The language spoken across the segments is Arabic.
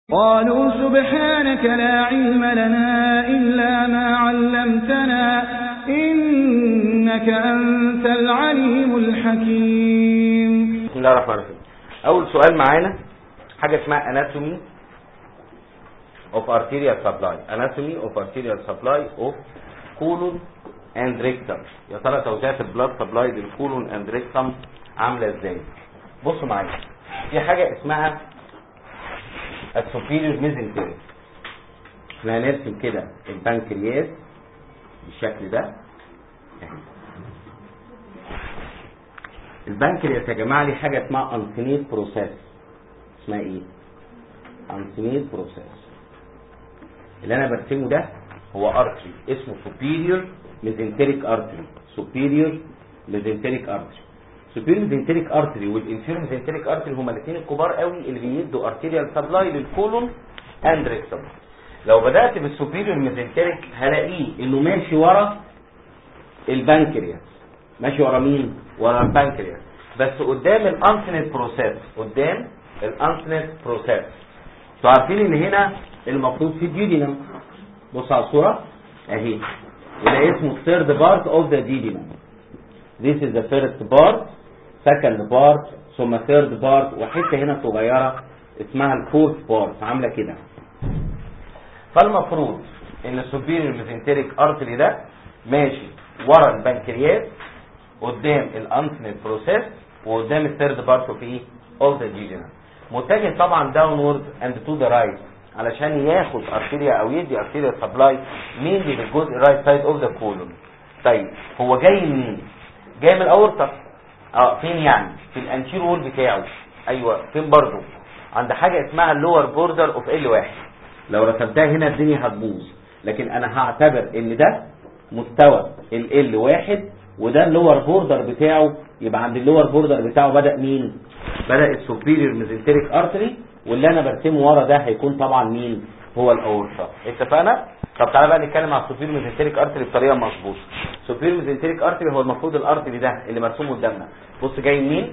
قالوا سبحانك لا علم لنا إلا ما علمتنا إنك أنت العليم الحكيم. بسم الله الرحمن الرحيم. أول سؤال معانا حاجة اسمها anatomy of arterial supply. anatomy of arterial supply of colon and rectum. يا ترى توزيعة البلاد سبلاي للكولون and rectum عاملة ازاي؟ بصوا معايا، في حاجة اسمها السوبيريور ميزنتريك. احنا هنرسم كده البنكرياس بالشكل ده. البنكرياس يا جماعه ليه حاجه اسمها انسينيت بروسيس. اسمها ايه؟ انسينيت بروسيس. اللي انا برسمه ده هو ارتري اسمه سوبيريور ميزنتريك ارتري. سوبيريور ميزنتريك ارتري. سوبيريور ميزنتريك ارتري والانفيريور ميزنتريك ارتري هما الاثنين الكبار قوي اللي بيدوا ارتيريال سبلاي للكولون اند ريكتم. لو بدات بالسوبيريور ميزنتريك هلاقيه انه ماشي ورا البنكرياس. ماشي ورا مين؟ ورا البنكرياس، بس قدام الانسينيت بروسيس. قدام الانسينيت بروسيس. انتوا عارفين ان هنا المفروض في ديودينم. بص على الصوره اهي، وده اسمه third part of the duodenum. This is the first part, second part, ثم third part، وحته هنا صغيره اسمها الفورث بارت عامله كده. فالمفروض ان السوبيريور ميزنتريك ارتري ده ماشي ورا البنكرياس قدام الانسينيت بروسيس وقدام الثيرد بارت في ايه؟ اوف ذا duodenum. متجه طبعا داونورد اند تو ذا رايت علشان ياخد ارتيريا او يدي ارتيريا سبلاي مين للجزء الرايت سايد اوف ذا كولون. طيب هو جاي منين؟ جاي من الاورطه. فين يعني؟ في الانتير وول بتاعه. ايوه فين برضه؟ عند حاجه اسمها اللور بوردر اوف L1. لو رسمتها هنا الدنيا هتبوظ، لكن انا هعتبر ان ده مستوى L1 وده اللور بوردر بتاعه. يبقى عند اللور بوردر بتاعه بدا مين؟ بدا السوبيريور ميزنتريك ارتري، واللي انا برسمه ورا ده هيكون طبعا مين؟ هو الاورطه. اتفقنا؟ طب تعالى بقى نتكلم على السوبيريور ميزنتريك ارتري بطريقه مظبوطه. السوبيريور ميزنتريك ارتري هو المفروض الارتري ده اللي مرسوم قدامنا. بص جاي منين؟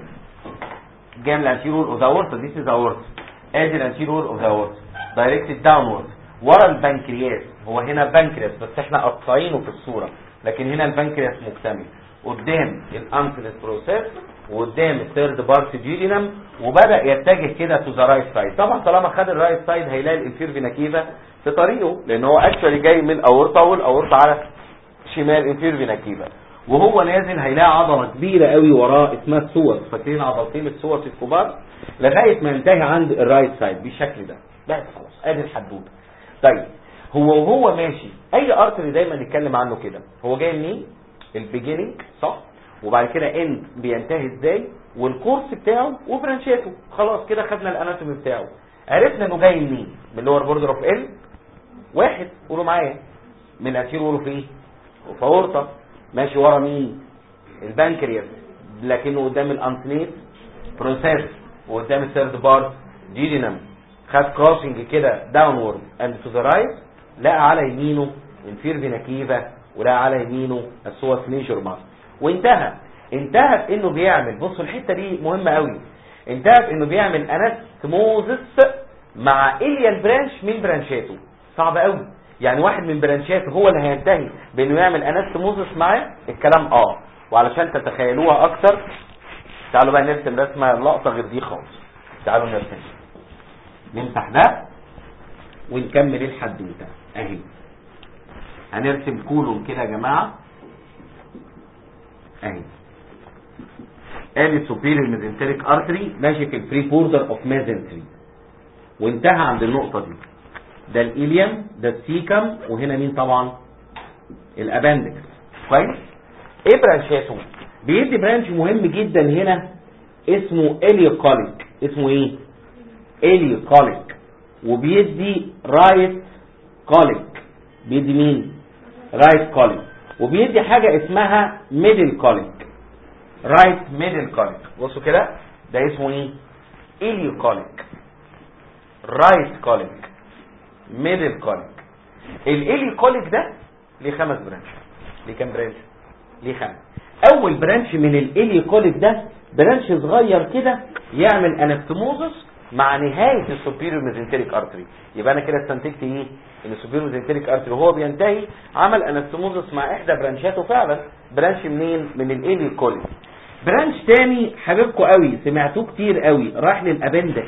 جاي من الانتيرور اوف ذا اورتا. ذيس از اورتا. ادي الانتيرور اوف ذا اورتا دايركتد داونورد ورا البنكرياس. هو هنا بنكرياس بس احنا قاطعينه في الصوره، لكن هنا البنكرياس مكتمل قدام الانسينيت بروسيس وقدام الثيرد بارت duodenum، وبدا يتجه كده تو ذا رايت سايد. طبعا طالما خد الرايت سايد هيلاقي الانفير فينا كيفا في طريقه، لان هو اكشولي جاي من الاورطه والاورطه على شمال انفير فينا كيفا، وهو نازل هيلاقي عضله كبيره قوي وراه اسمها السوس. فاكرين عضلتين السوس الكبار؟ لغايه ما ينتهي عند الرايت سايد بالشكل ده. بس خلاص ادي الحدوته. طيب هو وهو ماشي اي ارتري دايما نتكلم عنه كده، هو جاي منين؟ البيجيننج صح، وبعد كده اند بينتهي ازاي، والكورس بتاعه وبرانشاته. خلاص كده خدنا الاناتومي بتاعه، عرفنا انه جاي منين؟ من اللور بوردر اوف L1. قولوا معايا، من الانتيرور وول في ايه؟ وفي اورطه. ماشي ورا مين؟ البنكرياس، لكنه قدام الانسينيت بروسيس وقدام الثيرد بارت duodenum. خد كروسنج كده داونورد اند تو ذا رايت، لقى على يمينه انفير فينا كيفا، ولقى على يمينه السوس ميجور ماسل، وانتهى في انه بيعمل، بصوا الحته دي مهمه قوي، انتهى في انه بيعمل انستموزس مع اليال برانش من برانشاته. صعب قوي يعني واحد من برانشاته هو اللي هينتهي بانه يعمل انستموزس معاه. الكلام وعلشان تتخيلوها اكتر تعالوا بقى نرسم رسمه لقطه غير دي خالص. تعالوا نرسم، نمسح ده ونكمل الحدوته اهي. هنرسم كولون كده يا جماعه اهي. ادي سوبيريور ميزنتريك ارتري ماشي في الفري بوردر اوف ميزنتري، وانتهى عند النقطه دي. ده الإليم، ده السيكم، وهنا مين طبعا؟ الابندكس. كويس؟ ايه برانشاته؟ بيدي برانش مهم جدا هنا اسمه اليوكوليك. اسمه ايه؟ اليوكوليك. وبيدي رايت كوليك. بيدي مين؟ رايت كوليك. وبيدي حاجه اسمها ميدل كوليك. رايت ميدل كوليك. بصوا كده ده اسمه ايه؟ اليوكوليك، رايت كوليك، ميدل كوليك. الاليوكوليك ده ليه 5 برانش. ليه كام برانش؟ ليه 5. اول برانش من الاليوكوليك ده برانش صغير كده يعمل انستموزس مع نهايه السوبيريور ميزنتريك ارتري. يبقى انا كده استنتجت ايه؟ ان السوبيريور ميزنتريك ارتري وهو بينتهي عمل انستموزس مع احدى برانشاته فعلا. برانش منين؟ من الاليو كوليك. برانش تاني حبيبكم قوي سمعتوه كتير قوي، راح للابندكس،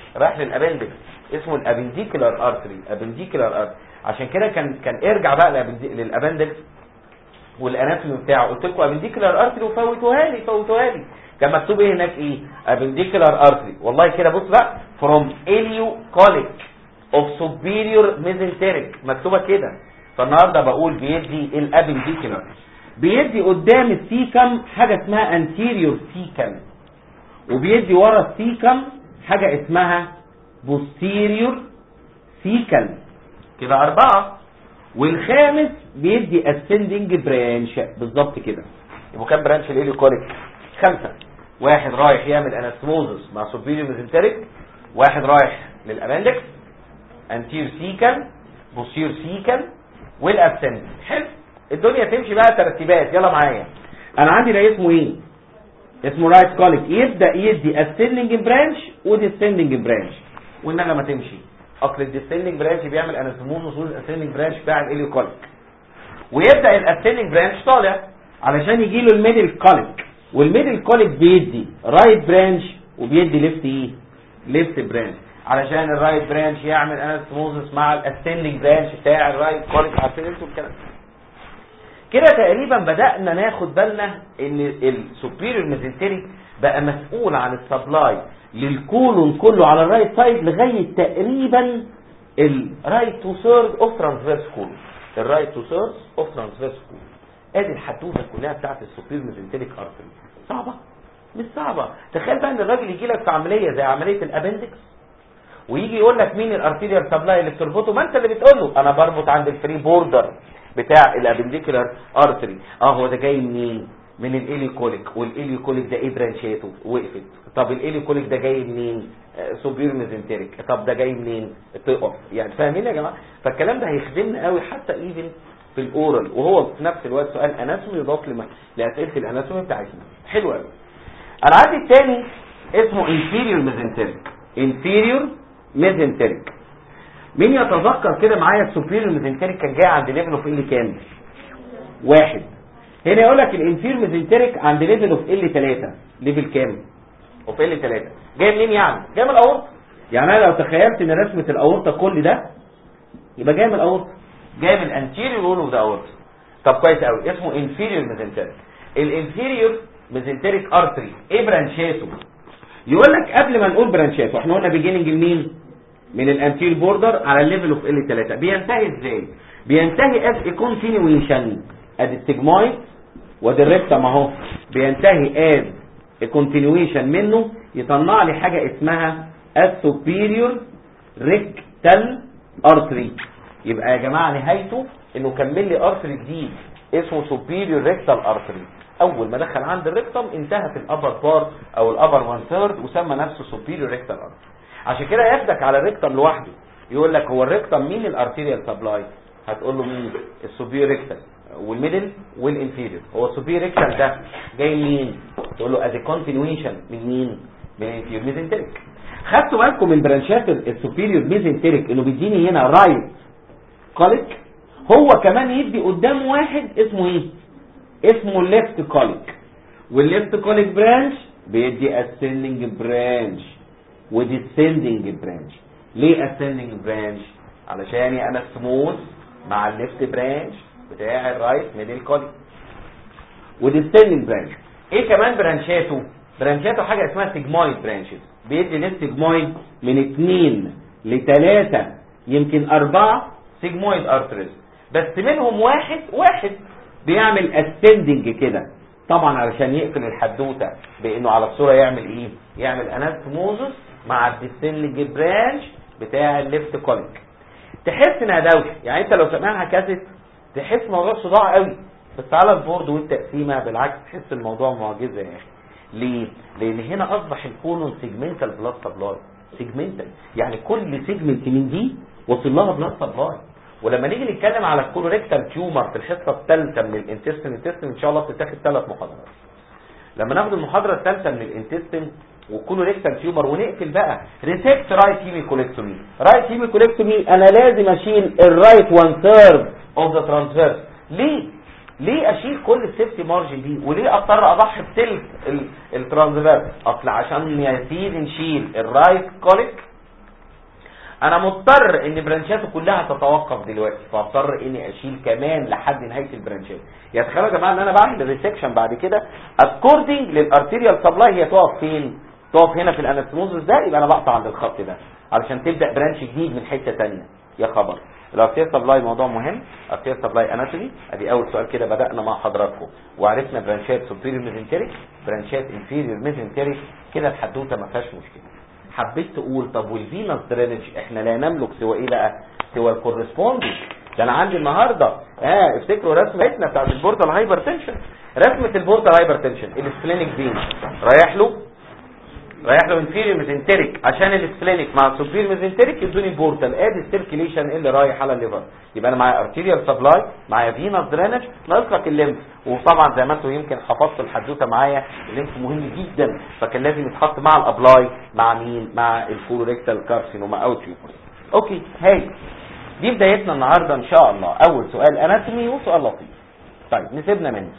اسمه الابنديكولار ارتري. ابنديكولار ارتري عشان كده كان ارجع بقى للابندكس والاناتومي بتاعه. قلت لكم ابنديكولار ارتري وفوتوها لي كان مكتوب ايه هناك؟ ايه؟ ابنديكولار ارتري. والله كده بص بقى فروم اليو كوليك اوف سوبيريور ميزنتريك مكتوبه كده. فالنهارده بقول بيدي الابنديكولار، بيدي قدام السيكم حاجه اسمها انتيريور سيكم، وبيدي ورا السيكم حاجه اسمها بوستيريور سيكم. كده 4. والخامس بيدي اسندنج برانش بالظبط كده. يبقى كام برانش الاليو كوليك؟ 5. واحد رايح يعمل انستموزس مع سوبيريور ميزنتريك، واحد رايح للابندكس، انتير سيكل، بوستير سيكل، والابسند. حلو. الدنيا تمشي بقى ترتيبات. يلا معايا. انا عندي ده اسمه ايه؟ اسمه رايت كوليك. يبدا يدي اسندنج برانش وديسندنج برانش. وانما لما تمشي اصل الديسندنج برانش بيعمل انستموزس والاسندنج برانش بتاع الاليو كوليك، ويبدا الاسندنج برانش طالع علشان يجي له الميدل كوليك، والميدل كوليك بيدي رايت برانش وبيدي ليفت ايه؟ ليفت برانش، علشان الرايت برانش يعمل انستموزس مع الاسندنج برانش بتاع الرايت كوليك. عارفين انتوا الكلام كده تقريبا؟ بدانا ناخد بالنا ان السوبيريور ميزنتريك بقى مسؤول عن السبلاي للكولون كله على الرايت سايد لغايه تقريبا الرايت تو ثيرد اوف ترانسفيرس كولون. الرايت تو ثيرد اوف ترانسفيرس كولون. ادي الحدوته كلها بتاعت السوبيريور ميزنتريك ارتري. صعبه؟ مش صعبه. تخيل بقى ان الراجل يجي لك في عمليه زي عمليه الابندكس ويجي يقول لك مين الارتيريال سبلاي اللي بتربطه، ما انت اللي بتقول له انا بربط عند الفري بوردر بتاع الابنديكولار ارتري. هو ده جاي منين؟ من الاليو كوليك. والاليو كوليك ده ايه برانشاته؟ وقفت. طب الاليو كوليك ده جاي منين؟ سوبيريور ميزنتريك. طب ده جاي منين؟ تقف. يعني فاهمين يا جماعه؟ فالكلام ده هيخدمنا قوي حتى ايفن في الاورال، وهو في نفس الوقت سؤال اناتومي يضاف لاسئله الاناتومي بتاعتنا. حلو قوي. العادي الثاني اسمه انفيريور ميزنتريك. انفيريور ميزنتريك. مين يتذكر كده معايا السوبيريور ميزنتريك كان جاي عند ليفل اوف ال كام؟ 1. هنا يقول لك الانفيريور ميزنتريك عند ليفل اوف ال 3. ليفل كام؟ اوف ال 3. جاي منين يعني؟ جاي من الاورطه. يعني انا لو تخيلت ان رسمه الاورطه كل ده يبقى جاي من الاورطه، جاي من الانتيريور وول اوف ذا اورطه. طب كويس قوي. اسمه انفيريور ميزنتريك. الانفيريور ميزنتريك ارتري ايه برانشاته؟ يقول لك قبل ما نقول برانشاته احنا قلنا بيجيننج منين؟ من الانتيريور بوردر على الليفل اوف ال 3. بينتهي ازاي؟ بينتهي از كونتينيويشن ادي السيجمويد وادي الريكتم اهو. بينتهي از كونتينيويشن منه يطلع لي حاجه اسمها السوبيريور ريكتال ارتري. يبقى يا جماعه نهايته انه كمل لي ارتري جديد اسمه سوبيريور ريكتال ارتري. اول ما دخل عند الريكتم انتهى في الابر بار او الابر 1/3 وسمى نفسه سوبيريور ريكتال ارتري. عشان كده ياخدك على الريكتم لوحده يقول لك هو الريكتم مين الارتيريال سبلاي؟ هتقول له مين؟ السوبيريور ريكتال والميدل والانفيريور. هو السوبيريور ريكتال ده جاي منين؟ تقول له از كونتينيويشن من مين؟ من الانفيريور ميزنتريك. خدتوا بالكم من برانشات السوبيريور ميزنتريك انه بيديني هنا رايت كوليك، هو كمان يدي قدام واحد اسمه ايه؟ اسمه الليفت كوليك. والليفت كوليك برانش بيدي اسندنج برانش وديسندنج برانش. ليه اسندنج برانش؟ علشان انا سموث مع الليفت برانش بتاع الرايت ميدل كوليك. وديسندنج برانش ايه كمان برانشاته؟ برانشاته حاجه اسمها سيجمويد برانشز. بيدي للسيجمويد من 2 ل 3 يمكن 4 سيجمويد ارتريز، بس منهم واحد بيعمل اسندنج كده طبعا علشان يقفل الحدوته بانه على الصوره يعمل ايه؟ يعمل انستموزس مع الديسندنج برانش بتاع الليفت كوليك. تحس انها دوشه، يعني انت لو سمعها كاسيت تحس موضوع صداع قوي، بس على البورد والتقسيمه بالعكس تحس الموضوع معجزه يا اخي. ليه؟ لان هنا اصبح الكولون سيجمنتال بلاد سبلاي. سيجمنتال يعني كل سيجمنت من دي وصل لها بلاد سبلاي. ولما نيجي نتكلم على الكولوريكتال تيومر في الحصه الثالثه من الانتستين ان شاء الله بتتاخد 3 محاضرات. لما ناخد المحاضره الثالثه من الانتستين وكولوريكتال تيومر ونقفل بقى. ريسكت رايت هيميكوليكتومي. رايت هيميكوليكتومي انا لازم اشيل الرايت 1/3 اوف ذا ترانسفيرس. ليه اشيل كل السيفتي مارجن دي؟ وليه اضطر اضحي بثلث الترانسفيرس؟ اصل عشان يا سيدي نشيل الرايت كوليك انا مضطر ان برانشاته كلها تتوقف دلوقتي، فاضطر اني اشيل كمان لحد نهايه البرانشات. يعني تخيلوا يا جماعه ان انا بعمل ريسكشن بعد كده اكوردنج للارتيريال سبلاي، هي تقف فين؟ تقف هنا في الانستموزس ده، يبقى انا بقطع عند الخط ده علشان تبدا برانش جديد من حته ثانيه. يا خبر، الارتيريال سبلاي موضوع مهم. ارتيريال سبلاي اناتومي، ادي اول سؤال كده بدانا مع حضراتكم، وعرفنا برانشات سوبيريور ميزنتريك، برانشات انفيريور ميزنتريك، كده الحدوته ما فيهاش مشكله. حبيت تقول طب والفينس درينج احنا لا نملك سوى ايه بقى؟ سوى الكورسبوندنج. ده انا عندي النهارده افتكروا رسمتنا بتاعت البورتال هايبرتنشن. رسمه البورتال هايبرتنشن السبلينيك فين رايح له انفيريور ميزنتريك عشان السبلينيك مع السوبيريور ميزنتريك يدوني بورتال. ادي السيركيليشن اللي رايح على الليفر. يبقى انا معايا ارتيريال سبلاي، معايا فينس درينج، ناقص لك الليمف. وطبعا زي ما انتم يمكن حفظتوا الحدوته معايا، الليمف مهم جدا، فكان لازم يتحط مع الابلاي مع مين؟ مع الكولوريكتال كارسينوما او تيومر. اوكي هاي دي بدايتنا النهارده ان شاء الله. اول سؤال اناتومي وسؤال لطيف. طيب نسيبنا منه.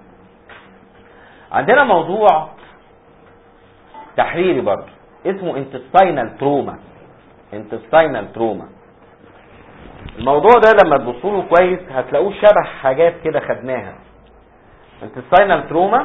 عندنا موضوع تحريري برضه اسمه intestinal trauma. intestinal trauma. الموضوع ده لما تبصوا له كويس هتلاقوه شبه حاجات كده خدناها. intestinal trauma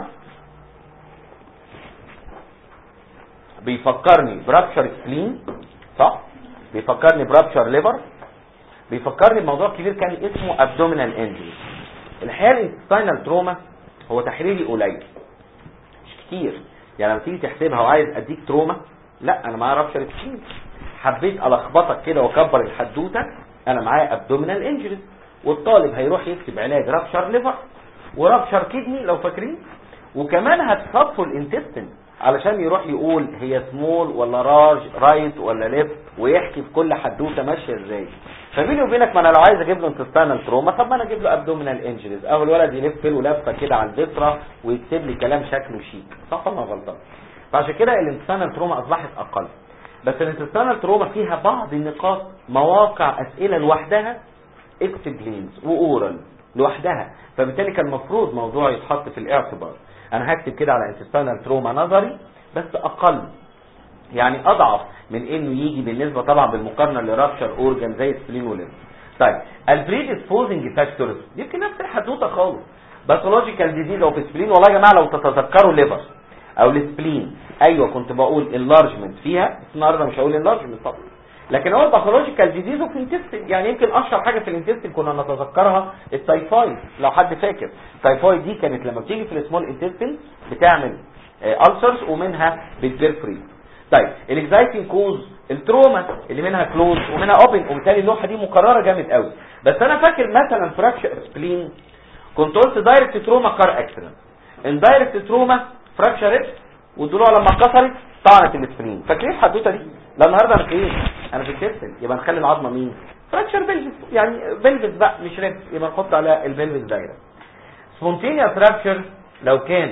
بيفكرني برابشر سبلين، صح؟ بيفكرني برابشر ليفر، بيفكرني بموضوع كبير كان اسمه abdominal injury. الحقيقه الانتستينال تروما هو تحريري قليل مش كتير. يعني لما تيجي تحسبها وعايز اديك تروما، لا انا معايا رابشر سبلين. حبيت الخبطك كده واكبر الحدوته، انا معايا abdominal injury، والطالب هيروح يكتب علاج رابشر ليفر ورابشر كيدني لو فاكرين، وكمان هتصفوا الانتستين علشان يروح يقول هي سمول ولا رارج، رايت ولا ليفت، ويحكي في كل حدوته ماشيه ازاي. فبيني وبينك ما انا لو عايز اجيب له انتستينال تروما، طب ما انا اجيب له ابدومينال انجريز، او الولد يلف له لفه كده على الفطره ويكتب لي كلام شكله شيك، صح ولا غلطان؟ فعشان كده الانتستينال تروما اصبحت اقل. بس الانتستينال تروما فيها بعض النقاط مواقع اسئله لوحدها، اكسبلينز واورال لوحدها، فبالتالي كان المفروض موضوع يتحط في الاعتبار. انا هكتب كده على انتستينال تروما نظري بس اقل، يعني اضعف من انه يجي بالنسبه طبعا بالمقارنه لرابشر اورجان زي السبلين وليفر. طيب البريديسبوزنج فاكتورز يمكن نفس الحدوته خالص. باثولوجيكال ديزيز او في سبلين، والله يا جماعه لو تتذكروا ليفر او السبلين، ايوه كنت بقول انلارجمنت فيها، بس النهارده مش هقول انلارجمنت طبعا. لكن هو الباثولوجيكال ديزيز وفي الانتستين، يعني يمكن اشهر حاجه في الانتستين كنا نتذكرها التايفايد لو حد فاكر. التايفايد دي كانت لما بتيجي في السمول انتستين بتعمل ألسرز ومنها بتبرفري. طيب الاكزايتنج كوز التروما اللي منها كلوز ومنها اوبن، وبالتالي اللوحه دي مكرره جامد قوي. بس انا فاكر مثلا فراكشر سبلين كنت قلت دايركت تروما كار اكسيدنت، اندايركت تروما فراكشر ريبس، والضلوع لما اتكسرت طعنت السبلين. فاكرين الحدوته دي؟ لا النهارده انا في ايه؟ انا في الكسل، يبقى نخلي العظمه مين؟ فراكشر بلفس، يعني بلفس بقى مش ريبس، يبقى نحط على البلفس دايره. سبونتينيوس فراكشر لو كان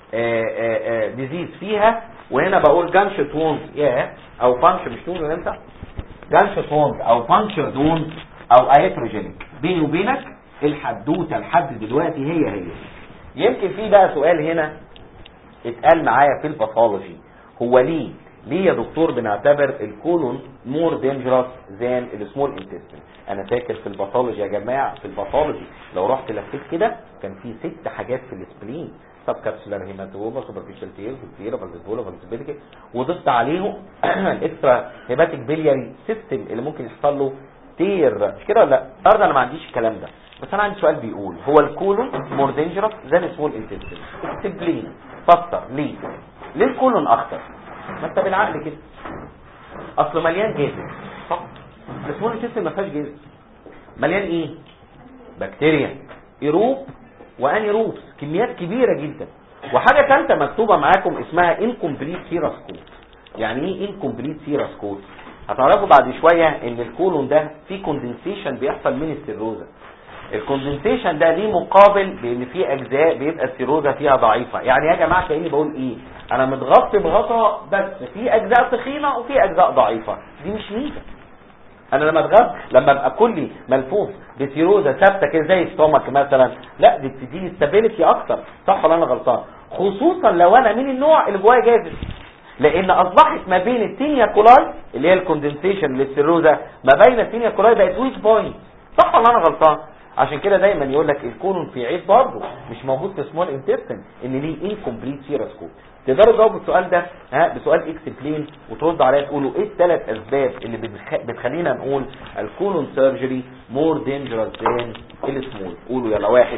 ديزيز فيها، وهنا بقول جانشت ووند او بانش، مش تقول انت جانشت ووند او بانشر ووند او ايتروجينيك. بيني وبينك الحدوته لحد دلوقتي هي. يمكن في بقى سؤال هنا اتقال معايا في الباثولوجي، هو ليه يا دكتور بنعتبر الكولون مور دينجرس ذان السمول انتستين؟ انا فاكر في الباثولوجي يا جماعه، في الباثولوجي لو رحت لفيت كده كان في 6 حاجات في السبلين، سب كابسولار هيماتوما، سوبرفيشال تيل، فيرا، فالفيبولا، فالفيبيليكي، وضفت عليهم الاكسترا هيباتيك بيلياري سيستم اللي ممكن يحصل له تير، مش كده ولا لا؟ النهارده انا ما عنديش الكلام ده، بس انا عندي سؤال بيقول هو الكولون مور دينجرس ذان سمول انتستين، اكسبلين، فسر ليه الكولون اخطر؟ ما انت بالعقل كده، اصله مليان جاذب، صح؟ السمول انتستين ما فيهاش جاذب، مليان ايه؟ بكتيريا، ايروب وانيروبس، كميات كبيره جدا. وحاجه ثالثه مكتوبه معاكم اسمها انكمبليت سيراس كود. يعني ايه انكمبليت سيراس كود؟ هتعرفوا بعد شويه ان الكولون ده فيه كوندنسيشن بيحصل من السيروزا، الكوندنسيشن ده ليه مقابل بان في اجزاء بيبقى السيروزا فيها ضعيفه. يعني يا جماعه كاني بقول ايه، انا متغطي بغطاء بس في اجزاء تخينه وفي اجزاء ضعيفه، دي مش ميزه. انا لما ابقى كلي ملفوف بسيروزا ثابته كده زي ستومك مثلا، لا دي بتديني ستابيليتي اكتر، صح ولا انا غلطان؟ خصوصا لو انا من النوع اللي جوايا جاذب، لان اصبحت ما بين التينيا كولاي اللي هي الكوندنسيشن للسيروزا ما بين التينيا كولاي بقت ويك بوينت، صح ولا انا غلطان؟ عشان كده دايما يقول لك الكولون في عيب برضه مش موجود في سمول انتستين، ان ليه انكمبليت سيراسكوب. تقدروا تجاوبوا السؤال ده بسؤال اكسبلين وترد عليا تقولوا ايه الثلاث اسباب اللي بتخلينا نقول الكولون سيرجري مور دينجرس ذان السمول. قولوا يلا. واحد،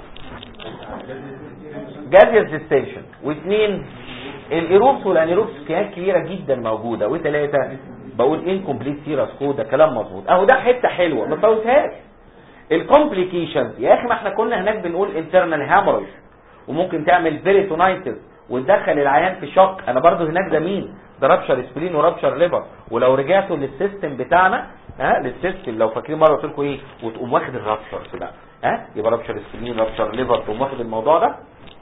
جازيوس ديستنشن، واثنين الايروبس والانيروبس كيانات كبيره جدا موجوده، وثلاثه بقول انكمبليت سيراسكوب. ده كلام مظبوط اهو، ده حته حلوه ما تفوتهاش. الكومبليكيشنز يا اخي، ما احنا كنا هناك بنقول انترنال هاموريج وممكن تعمل بيريتونايتس وتدخل العيان في شوك. انا برضو هناك ده مين؟ ده رابشر سبلين ورابشر ليفر. ولو رجعتوا للسيستم بتاعنا للسيستم، لو فاكرين مره قلت لكم ايه، وتقوم واخد الرابشر بقى يبقى رابشر سبلين رابشر ليفر، تقوم واخد الموضوع ده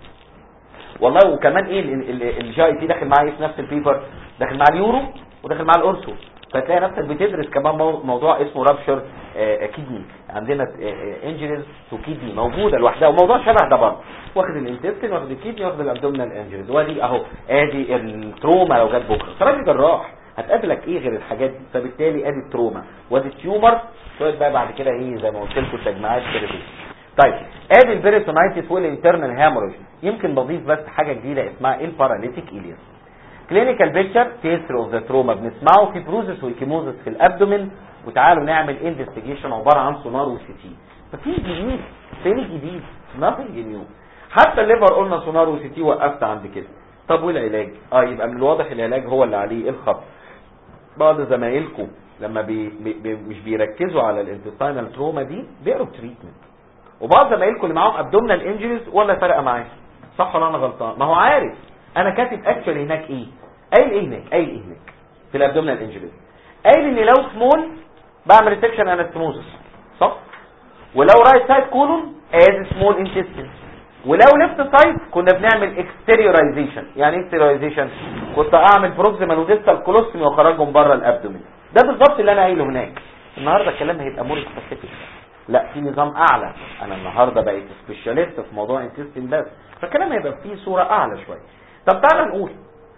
والله. وكمان ايه الجي اي تي داخل معاه ايه في نفس البيبر، داخل مع اليورو وداخل مع الاورثو، فتلاقي نفسك بتدرس كمان موضوع اسمه رابشر كيدني. عندنا انجريز تو كيدني موجوده لوحدها، وموضوع شبه ده برضه، واخد الانتستين واخد الكيدني واخد الابدومينال انجريز. وادي اهو ادي التروما لو جت بكره راجل جراح هتقابلك ايه غير الحاجات دي؟ فبالتالي ادي التروما وادي التيومر، شويه بقى بعد كده ايه زي ما قلت لكم تجمعات كده. طيب ادي البيريتونايتس والانترنال هاموريج. يمكن بضيف بس حاجه جديده اسمها الباراليتيك إلياس. كلينيكال بيكتشر تيستر اوف ذا تروما بنسمعه في بروزس وإيكيموزس في الابدومين. وتعالوا نعمل انفستيجيشن عباره عن سونار وسي تي. مفيش جديد، فين الجديد؟ nothing new. حتى الليفر قلنا سونار وسي تي وقفت عند كده. طب والعلاج؟ يبقى من الواضح العلاج هو اللي عليه الخط. بعض زمايلكم لما مش بيركزوا على الانتستينال تروما دي بيقروا تريتمنت، وبعض زمايلكم اللي معاهم ابدومينال انجريز ولا فارقه معاه، صح ولا انا غلطان؟ ما هو عارف انا كاتب اكشولي هناك ايه، قايل ايه هناك في الابدومينال انجريز، قايل ان لو سمول بعمل ريسكشن انستموزس، صح؟ ولو رايت سايد كولون از سمول انتستين، ولو ليفت سايد كنا بنعمل اكستيريورايزيشن. يعني ايه اكستيريورايزيشن؟ كنت اعمل بروكسيمال وديستال كولوستومي واخرجهم بره الابدومين. ده بالظبط اللي انا قايله هناك. النهارده الكلام هيبقى مور سبيسيفيك، لا في نظام اعلى. انا النهارده بقيت سبيشاليست في موضوع انتستين بس، فالكلام هيبقى فيه صوره اعلى شويه. طب تعالى نقول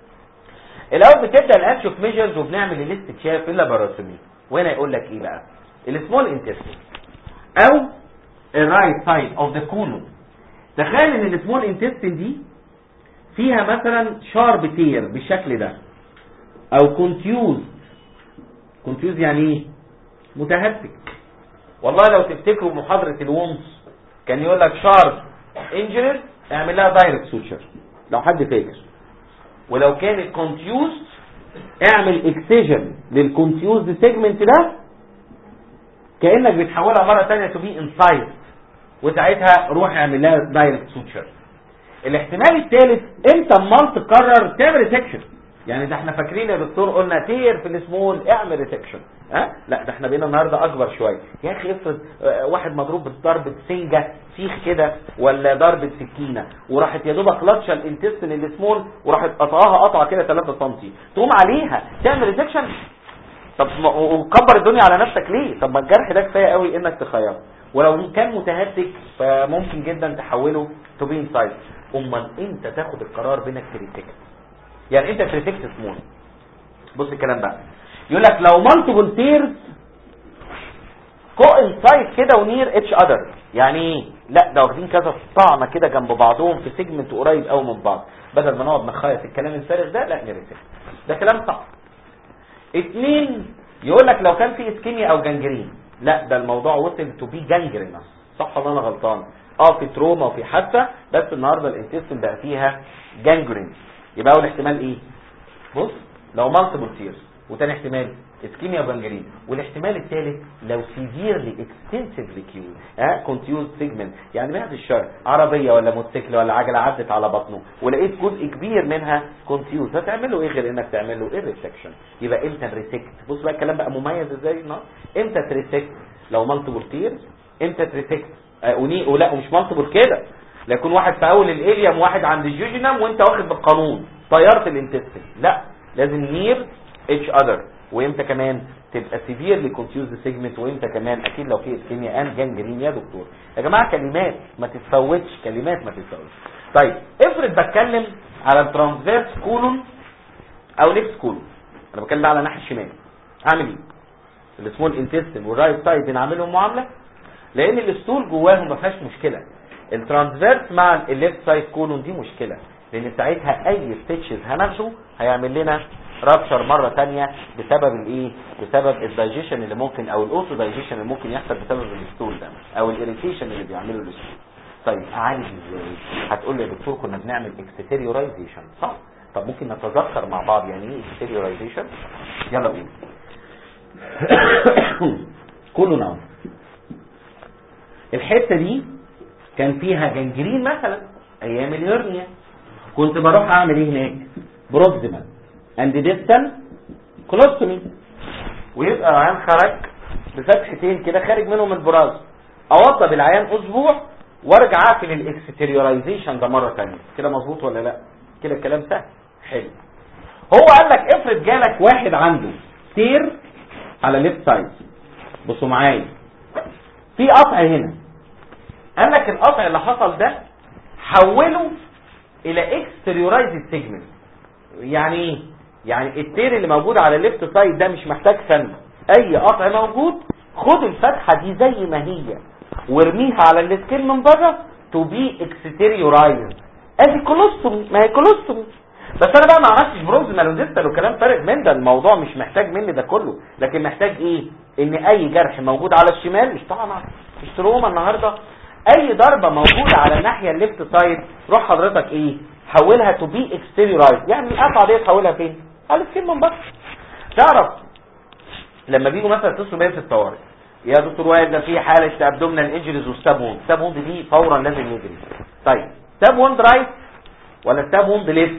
الاول بتبدا الان شوف ميجرز وبنعمل ليست تشاف الا باراسيمي. وهنا يقول لك ايه بقى؟ السمول انتستين او الرايت سايد اوف ذا كولون. تخيل ان السمول انتستين دي فيها مثلا شارب تير بالشكل ده، او كونتيوز يعني ايه؟ متهتك. والله لو تفتكروا محاضره الومس كان يقول لك شارب انجريز اعمل لها دايركت سوتشر لو حد فاكر، ولو كانت كونتيوز اعمل اكسجن للكونتيوز سيجمنت ده كانك بتحولها مره ثانيه تو بي انسايد، وساعتها روح اعمل لها دايركت سوتشر. الاحتمال الثالث امتى امال تقرر تعمل ريسكشن؟ يعني ده احنا فاكرين يا دكتور قلنا تير في السمول اعمل ريسكشن، لا ده احنا بقينا النهارده اكبر شويه. يا اخي افرض واحد مضروب بضربه سنجه سيخ كده ولا ضربه سكينه وراحت يا دوبك لطشه الانتستين السمول وراحت قطعها قطعه كده 3 سم، تقوم عليها تعمل ريسكشن؟ طب وكبر الدنيا على نفسك ليه؟ طب ما الجرح ده كفايه قوي انك تخيره، ولو كان متهتك فممكن جدا تحوله تو بي انسايد. امال انت تاخد القرار بينك تريسكت، يعني انت تريسكت سمول. بص الكلام بقى يقول لك لو مالتيبل تيرز كو انسايد كده ونير اتش اذر. يعني ايه؟ لا ده واخدين كذا طعنه كده جنب بعضهم في سيجمنت قريب قوي من بعض، بدل ما نقعد نخيط الكلام الفارغ ده لا نريسكت. ده كلام صح. 2 يقول لك لو كان في اسكيميا او جانجرين، لا ده الموضوع وصل تو بي جانجرينس، صح ولا انا غلطان؟ في تروما وفي حادثه، بس النهارده الانتستين بقى فيها جانجرين. يبقى اول احتمال ايه؟ بص لو مالتيبل تيرز، وتاني احتمال اسكيميا وجانجرين، والاحتمال الثالث لو سيفيرلي اكستنسيفلي كونتيوز سيجمنت، يعني بعد الشر عربيه ولا موتوسيكل ولا عجله عدت على بطنه ولقيت جزء كبير منها كونتيوز، هتعمل له ايه غير انك تعمل له ريسكشن؟ يبقى امتى الريسكت؟ بص بقى الكلام بقى مميز ازاي النهارده. امتى تريسكت؟ لو مالتيبل تيرز انت تريسكت ولا مش مالتيبل كده، لا يكون واحد في اول الاليم وواحد عند الجوجينم وانت واخد بالقانون طيرت الانتستين، لا لازم نير اتش اذر. وامتى كمان تبقى سيفيرلي كونفيوزد سيجمنت، وامتى كمان اكيد لو في اسكيميا ان جانجرين يا دكتور. يا جماعه كلمات ما تتفوتش، كلمات ما تتفوتش. طيب افرض بتكلم على الترانسفيرس كولون او ليفت كولون، انا بتكلم على الناحيه الشمال، اعمل ايه؟ السمول انتستين والرايت سايد بنعملهم معامله، لان الستول جواهم ما فيهاش مشكله. الترانسفيرس مع الليفت سايد كولون دي مشكله، لان ساعتها اي ستيتشز هناخده هيعمل لنا رابشر مره ثانيه بسبب الايه؟ بسبب الدايجيشن اللي ممكن او الاوتو دايجيشن اللي ممكن يحصل بسبب الستول ده او الاريتيشن اللي بيعمله الستول. طيب اعالج ازاي؟ هتقول لي يا دكتور كنا بنعمل اكستيريورايزيشن، صح؟ طب ممكن نتذكر مع بعض يعني ايه اكستيريورايزيشن؟ يلا قول. كله نوع. الحته دي كان فيها جنجرين مثلا ايام الهرنيا، كنت بروح اعمل ايه هناك؟ بروكسيمال اند ديستال كولوستومي، ويبقى العيان خرج بفتحتين كده خارج منهم البراز، اوضب العيان اسبوع وارجع اقفل الاكستيريورايزيشن ده مره ثانيه. كده مظبوط ولا لا؟ كده الكلام سهل حلو. هو قال لك افرض جالك واحد عنده تير على ليفت سايد، بصوا معايا في قطع هنا، قال لك القطع اللي حصل ده حوله الى اكستريورايزد سيجمنت. يعني ايه؟ يعني التير اللي موجود على الليفت سايد ده مش محتاج فن، اي قطع موجود خد الفتحه دي زي ما هي وارميها على السكين من بره تو بي اكستريورايزد. ادي كولوستومي، ما هي كولوستومي. بس انا بقى ما عملتش بروكسيمال وديستال وكلام فارغ من ده، الموضوع مش محتاج مني ده كله، لكن محتاج ايه؟ ان اي جرح موجود على الشمال، مش طبعا مش تروما النهارده، اي ضربه موجوده على الناحيه الليفت سايد روح حضرتك ايه؟ حولها تو بي اكستيريورايز. يعني القطعه دي تحولها فين؟ على السكين من بره. تعرف لما بيجوا مثلا يتصلوا بيا في الطوارئ، يا دكتور وائل ده في حاله ابدومينال انجريز وستاب ووند، ستاب ووند دي فورا لازم يجري. طيب ستاب ووند رايت ولا ستاب ووند ليفت؟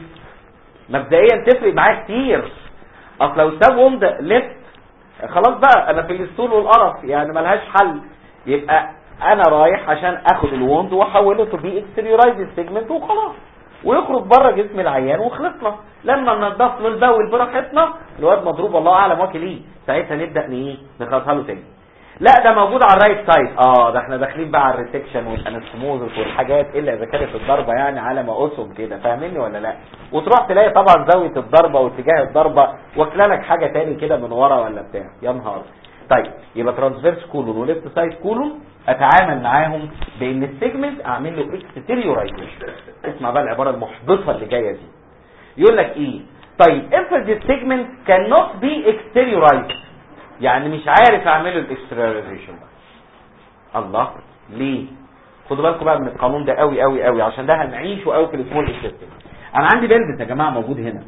مبدئيا تفرق معايا كتير. اصل لو ستاب ووند ليفت خلاص بقى انا في الستول والقرف، يعني ملهاش حل، يبقى انا رايح عشان اخد الووند واحوله تو بي اكستريورايز سيجمنت وخلاص، ويخرج بره جسم العيان وخلصنا. لما ننضف له البول براحتنا، الواد مضروب الله اعلم واكل ايه، ساعتها نبدا ايه؟ نخلصها له تاني. لا ده موجود على الرايت سايد، ده احنا داخلين بقى على الريسكشن والانستموزس والحاجات، الا اذا كانت الضربه يعني على ما اسهم كده، فاهمني ولا لا؟ وتروح تلاقي طبعا زاويه الضربه واتجاه الضربه واكله لك حاجه تاني كده من ورا ولا بتاع، يا نهار. طيب يبقى ترانسفيرس كولون وليفت سايد كولون اتعامل معاهم بان السيجمنت اعمل له اكستيريورايزيشن. اسمع بقى العباره المحبطه اللي جايه دي، يقول لك ايه؟ طيب افرض السيجمنت كان نوت بي اكستيريورايزد، يعني مش عارف اعمله الاكستريورايزيشن ده. الله ليه؟ خدوا بالكم بقى من القانون ده قوي قوي قوي، عشان ده هنعيشه قوي في السمول انتستين. انا عندي بلفس يا جماعه موجود هنا،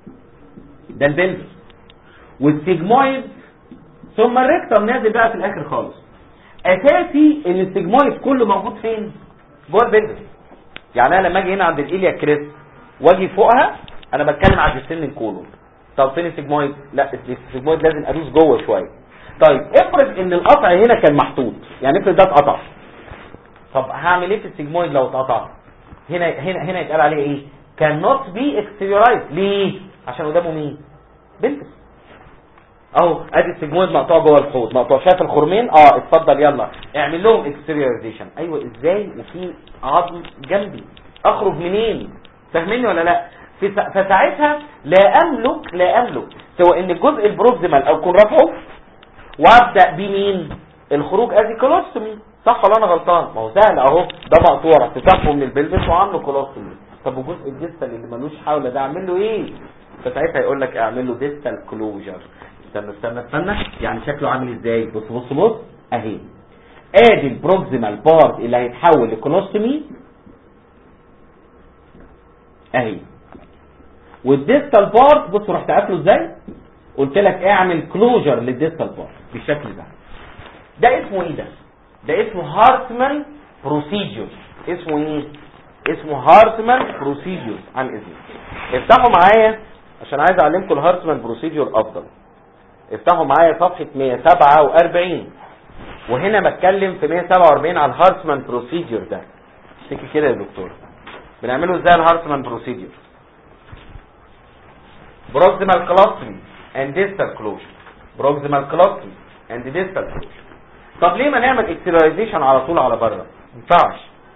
ده البلفس والسيجمويد ثم الريكتم نازل بقى في الاخر خالص. اساسي ان السيجمويد كله موجود فين؟ جوه البلفس. يعني انا لما اجي هنا عند الاليا كريست واجي فوقها انا بتكلم على السن الكولون. طب فين السيجمويد؟ لا السيجمويد لازم ادوس جوه شويه. طيب افرض ان القطع هنا كان محطوط، يعني افرض ده اتقطع، طب هعمل ايه في السيجمويد لو اتقطع؟ هنا يتقال عليه ايه؟ كان نوت بي اكستيريورايز. ليه؟ عشان قدامه مين؟ بلفس. اهو ادي السيجمويد مقطوع جوه الحوض، مقطوع. شايف الخرمين؟ اتفضل يلا اعمل لهم اكستيريورايزيشن. ايوه ازاي وفي عظم جنبي؟ اخرج منين؟ فاهميني ولا لا؟ فساعتها لا املك سواء ان الجزء البروكسيمال او يكون رفعه وابدا بمين؟ الخروج ادي كولوستومي، صح ولا انا غلطان؟ ما هو سهل اهو، ده مقطوع تسحبه من البلفس وعامله كولوستومي. طب وجزء الديستال اللي ملوش حول ده اعمل له ايه؟ فساعتها يقول لك اعمل له ديستال كلوجر. استنى يعني شكله عامل ازاي؟ بص اهي، ادي البروكسيمال بارت اللي هيتحول لكولوستومي اهي، والديستال بارت بص رحت قافله ازاي؟ قلت لك اعمل كلوجر للديستال بارت بالشكل ده. ده اسمه ايه؟ ده اسمه هارتمان بروسيجر. اسمه ايه؟ اسمه هارتمان بروسيجر. عن اذنك افتحوا معايا عشان عايز اعلمكم الهارتمان بروسيجر افضل. افتحوا معايا صفحه 147. وهنا بتكلم في 147 على الهارتمان بروسيديور ده. تيجي كده يا دكتور بنعمله ازاي الهارتمان بروسيديور؟ بروكسيمال كلاستري اند ديستال كلوجر، بروكسيمال كلاستري اند ديستال كلوجر. طب ليه ما نعمل اكستيريلايزيشن على طول على بره؟ ما ينفعش.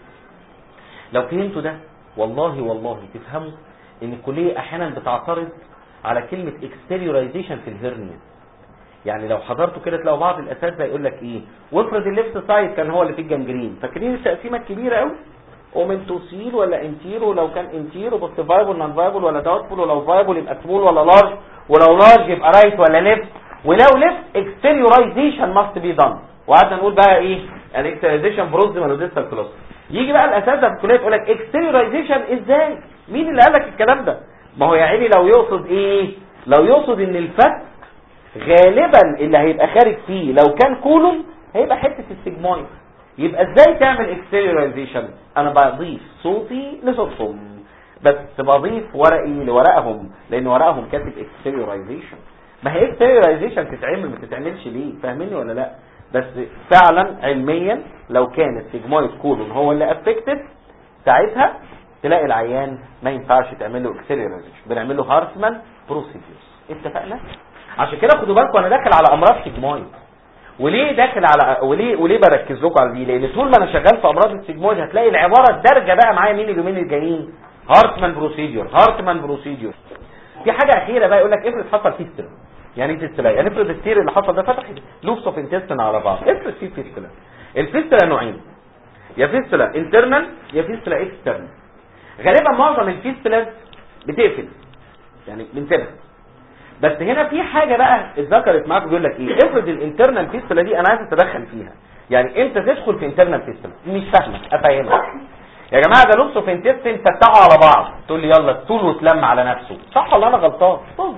لو فهمتوا ده والله تفهموا ان الكليه احيانا بتعترض على كلمه اكستيريلايزيشن في الهرنيا. يعني لو حضرتوا كده تلاقوا بعض الاساتذه يقول لك ايه، وافرض الليفت سايد كان هو اللي فيه الجنجرين، فاكرين التقسيمه الكبيره قوي؟ اومنتوسيل ولا انتيرو، لو كان انتيرو بس فايبل نون فايبل ولا داوتفول، ولو فايبل يبقى سمول ولا لارج، ولو لارج يبقى رايت ولا ليفت، ولو ليفت اكستيريورايزيشن ماست بي دان. وقعدنا نقول بقى ايه الاكستيريورايزيشن بروكسيمال وديستال كلوستر. يجي بقى الاساتذه في الكليه تقول لك اكستيريورايزيشن ازاي؟ مين اللي قال لك الكلام ده؟ ما هو يا عيني لو يقصد ايه؟ لو يقصد ان الفك غالبا اللي هيبقى خارج فيه لو كان كولون هيبقى حته السيجمويد. يبقى ازاي تعمل اكستيريورايزيشن؟ انا بضيف صوتي لصوتهم بس بضيف ورقي لورقهم، لان ورقهم كاتب اكستيريورايزيشن. ما هي اكستيريورايزيشن تتعمل ما تتعملش ليه؟ فاهميني ولا لا؟ بس فعلا علميا لو كان السيجمويد كولون هو اللي افكتد ساعتها تلاقي العيان ما ينفعش تعمل له اكستيريورايزيشن، بنعمل له هارتمان بروسيديورز. اتفقنا؟ عشان كده خدوا بالكم انا داخل على امراض سيجمويد. وليه داخل على وليه بركز لكم على دي؟ لان طول ما انا شغال في امراض السيجمويد هتلاقي العباره الدارجه بقى معايا مين اليومين الجايين؟ هارتمان بروسيديور، هارتمان بروسيديور. في حاجه اخيره بقى يقول لك افرض حصل فيستلا. يعني ايه فيستلا؟ يعني افرض السير اللي حصل ده فتح لوبس اوف انتستين على بعض. افرض في فيستلا. الفيستلا نوعين، يا فيستلا انترنال يا فيستلا اكسترنال. غالبا معظم الفيستلا بتقفل يعني بنسيبها. بس هنا في حاجه بقى اتذكرت معاكم بيقول لك ايه، افرض الانترنال فيستلا دي انا عايز اتدخل فيها. يعني انت تدخل في انترنال فيستلا مش فاهمك، افهمك يا جماعه ده لوبس اوف انتستين فتحوا على بعض، تقول لي يلا الطول وتلم على نفسه، صح ولا انا غلطان؟ طب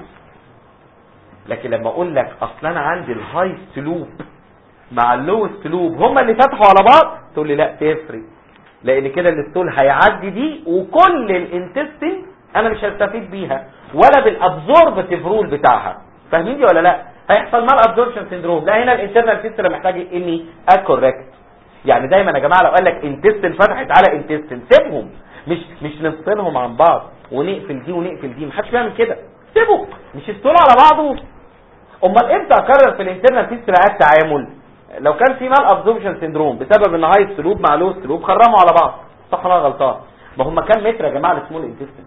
لكن لما اقول لك اصل انا عندي الهاي سلوب مع اللو سلوب هما اللي فتحوا على بعض، تقول لي لا تفرق، لان كده الستول هيعدي دي وكل الانتستين انا مش هستفيد بيها ولا بالابزوربتيف رول بتاعها. فاهميني ولا لا؟ هيحصل مال ابزوربشن سيندروم. لا هنا الانترنال فيستلا محتاج اني اكوركت. يعني دايما يا جماعه لو قال لك انتستين فتحت على انتستين سيبهم، مش نفصلهم عن بعض ونقفل دي ونقفل دي، محدش بيعمل كده. سيبوا مش يستولوا على بعضه. امال امتى اكرر في الانترنال فيستلا التعامل؟ لو كان في مال ابزوربشن سيندروم بسبب ان هاي سلوب مع لو سلوب خرموا على بعض، صح ولا غلطان؟ ما هم كام متر يا جماعه السمول انتستين؟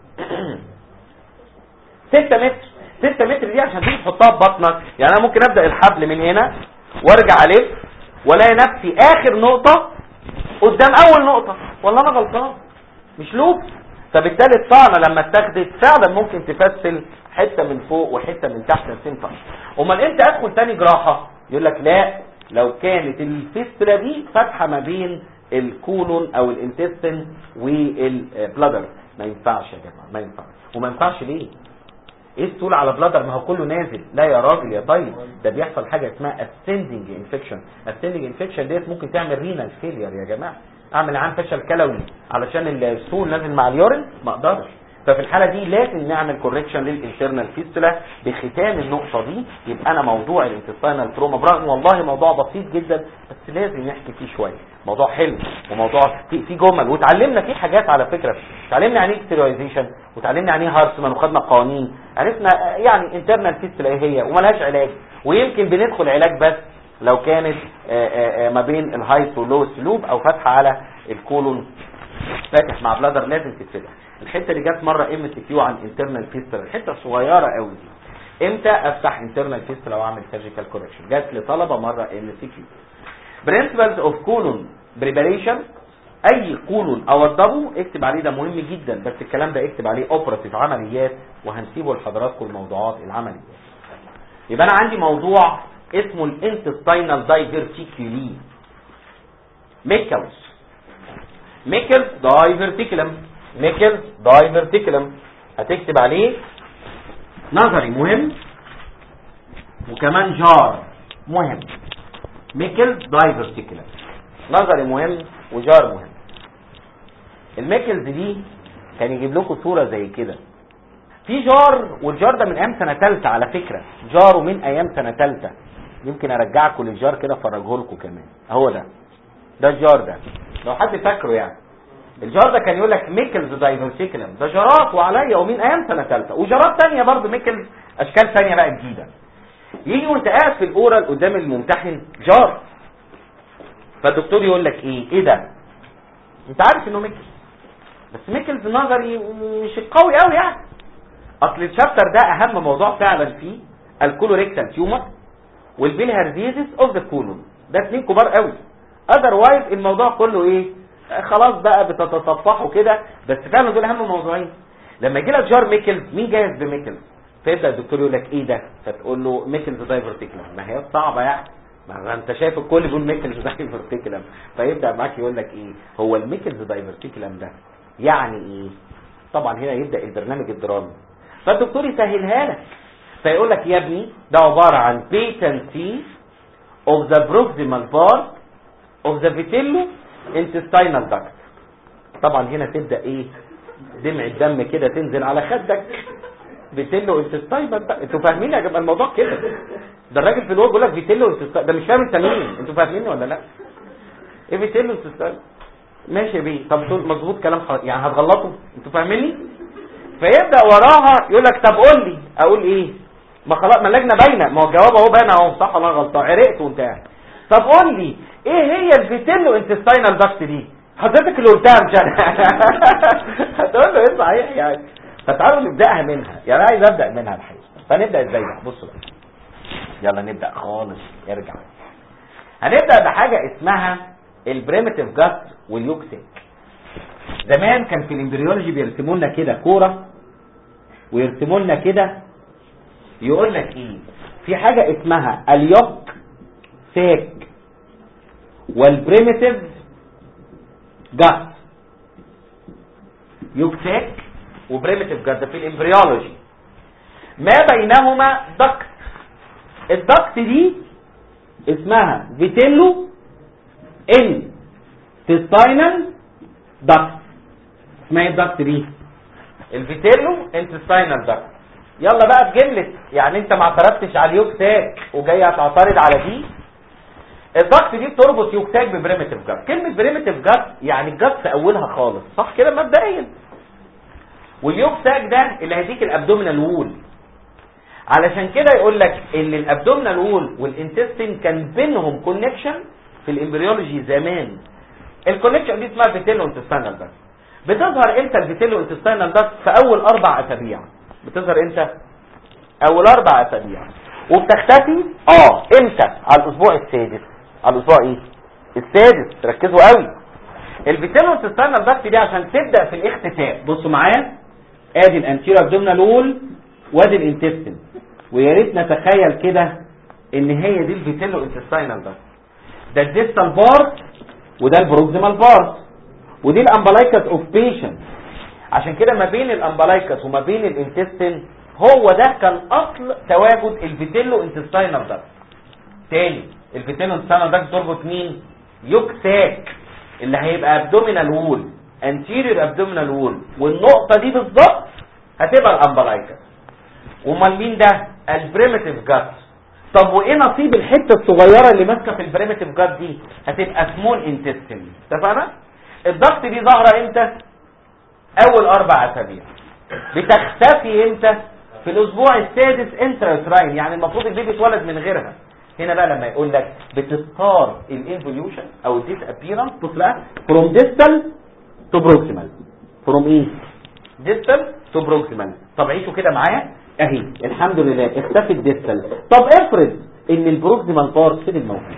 6 متر. 6 متر دي عشان تيجي تحطها في بطنك، يعني انا ممكن ابدا الحبل من هنا وارجع الف والاقي نفسي اخر نقطه قدام اول نقطه، والله انا غلطان؟ مش لوب. فبالتالي الطعنه لما اتاخدت فعلا ممكن تفصل حته من فوق وحته من تحت تنفع. امال امتى ادخل تاني جراحه؟ يقول لك لا لو كانت الفيستلا دي فاتحه ما بين الكولون او الانتستين والبلادر. ما ينفعش يا جماعه، ما ينفعش. وما ينفعش ليه؟ ايه السول على بلادر؟ ما هو كله نازل. لا يا راجل يا طيب، ده بيحصل حاجه اسمها ascending infection. ascending infection ديت ممكن تعمل رينال فيلير يا جماعه. اعمل عام فشل كلوي علشان السول نازل مع اليورين؟ ما اقدرش. ففي الحاله دي لازم نعمل كوركشن للانترنال فيستولا. بختام النقطه دي يبقى انا موضوع الانتستينال تروما برغم والله موضوع بسيط جدا بس لازم نحكي فيه شويه. موضوع حلو وموضوع فيه جمل وتعلمنا فيه حاجات على فكره. اتعلمنا يعني ايه ستيرويزيشن وتعلمنا يعني ايه هارتمان وخدنا قوانين. عرفنا يعني انترنال فيستولا ايه هي وملهاش علاج، ويمكن بندخل علاج بس لو كانت ما بين الهايت واللو سلوب او فاتحه على الكولون فاتح مع بلادر لازم تتفتح. الحته اللي جت مره ام سي كيو عن انترنال فيستولا، الحته الصغيره قوي دي، امتى افتح انترنال فيستولا واعمل سيرجيكال كوركشن؟ جت لطلبه مره ام سي كيو. برنسبلز اوف كولون بريباريشن، اي كولون اوضبه اكتب عليه، ده مهم جدا، بس الكلام ده اكتب عليه اوبراتيف عمليات وهنسيبه لحضراتكم الموضوعات العمليات. يبقى انا عندي موضوع اسمه الانتستينال دايفرتيكولي ميكلز. ميكلز دايفرتيكولم، ميكلز دايفرتيكولم هتكتب عليه نظري مهم وكمان جار مهم. ميكلز دايفرتيكولم نظري مهم وجار مهم. الميكلز دي كان يجيب لكم صوره زي كده. في جار، والجار ده من ايام سنه ثالثه على فكره، جاره من ايام سنه ثالثه. يمكن ارجعكم للجار كده افرجه لكم كمان. هو ده الجار ده لو حد فاكره يعني. الجار ده كان يقول لك ميكلز دايفرتيكولم، ده جارات وعليا ومين ايام سنه ثالثه، وجارات ثانيه برضه ميكلز اشكال ثانيه بقى جديده. يجي وانت قاعد في الاورال قدام الممتحن جار، فالدكتور يقول لك ايه ده؟ انت عارف انه ميكلز، بس ميكلز نظري مش قوي قوي يعني. اصل الشابتر ده اهم موضوع فعلا فيه الكولوريكتال تيومر والبيلهارزيزيس اوف ذا كولون، ده اثنين كبار قوي. اذروايز الموضوع كله ايه؟ خلاص بقى بتتصفحوا كده، بس فعلا دول اهم موضوعين. لما يجي لك جار ميكلز، مين جاهز بميكلز؟ فيبدا الدكتور يقول لك ايه ده؟ فتقول له ميكلز دايفرتيكولم. ما هي صعبه يعني، ما انت شايف الكل بيقول ميكلز دايفرتيكولم. فيبدا معاك يقول لك ايه هو الميكلز دايفرتيكولم ده يعني ايه؟ طبعا هنا يبدا البرنامج الدرامي، فالدكتور يسهلها لك فيقول لك يا ابني ده عباره عن patency of the proximal part of the vitello intestinal duct. طبعا هنا تبدا ايه؟ دمع الدم كده تنزل على خدك. فيتيلو intestinal duct، انتوا فاهمين يا جماعه الموضوع كده؟ ده الراجل في الوقت بيقول لك فيتيلو intestinal، ده مش فاهم انت مين، انتوا فاهميني ولا لا؟ ايه فيتيلو intestinal؟ ماشي يا بيه، طب تقول مظبوط كلام يعني هتغلطوا، انتوا فاهميني؟ فيبدا وراها يقول لك طب قول لي، اقول ايه؟ ما خلاص ما اللجنه باينه، ما هو الجواب اهو باين اهو، صح ولا غلطان؟ عرقت وانت قاعد. طب قول لي ايه هي الفيتيلو انتستاينال داكت دي؟ حضرتك اللي قلتها مش انا. هتقول له ايه صحيح يعني. فتعالوا نبداها منها، يعني عايز ابدا منها الحقيقه. فنبدا ازاي بقى؟ بصوا بقى، يلا نبدا خالص. ارجع، هنبدا بحاجه اسمها البريميتيف جاست واليوكسيك. زمان كان في الامبريولوجي بيرسموا لنا كده كوره، ويرسموا لنا كده يقول لك ايه؟ في حاجه اسمها اليوك سيك والبريميتيف جاست. يوك سيك وبريميتيف جاست في الامبريولوجي ما بينهما دكت. الدكت دي اسمها فيتيلو انتستاينال دكت. اسمها ايه الدكت دي؟ الفيتيلو انتستاينال دكت. يلا بقى بجملة، يعني انت ما اعترضتش على اليوكتاك وجاي هتعترض على دي. الضغط دي بتربط يوكتاك ببريميتيف جات. كلمة بريميتيف جات يعني الجات في اولها خالص، صح كده مبدئيا. واليوكتاك ده اللي هيديك الابدومينال وول. علشان كده يقول لك ان الابدومينال وول والانتستين كان بينهم كونكشن في الامبريولوجي زمان. الكونكشن دي اسمها فيتيلو انتستينال داكت. بتظهر امتى الفيتيلو انتستينال داكت؟ في اول 4 اسابيع. بتظهر امتى؟ اول 4 اسابيع. وبتختفي امتى؟ على الاسبوع السادس. على الاسبوع ايه؟ السادس. ركزوا قوي. الفيتيلو انتستينال داكت دي عشان تبدا في الاختفاء، بصوا معايا، ادي الانتيرو ابدومينال وول وادي الانتستين، ويا ريت نتخيل كده ان هي دي الفيتيلو انتستينال داكت. ده الديستال بارت وده البروكسيمال بارت، ودي الامبلايكس اوف بيشنت. عشان كده ما بين الامبلايكس وما بين الانتستين هو ده كان اصل تواجد الفيتيلو انتستينال داكت. تاني، الفيتيلو انتستينال داكت تربط مين؟ يوكساك اللي هيبقى ابدومينال وول، انتيريور ابدومينال وول، والنقطه دي بالظبط هتبقى الامبلايكس. امال مين ده؟ البريميتيف جات. طب وايه نصيب الحته الصغيره اللي ماسكه في البريميتيف جات دي؟ هتبقى سمول انتستين. اتفقنا؟ الضغط دي ظاهره امتى؟ اول 4 اسابيع. بتختفي امتى؟ في الاسبوع السادس انتراتراين، يعني المفروض البيبي اتولد من غيرها. هنا بقى لما يقول لك بتختار الانفوليوشن او الديس ابيرنس، بص بقى، فروم ديستال تو بروكسيمال. فروم ايه؟ ديستال تو بروكسيمال. طب عيشوا كده معايا اهي، الحمد لله اختفت ديستال. طب افرض ان البروكسيمال بارت فضل موجود،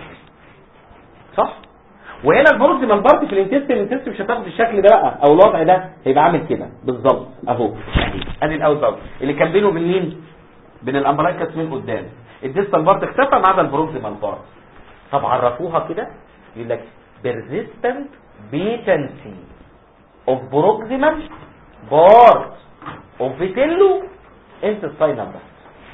صح؟ وهنا البروكسيمال بارت في الانتستين مش هتاخد الشكل ده بقى او الوضع ده، هيبقى عامل كده بالظبط اهو. ادي الاول باول اللي كان بينه وبين مين؟ بين الامبلايكس من قدام. الديستال بارت اختفى ما عدا البروكسيمال بارت. طب عرفوها كده، يقول لك persistent patency of proximal part of vitello intestinal duct.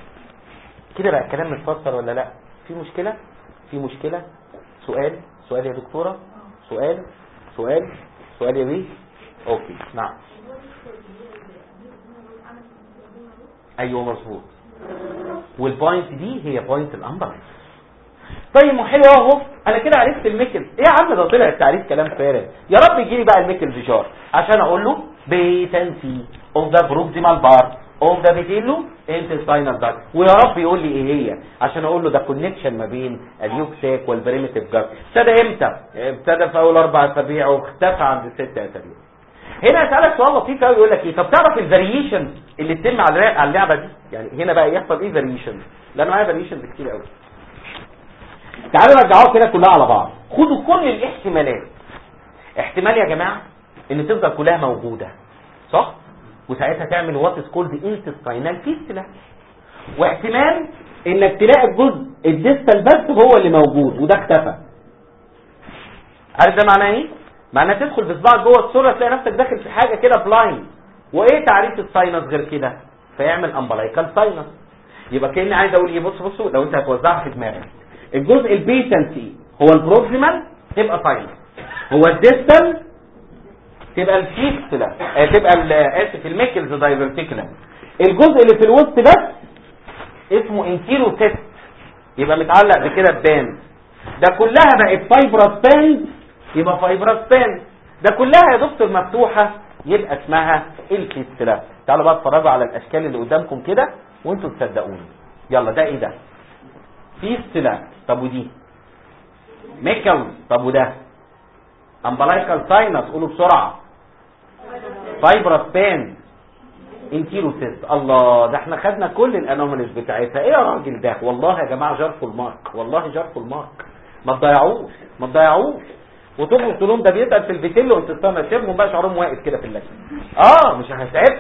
كده بقى الكلام متفسر ولا لا؟ في مشكله؟ في مشكله؟ سؤال يا دكتوره؟ سؤال يا بيه؟ اوكي نعم. ايوه مظبوط. والبوينت دي هي بوينت الامبلايكس. طيب ما حلو اهو، انا كده عرفت الميكلز. ايه يا عم ده طلع التعريف كلام فارغ. يا رب يجي لي بقى الميكلز جار عشان اقول له بيتنسي اوف ذا بروكسيمال بار اوف ذا فيتيلو انتستاينال داكت، ويا رب يقول لي ايه هي عشان اقول له ده كونكشن ما بين اليوك ساك والبريميتيف جار. ابتدى امتى؟ ابتدى في اول 4 اسابيع واختفى عند 6 اسابيع. هنا اسالك سؤال لطيف قوي، يقول لك ايه؟ طب تعرف الفاريشن اللي تتم على اللعبه دي؟ يعني هنا بقى يحصل ايه فاريشن؟ لان معايا فاريشن كتير قوي. تعالوا رجعوها كده كلها على بعض، خدوا كل الاحتمالات. احتمال يا جماعه ان تفضل كلها موجوده، صح؟ وساعتها تعمل وات از كولد انتستاينال فيستلا. واحتمال انك تلاقي الجزء الديستال بس هو اللي موجود وده اختفى. عارف ده معناه ايه؟ معناه تدخل بصباعك جوه الصوره تلاقي نفسك داخل في حاجه كده بلايند. وايه تعريف الساينس غير كده؟ فيعمل امبلايكال ساينس. يبقى كاني عايز اقول ايه؟ بصوا لو انت هتوزعها في دماغك، الجزء البيتنسي هو البروكسيمال تبقى ساينس، هو الديستال تبقى الفيستلا، تبقى اسف الميكلز دايفرتيكولم. الجزء اللي في الوسط بس اسمه انتيرو تيست، يبقى متعلق بكده بباند. ده كلها بقت فايبرس باند، يبقى فايبرس باند. ده كلها يا دكتور مفتوحه، يبقى اسمها الفيستلا. تعالوا بقى اتفرجوا على الاشكال اللي قدامكم كده وانتوا تصدقوني. يلا ده ايه ده؟ فيستلا. طب ودي ميكل. طب وده امبلايكال ساينس. قولوا بسرعه. فايبرس باند انتيروسيست. الله، ده احنا خدنا كل الانوماليز بتاعتها. ايه يا راجل ده؟ والله يا جماعه جرفوا المارك، والله جرفوا المارك. ما تضيعوش ما تضيعوش. وتبقوا تقولوا ده بيسال في الفيتيلو انت استنى تشوفهم بقى شعرهم واقف كده في اللجنه. مش هتعب.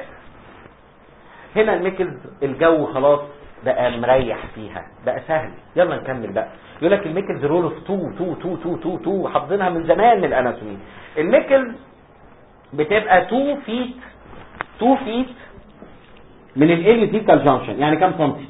هنا الميكلز الجو خلاص بقى مريح فيها، بقى سهل. يلا نكمل بقى. يقول لك الميكلز رول اوف 2 حافظينها من زمان من الاناتومي. الميكلز بتبقى 2 فيت من الاليوتيكال جانكشن. يعني كام سنتي؟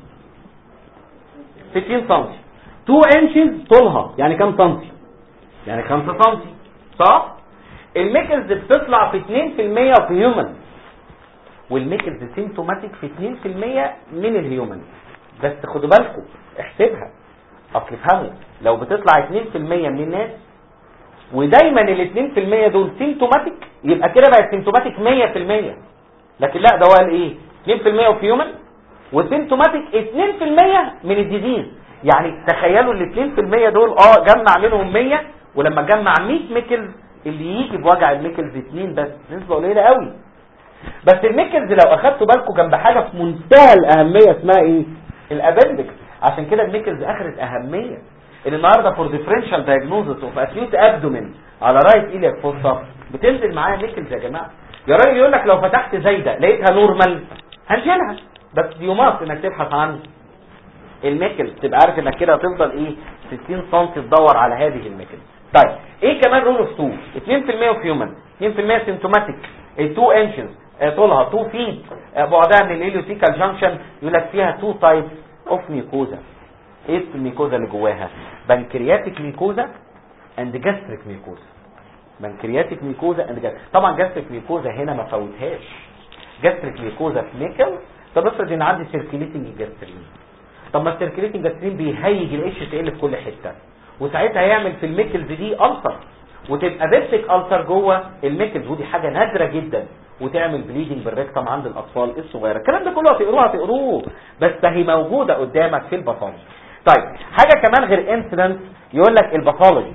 60 سنتي. 2 انشز طولها، يعني كام سنتي؟ يعني 5 سنتي، صح؟ الميكلز بتطلع في 2% في هيومن، والميكلز سيمتوماتيك في 2% من الهيومن. بس خدوا بالكم احسبها، اصل افهموا، لو بتطلع 2% من الناس ودايما ال 2% دول سيمتوماتيك، يبقى كده بقى سيمتوماتيك 100%. لكن لا، ده هو قال ايه؟ 2% في هيومن وسيمتوماتيك 2% من الديزيز. يعني تخيلوا ال 2% دول جمع منهم 100، ولما جمع 100 ميكلز اللي يجي بوجع الميكلز 2 بس، نسبه قليله قوي. بس الميكلز لو اخدتوا بالكم جنب حاجه في منتهى الاهميه اسمها ايه؟ الابندكس. عشان كده الميكلز اخرت اهميه. ان النهارده فور ديفرنشال دايجنوزس اوف اكيوت ابدومين على رايت ايلياك فوسا بتنزل معايا ميكلز يا جماعه. يا راجل يقول لك لو فتحت زايده لقيتها نورمال هنشيلها، بس يومات انك تبحث عن الميكلز تبقى عارف انك كده هتفضل ايه 60 سم تدور على هذه الميكلز. طيب ايه كمان رول اوف 2؟ 2% في هيومن، 2% سيمتوماتيك، 2 انشز طولها 2 فيت بعدها من الاليوتيكال جانكشن. يقول لك فيها 2 تايبس اوف ميكوزا. ايه الميكوزا اللي جواها؟ بنكرياتيك ميكوزا اند جاستريك ميكوزا. بنكرياتيك ميكوزا اند جاستريك. طبعا جاستريك ميكوزا هنا ما فوتهاش. جاستريك ميكوزا في ميكل. طب افرض ان عندي سيركيليتنج جاسترين، طب ما السيركيليتنج جاسترين بيهيج الاتش تي ال في كل حته، وساعتها يعمل في الميكلز دي ألسر، وتبقى بيسك ألسر جوه الميكلز، ودي حاجه نادره جدا، وتعمل بليدنج بالريكتم عند الاطفال الصغيره. الكلام ده كله هتقروه بس هي موجوده قدامك في الباثولوجي. طيب حاجه كمان غير انسيدنت، يقول لك الباثولوجي.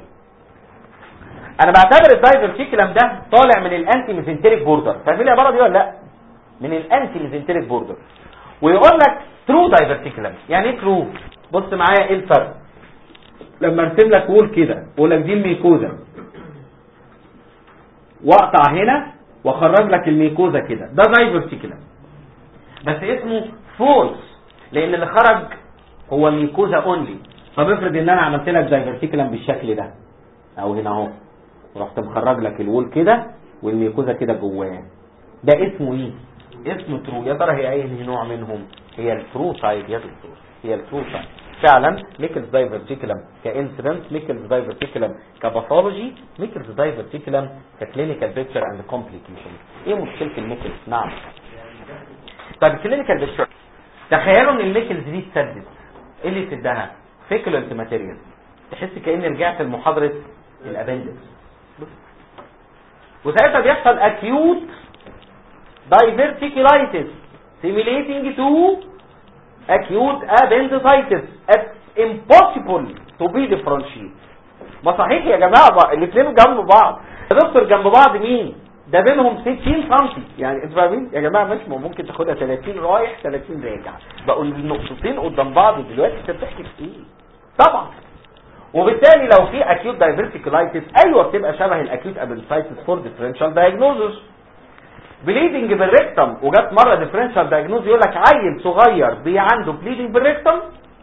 انا بعتبر الدايفرتيكولم ده طالع من الانتي ميزنتريك بوردر. فاهمين العباره دي ولا لا؟ من الانتي ميزنتريك بوردر. ويقول لك ترو دايفرتيكولم. يعني ايه ترو؟ بص معايا ايه الفرق. لما ارسم لك وول كده واقول لك دي الميكوزا، واقطع هنا واخرج لك الميكوزا كده، ده دايفرتيكولم. بس اسمه فولس لان اللي خرج هو ميكوزا اونلي. طب افرض ان انا عملت لك دايفرتيكولم بالشكل ده او هنا اهو، ورحت مخرج لك الوول كده والميكوزا كده جواه، ده اسمه ايه؟ اسمه ترو. يا ترى هي اي نوع منهم؟ هي الترو تايب يا دكتور، هي الترو تايب فعلا. ميكلز دايفرتيكولم كانسيدنت، ميكلز دايفرتيكولم كباثولوجي، ميكلز دايفرتيكولم ككلينيكال بيكتشر اند كومبليكيشن. ايه مشكله الميكلز؟ نعم. طيب الكلينيكال بيكتشر، تخيلوا ان الميكلز دي اتسدت. ايه اللي سدها؟ فيكولنت ماتيريال. تحس كأني رجعت لمحاضرة الابندكس. وساعتها بيحصل acute diverticulitis simulating to acute appendicitis. It's impossible to be differentiated. ما صحيح يا جماعة الاثنين جنب بعض يا دكتور، جنب بعض مين؟ ده بينهم 60 سم، يعني انتوا فاهمين يا جماعة؟ مش ممكن تاخدها 30 رايح 30 راجع، بقول النقطتين قدام بعض دلوقتي انت بتحكي في ايه؟ طبعا. وبالتالي لو في acute diverticulitis ايوه بتبقى شبه الاكيوت appendicitis for differential diagnosis. بليدنج بالريكتم، وجات مره ديفرنشال دايجنوز يقول لك عيل صغير عنده بليدنج بالريكتم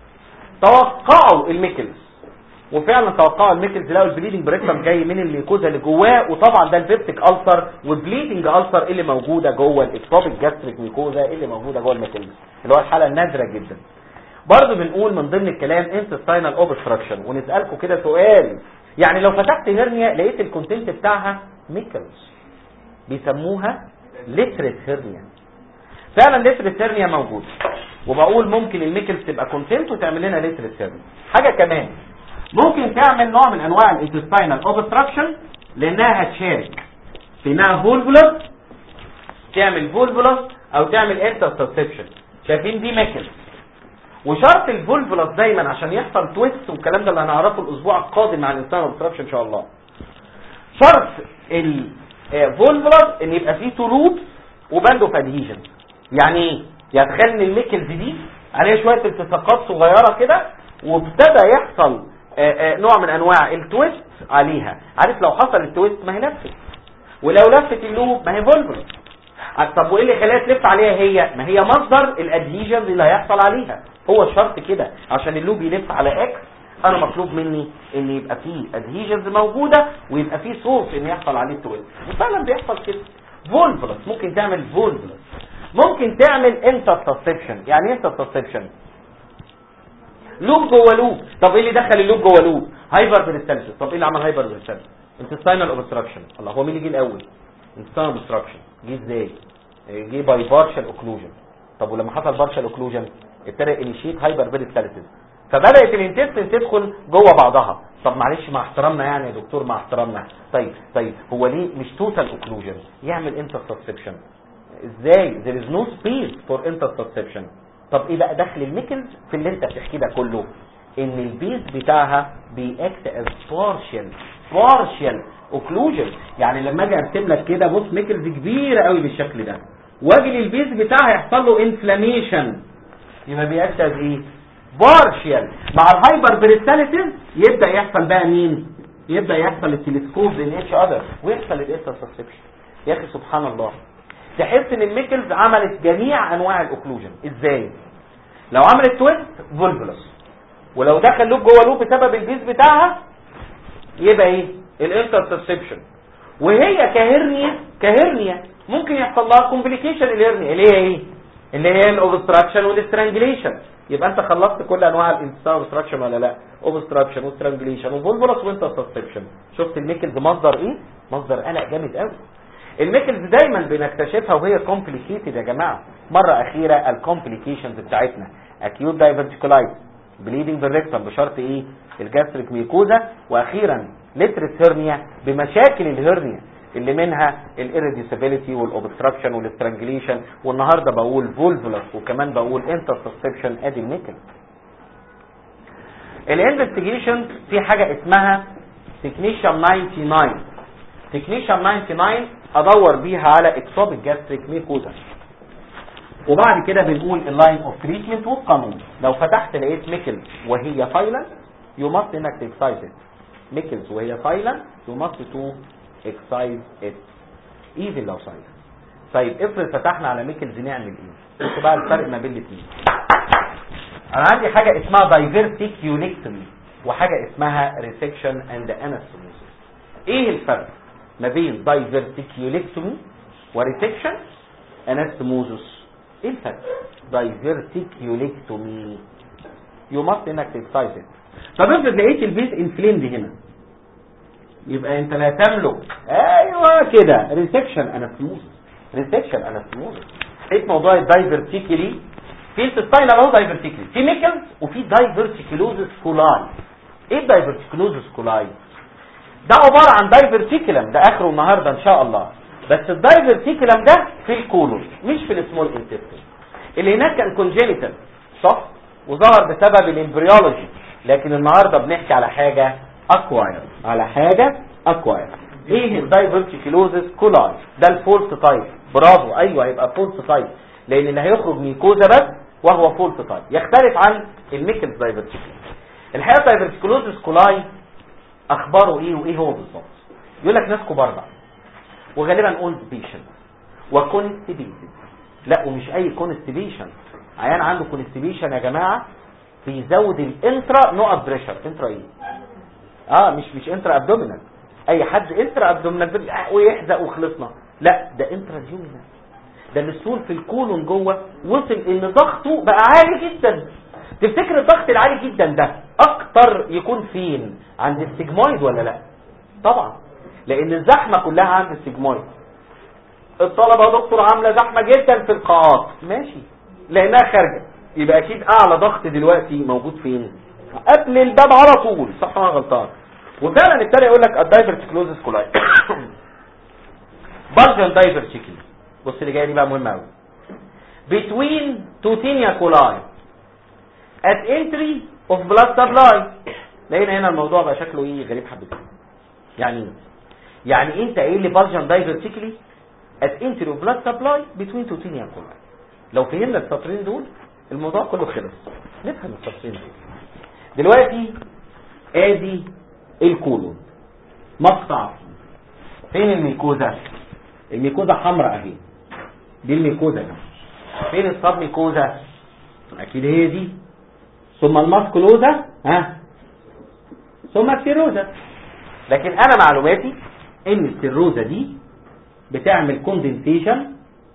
توقعوا الميكلز، وفعلا توقعوا الميكلز لقوا البليدنج بالريكتم جاي من الميكوزا اللي جواه، وطبعا ده البيبتيك ألسر والبليدنج ألسر اللي موجوده جوه الاكتوبيك جاستريك ميكوزا اللي موجوده جوه الميكلز، اللي هو الحاله النادره جدا. برضه بنقول من ضمن الكلام انتستاينال اوبستراكشن، ونسالكم كده سؤال، يعني لو فتحت هرنيا لقيت الكونتنت بتاعها ميكلز بيسموها لترة هرنيا. فعلا لترة هرنيا موجود، وبقول ممكن الميكلز تبقى كونتنت وتعمل لنا لترة هرنيا. حاجة كمان ممكن تعمل نوع من انواع الانتستاينال اوبستراكشن لانها هتشارك في انها فولفولس، تعمل فولفولس او تعمل انترسبشن. شايفين دي ميكلز، وشرط الفولفولس دايما عشان يحصل تويست، والكلام ده اللي هنعرفه الاسبوع القادم مع الانتستاينال اوبستراكشن ان شاء الله. شرط فولفولس ان يبقى فيه تولوب وباند اوف ادهيجن. يعني ايه؟ يعني تخيل ان الميكلز دي عليها شويه التصاقات صغيره كده، وابتدى يحصل نوع من انواع التويست عليها. عارف لو حصل التويست ما هي لفت، ولو لفت اللوب ما هي فولفولس. طب وايه اللي خلاها تلف عليها هي؟ ما هي مصدر الادهيجنز اللي هيحصل عليها. هو الشرط كده عشان اللوب يلف على اكس انا مطلوب مني ان يبقى فيه ادهيجنز موجوده ويبقى فيه سورس ان يحصل عليه التويست، وفعلا بيحصل كده. فولفولس ممكن تعمل فولفولس، ممكن تعمل انترسبشن. يعني ايه انترسبشن؟ لوب جوه لوب. طب ايه اللي دخل اللوب جوه لوب؟ هايبر بريستالسيس. طب ايه اللي عمل هايبر بريستالسيس؟ انتستاينال اوبستراكشن. الله، هو مين اللي جه الاول؟ انتستاينال اوبستراكشن. جه ازاي؟ جه باي بارشال اوكلوجن. طب ولما حصل بارشال اوكلوجن ابتدى انيشيت هايبر بريستالسيس، فبدات الانتستين تدخل جوه بعضها. طب معلش مع احترامنا يعني يا دكتور، مع احترامنا، طيب هو ليه مش توتال اوكلوجن يعمل انترسبشن؟ ازاي؟ there is no space for interception. طب ايه بقى دخل الميكلز في اللي انت بتحكيه ده كله؟ ان البيز بتاعها بيأكت as partial occlusion. يعني لما اجي ارسم لك كده، بص ميكلز كبيره قوي بالشكل ده، واجي للبيز بتاعها يحصل له انفلاميشن، يبقى بيأكت as ايه؟ بارشال. مع الهايبر بريستاليسيس يبدا يحصل بقى مين؟ يبدا يحصل التلسكوب بين اتش اذر ويحصل الانترسبشن. يا اخي سبحان الله، تحس ان الميكلز عملت جميع انواع الاوكلوجن. ازاي؟ لو عملت تويست فولفولس، ولو دخل لوب جوه لوب بسبب البيز بتاعها يبقى ايه؟ الانترسبشن. وهي كهرنيا ممكن يحصل لها كومبليكيشن الهرنيا اللي هي ايه؟ اللي هي الاوبستراكشن والاسترانجليشن. يبقى انت خلصت كل انواع الانتستاينال اوبستراكشن ولا لا؟ اوبستراكشن وسترانجليشن وفولفولس وانترسبشن. شفت الميكلز مصدر ايه؟ مصدر قلق جامد قوي. الميكلز دايما بنكتشفها وهي كومبليكيتد يا جماعه. مره اخيره الكومبليكيشنز بتاعتنا اكيوت دايفرتيكولايتس، بليدنج بالريكتم بشرط ايه؟ الجاستريك ميكوزا، واخيرا لترس هرنيا بمشاكل الهرنيا اللي منها الاريديوسابيليتي والاوبستراكشن والاسترانجليشن، والنهارده بقول فولفولس وكمان بقول انترسبشن. ادي الميكل. الانفستيجيشن في حاجه اسمها تكنيشن 99. تكنيشن 99 ادور بيها على اكتوبيك جاستريك ميكوزا، وبعد كده بنقول اللاين اوف تريتمنت والقانون. لو فتحت لقيت ميكل وهي سايلنت يو ماست انك اكسايز ات. ميكلز وهي سايلنت يو ماست تو اكسايز ات ايفن لو سايلنت. طيب افرض فتحنا على ميكلز نعمل ايه؟ شوفوا بقى الفرق ما بين الاثنين. انا عندي حاجه اسمها دايفرتيكيوليكتومي وحاجه اسمها ريسكشن اند انستموزيس. ايه الفرق ما بين دايفرتيكيوليكتومي وريسكشن انستموزيس؟ ايه الفرق؟ دايفرتيكيوليكتومي يو ماست انك تكسايز ات. طب افرض لقيت البيز انفليمد هنا، يبقى انت لا تملك ايوه كده ريسكشن انستموزيس. ريسكشن انستموزيس. ايه موضوع الدايفرتيكولي؟ في الستاينال اهو دايفرتيكولي، في ميكلز وفي دايفرتيكولوزس كولاي. ايه الدايفرتيكولوزس كولاي؟ ده عباره عن دايفرتيكولم، ده اخره النهارده ان شاء الله. بس الدايفرتيكولم ده في الكولون مش في السمول انتستين. اللي هناك كان كونجينيتال صح، وظهر بسبب الامبريولوجي، لكن النهارده بنحكي على حاجه اكواير، على حاجه اكواير. ايه الدايفرتيكولوزس كولاي؟ ده الفولت تايب. برافو، ايوه هيبقى فولت تايب، لان اللي هيخرج ميكوزا بس وهو فولت تايب، يختلف عن الميكلز دايفرتيكولوزس. الحقيقه دايفرتيكولوزس كولاي اخباره ايه وايه هو بالظبط؟ يقول لك ناس كبار بقى، وغالبا اولد بيشنت وكونستيبيتد. لا، ومش اي كونستيبيشن، عيان عنده كونستيبيشن يا جماعه بيزود الانترا نقط بريشر. انترا ايه؟ مش انترا ابدومينال. اي حد انترا ابدومينال ويحزق وخلصنا، لا ده انترا ديومينال. ده السول في الكولون جوه وصل ان ضغطه بقى عالي جدا. تفتكر الضغط العالي جدا ده اكتر يكون فين؟ عند السيجمويد ولا لا؟ طبعا، لان الزحمه كلها عند السيجمويد. الطلبه يا دكتور عامله زحمه جدا في القاعات، ماشي، لانها خارجه، يبقى اكيد اعلى ضغط دلوقتي موجود فين؟ قبل الباب على طول، صح ولا غلطان؟ وفعلا ابتدى يقول لك الدايفرتيكولوزس كولاي. بارجل دايفرتيكولي. بص اللي جايه دي بقى مهمه قوي. between توتينيا كولاي at entry of blood supply. لقينا هنا الموضوع بقى شكله ايه؟ غريب حبتين. يعني انت ايه اللي بارجل دايفرتيكولي at entry of blood supply between توتينيا كولاي؟ لو فهمنا السطرين دول الموضوع كله خلص. نفهم السطرين دول دلوقتي. ادي الكولون مقطع. فين الميكوزا؟ الميكوزا حمراء اهي، دي الميكوزا. فين الصاب ميكوزا؟ اكيد هي دي. ثم الماسكولوزا، ثم السيروزا. لكن انا معلوماتي ان السيروزا دي بتعمل كوندنسيشن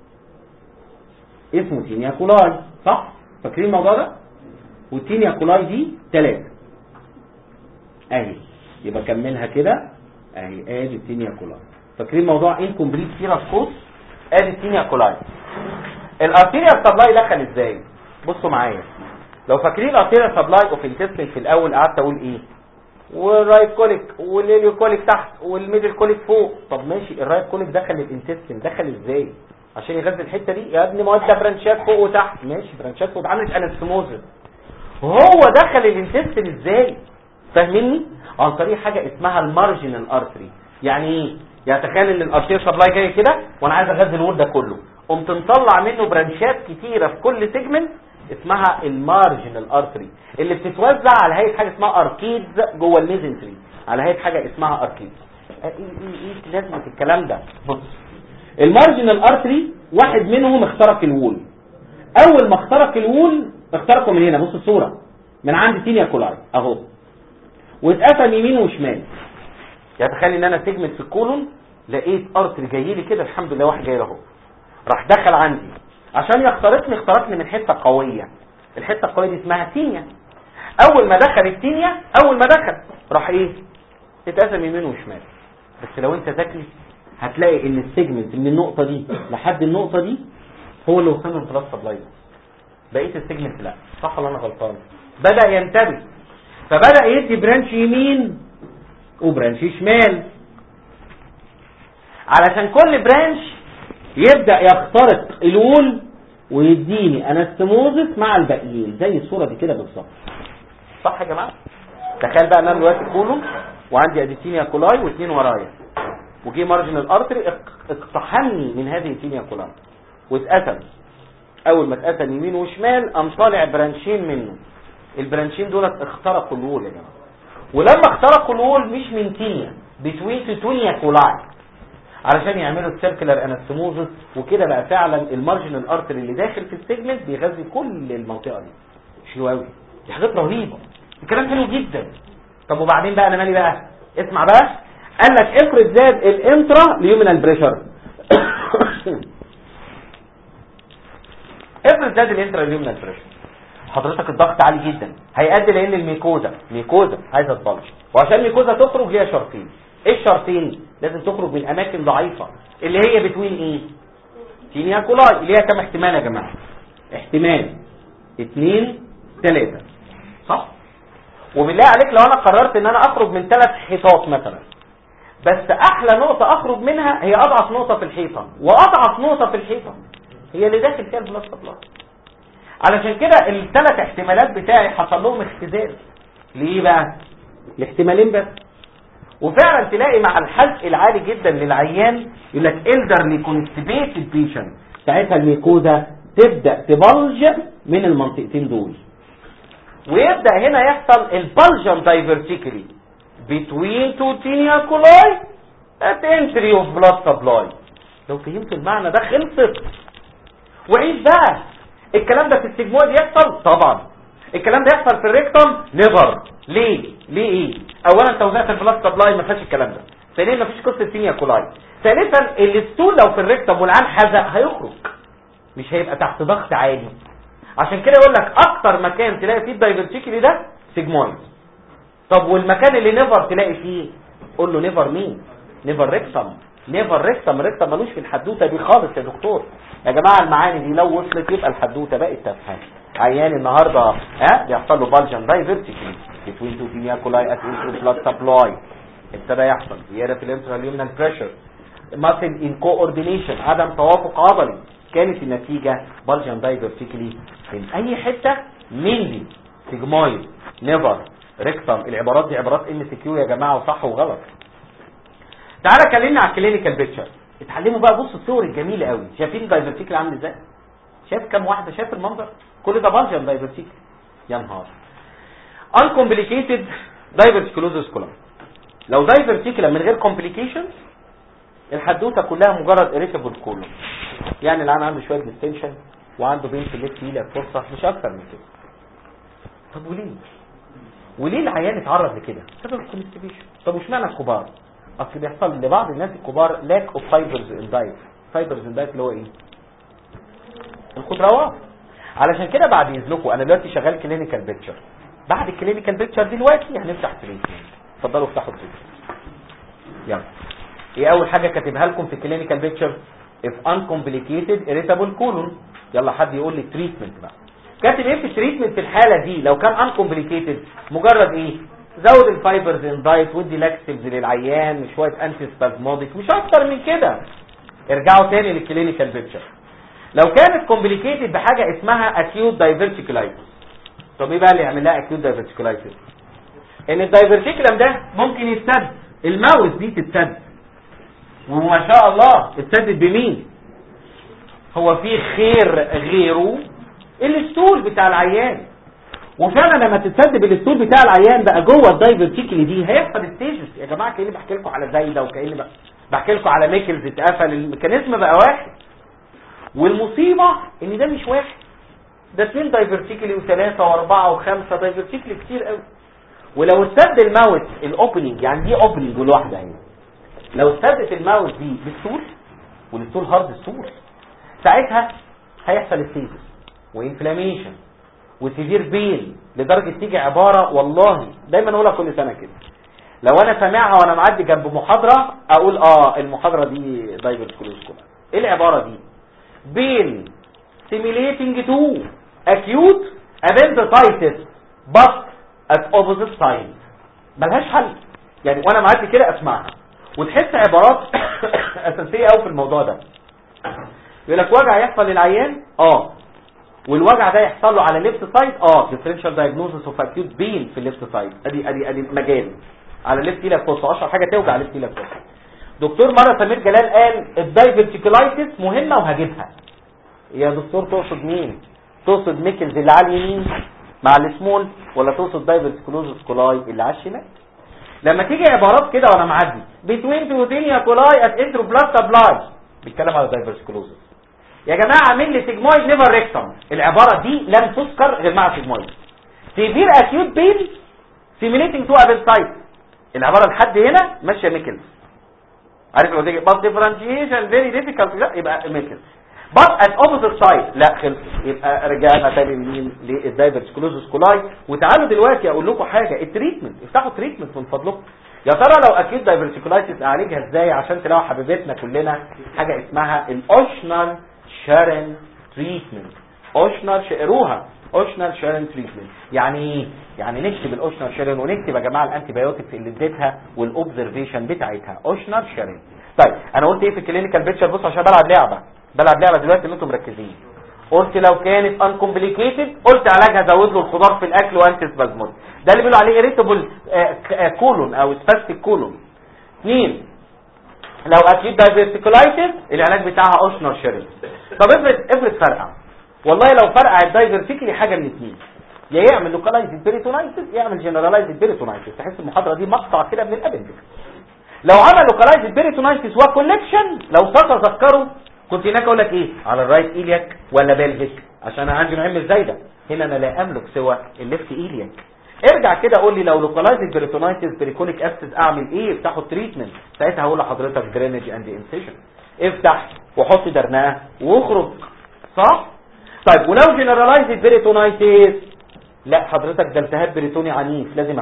اسمه تينيا كولاي، صح؟ فاكرين الموضوع ده؟ والتينيا كولاي دي 3 اهي، يبقى كملها كده اهي. ادي التينيا كولاي. فاكرين موضوع انكمبليت سيراس كوس؟ ادي التينيا كولاي. الارتيريا سبلاي دخل ازاي؟ بصوا معايا. لو فاكرين الارتيريا سبلاي اوف انتستين في الاول قعدت اقول ايه؟ والرايت كوليك والليليو كوليك تحت والميدل كوليك فوق. طب ماشي، الرايت كوليك دخل الانتستين، دخل ازاي؟ عشان يغذي الحته دي يا ابني. مودة برانشات فوق وتحت، ماشي، برانشات فوق عملت انستموزس. هو دخل الانتستين ازاي؟ فاهميني؟ عن طريق حاجه اسمها المارجنال ارتري. يعني ايه؟ يعني تخيل ان الارتيريا سبلاي جاي كده وانا عايز اغذي الوول ده كله، قمت مطلع منه برانشات كتيره في كل سيجمنت اسمها المارجنال ارتري، اللي بتتوزع على هيئه حاجه اسمها اركيدز جوه الميزنتري، على هيئه حاجه اسمها اركيدز. ايه لازمه الكلام ده؟ بص، المارجنال ارتري واحد منهم اخترق الوول. اول ما اخترق الوول اخترقه من هنا، بص الصوره، من عند تينيا كولاي اهو، واتقسم يمين وشمال. يعني تخيل ان انا سيجمنت في الكولون لقيت ارتري جاي لي كده، الحمد لله واحد جاي اهو، راح دخل عندي عشان اخترقني من حته قويه. الحته القويه دي اسمها تينيا. اول ما دخل التينيا، اول ما دخل راح ايه؟ اتقسم يمين وشمال. بس لو انت ذكي هتلاقي ان السيجمنت من النقطه دي لحد النقطه دي هو اللي وصل له البلاد سبلاي، بقيه السيجمنت لا. صح ولا انا غلطان؟ بدا ينتبه، فبدا يدي برانش يمين وبرانش شمال، علشان كل برانش يبدا يخترق الوول ويديني انستموزس مع الباقيين، زي الصوره دي كده بالظبط. صح يا جماعه؟ تخيل بقى ان انا دلوقتي كولون وعندي اديتينيا كولاي واثنين ورايا، وجي مارجنال ارتري اقتحمني من هذه التينيا كولاي واتقسم. اول ما اتقسم يمين وشمال قام طالع برانشين منه. البرانشين دولت اخترقوا الوول يا جماعه. ولما اخترقوا الوول مش من تينيا، بتوين تونيا كولاي، علشان يعملوا السيركلر انستموزس. وكده بقى فعلا المارجنال ارتري اللي داخل في السيجمنت بيغذي كل المنطقه دي. حلو قوي، دي حاجات رهيبه، الكلام حلو جدا. طب وبعدين بقى انا مالي بقى؟ اسمع بقى. قال لك افرض زاد الانترا ليومينال بريشر. افرض زاد الانترا ليومينال بريشر، حضرتك الضغط عالي جدا، هيؤدي لان الميكوزا عايزه تبلج. وعشان الميكوزا تخرج ليها شرطين. ايه الشرطين؟ لازم تخرج من اماكن ضعيفه اللي هي بتوين ايه؟ تينيا كولاي، اللي هي كم احتمال يا جماعه؟ احتمال 2 3، صح؟ وبالله عليك لو انا قررت ان انا اخرج من 3 حيطات مثلا، بس احلى نقطة اخرج منها هي اضعف نقطة في الحيطة، واضعف نقطة في الحيطة هي اللي داخل فيها البلاد سبلاي. علشان كده ال3 احتمالات بتاعي حصل لهم اختزال. ليه بقى؟ الاحتمالين بس. وفعلا تلاقي مع الحزق العالي جدا للعيان يقول لك elderly constipated patient، ساعتها الميكوزا تبدأ تبلج من المنطقتين دول، ويبدأ هنا يحصل البلجن divertically between two tinea coli at entry of blood supply. لو فهمت المعنى ده خلصت. وعيش بقى الكلام ده في السيجمويد يحصل طبعا، الكلام ده يحصل في الريكتوم نيفر. ليه ايه؟ اولا توزيعة البلاد سبلاي ما فيهاش الكلام ده، ثانيا ما فيش قصه تينيا كولاي، ثالثا الستول لو في الريكتوم والعين حزق هيخرج، مش هيبقى تحت ضغط عالي. عشان كده يقول لك اكتر مكان تلاقي فيه الدايفرتيكلي ده سيجمويد. طب والمكان اللي نيفر تلاقي فيه؟ قول له نيفر مين؟ نيفر ريكتوم. نيفر ريكتوم، الريكتوم ملوش في الحدوته دي خالص يا دكتور. يا جماعه المعاني دي لو وصلت يبقى الحدوته بقت تافهه. عيان النهارده بيحصل له بالجن دايفرتيكلي between two tinea coli at entry blood supply، ابتدى يحصل زياده في الانتراليومنال بريشر، muscle in coordination، عدم توافق عضلي، كانت النتيجه بالجن دايفرتيكلي من اي حته mainly سيجمويد نيفر ريكتوم. العبارات دي عبارات MCQ يا جماعه وصح وغلط. تعالى كلمني على الكلينيكال بيكتشر. اتعلموا بقى، بصوا الصور الجميله قوي. شايفين الدايفرتيكلي عامل ازاي؟ شايف كام واحده؟ شايف المنظر؟ كل ده بالجن دايفرتيكلي. يا نهار. uncomplicated diverticulosis colon. لو دايفرتيكلا من غير complications الحدوته كلها مجرد irritable colon، يعني العيان عنده شويه ديستنشن وعنده بين في الليفت ايلك فرصه، مش اكتر من كده. طب وليه العيان اتعرض لكده؟ سبب الكونستيبيشن. طب واشمعنى الكبار؟ اصل بيحصل لبعض الناس الكبار lack of fibers in diet. fibers in diet اللي هو ايه؟ الخضروات. علشان كده بعد اذنكم انا دلوقتي شغال كلينيكال بيكتشر، بعد الكلينيكال بيكتشر دلوقتي هنفتح تريتمنت. اتفضلوا افتحوا التريتمنت. يلا. ايه اول حاجه كاتبها لكم في الكلينيكال بيكتشر؟ if uncomplicated irritable colon. يلا حد يقول لي التريتمنت بقى. كاتب ايه في التريتمنت في الحاله دي لو كان uncomplicated؟ مجرد ايه؟ زود الفايبرز ان دايت ودي لاكسيفز للعيان وشويه انتي سبازموديك، مش اكتر من كده. ارجعوا تاني للكلينيكال بيكتشر. لو كانت كومبليكيتد بحاجه اسمها اكيوت دايفرتيكولايتس. طب ايه بقى اللي يعمل لها اكيوت دايفرتيكولايتس؟ ان الدايفرتيكولم ده ممكن يتسد، الماوس دي تتسد، وما شاء الله اتسدد بمين؟ هو في خير غيره الستول بتاع العيان. وفعلا لما تتسد بالستول بتاع العيان بقى جوه الدايفرتيكلي دي هيحصل ستيجز. يا جماعه كاني بحكي لكم على زايده وكاني بحكي لكم على ميكلز اتقفل، الميكانيزم بقى واحد. والمصيبه ان ده مش واحد، ده 2 دايفرتيكلي و3 و4 و5 دايفرتيكلي كتير قوي. ولو اتسد الماوس الاوبننج، يعني دي اوبننج والواحده اهي، لو اتسدت الماوس دي بالستول والستول هارد ستول، ساعتها هيحصل ستيجز وانفلاميشن وسيفير بين، لدرجه تيجي عباره والله دايما اقولها كل سنه كده، لو انا سامعها وانا معدي جنب محاضره اقول المحاضره دي دايفرتيكولوس كلها. ايه العباره دي؟ بين stimulating to acute appendicitis but at opposite side. ملهاش حل يعني، وانا معدي كده اسمعها وتحس عبارات اساسيه قوي في الموضوع ده. يقول لك وجع يحصل للعيان والوجع ده يحصل له على ليفت سايد differential diagnosis of acute pain في الليفت سايد. ادي مجال على ليفت ايلك فرصه، اشهر حاجه توجع على ليفت ايلك فرصه. دكتور مره سمير جلال قال الدايفرتيكولايتس مهمه وهجيبها. يا دكتور تقصد مين؟ تقصد ميكلز اللي على اليمين مع السمول، ولا تقصد دايفرتيكولوزس كولاي اللي على الشمال؟ لما تيجي عبارات كده وانا معدي between two tinea coli at entry blood supply بيتكلم على دايفرتيكولوزس. يا جماعه عامل لي سيجمويد نيفر ريكتوم، العباره دي لم تذكر غير مع سيجمويد. سيفير اكيوت بين سيميليتنج تو ابنسايت، العباره لحد هنا ماشيه ميكلز. عارف لو تيجي بس ديفرنشيشن فيري ديفيكالت لا يبقى ميكلز. بس ات اوبوزيت سايد لا خلص، يبقى رجعنا تاني للدايفرتيكولوزس كولاي. وتعالوا دلوقتي اقول لكم حاجه، التريتمنت، افتحوا تريتمنت من فضلكم. يا ترى لو اكيد دايفرتيكولايتس اعالجها ازاي عشان تلاقوا حبيبتنا كلنا حاجه اسمها الاوشنال شارن تريتمنت. اوشنال شقروها، اوشنال شارن تريتمنت يعني ايه؟ يعني نكتب الاوشنر شيرين ونكتب يا جماعه الانتي بايوتكس اللي اديتها والاوبزرفيشن بتاعتها. اوشنر شيرين. طيب انا قلت ايه في الكلينيكال بيكتشر؟ بص عشان بلعب لعبه دلوقتي اللي انتم مركزين. قلت لو كانت انكومبليكيتد قلت علاجها زود له الخضار في الاكل وانتي سبازمود، ده اللي بيقولوا عليه اريتابل كولون او سباستيك كولون. 2 لو اكيد دايفرتيكولايتس العلاج بتاعها اوشنر شيرين. طب افرض فرقع، والله لو فرقع الدايفرتيكلي حاجه من 2، يا يعمل لوكالايزد بيريتونايتس يعمل جنرالايزد بيريتونايتس. تحس المحاضره دي مقطع كده من الابندكس. لو عمل لوكالايزد بيريتونايتس وكولكشن لو تتذكروا كنت هناك اقول لك ايه على الرايت ايلياك ولا بلفيك، عشان انا عندي نوعين ازاي ده. هنا انا لا املك سوى الليفت ايلياك. ارجع كده قول لي لو لوكالايزد بيريتونايتس بريكونيك ابسس اعمل ايه؟ افتحوا التريتمنت. ساعتها هقول لحضرتك درينج اند انسيشن، افتح وحط درنقه واخرج، صح؟ طيب ولو جنرالايزد بيريتونايتس لا حضرتك ده التهاب بريتوني عنيف لازم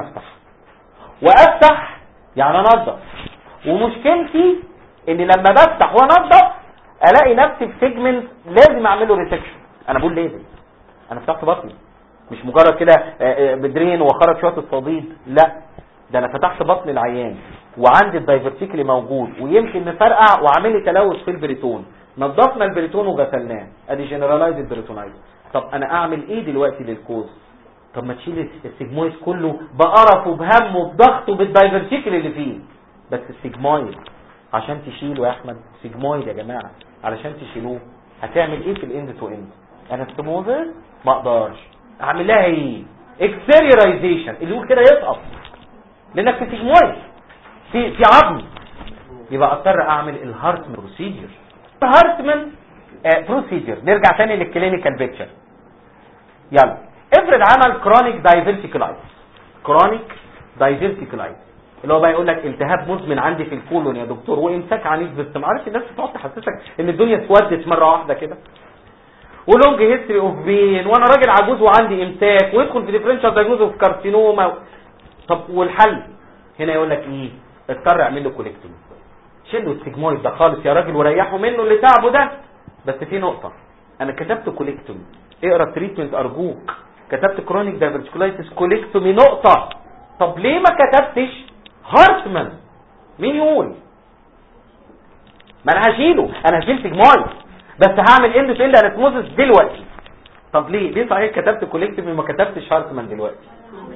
وافتح يعني انضف. ومشكلتي ان لما بفتح وانضف الاقي نفسي في سيجمنت لازم اعمله ريسكشن. انا بقول لازم، انا فتحت بطني مش مجرد كده بدرين وخرج شويه الصديد، لا ده انا فتحت بطن العيان وعندي الدايفرتيكلي موجود ويمكن نفرقع وعامل لي تلوث في البريتون. نضفنا البريتون وغسلناه ادي جنرالايزد بريتونايتس. طب انا اعمل ايه دلوقتي للكوز؟ طب ما تشيل السيجمويد كله بقرفه بهمه بضغطه بالدايفرتيكلي اللي فيه. بس السيجمويد عشان تشيله يا احمد، سيجمويد يا جماعه علشان تشيلوه هتعمل ايه في الاند تو اند؟ انستموزس ما اقدرش اعمل لها ايه؟ اكسيريرايزيشن اللي يقول كده يسقط لانك في سيجمويد في عظم، يبقى اضطر اعمل الهارتمان بروسيجر. الهارتمان بروسيجر. نرجع تاني للكلينيكال بيكتشر. يلا افرض عمل كرونيك دايفرتيكولايتس. كرونيك دايفرتيكولايتس اللي هو بقى يقول لك التهاب مزمن عندي في الكولون يا دكتور وامساك عنيف باستمرار. الناس بتقعد تحسسك ان الدنيا اسودت مره واحده كده، ولونج هيستوري اوف بين وانا راجل عجوز وعندي امساك ويدخل في ديفرنشال دايجنوز اوف كارسينوما. طب والحل هنا يقول لك ايه؟ اضطر اعمل له كوليكتومي. شيلوا السيجمويد ده خالص يا راجل وريحوا منه اللي تعبه ده. بس في نقطه، انا كتبت كوليكتومي، اقرا التريتمنت ارجوك. كتبت كرونيك دايفرتيكولايتس كوليكتومي نقطه. طب ليه ما كتبتش هارتمان؟ مين يقول؟ ما انا هشيله، انا هشيل سيجمويد بس هعمل اند تو اند انستموزس دلوقتي. طب ليه صحيح كتبت كوليكتومي وما كتبتش هارتمان دلوقتي؟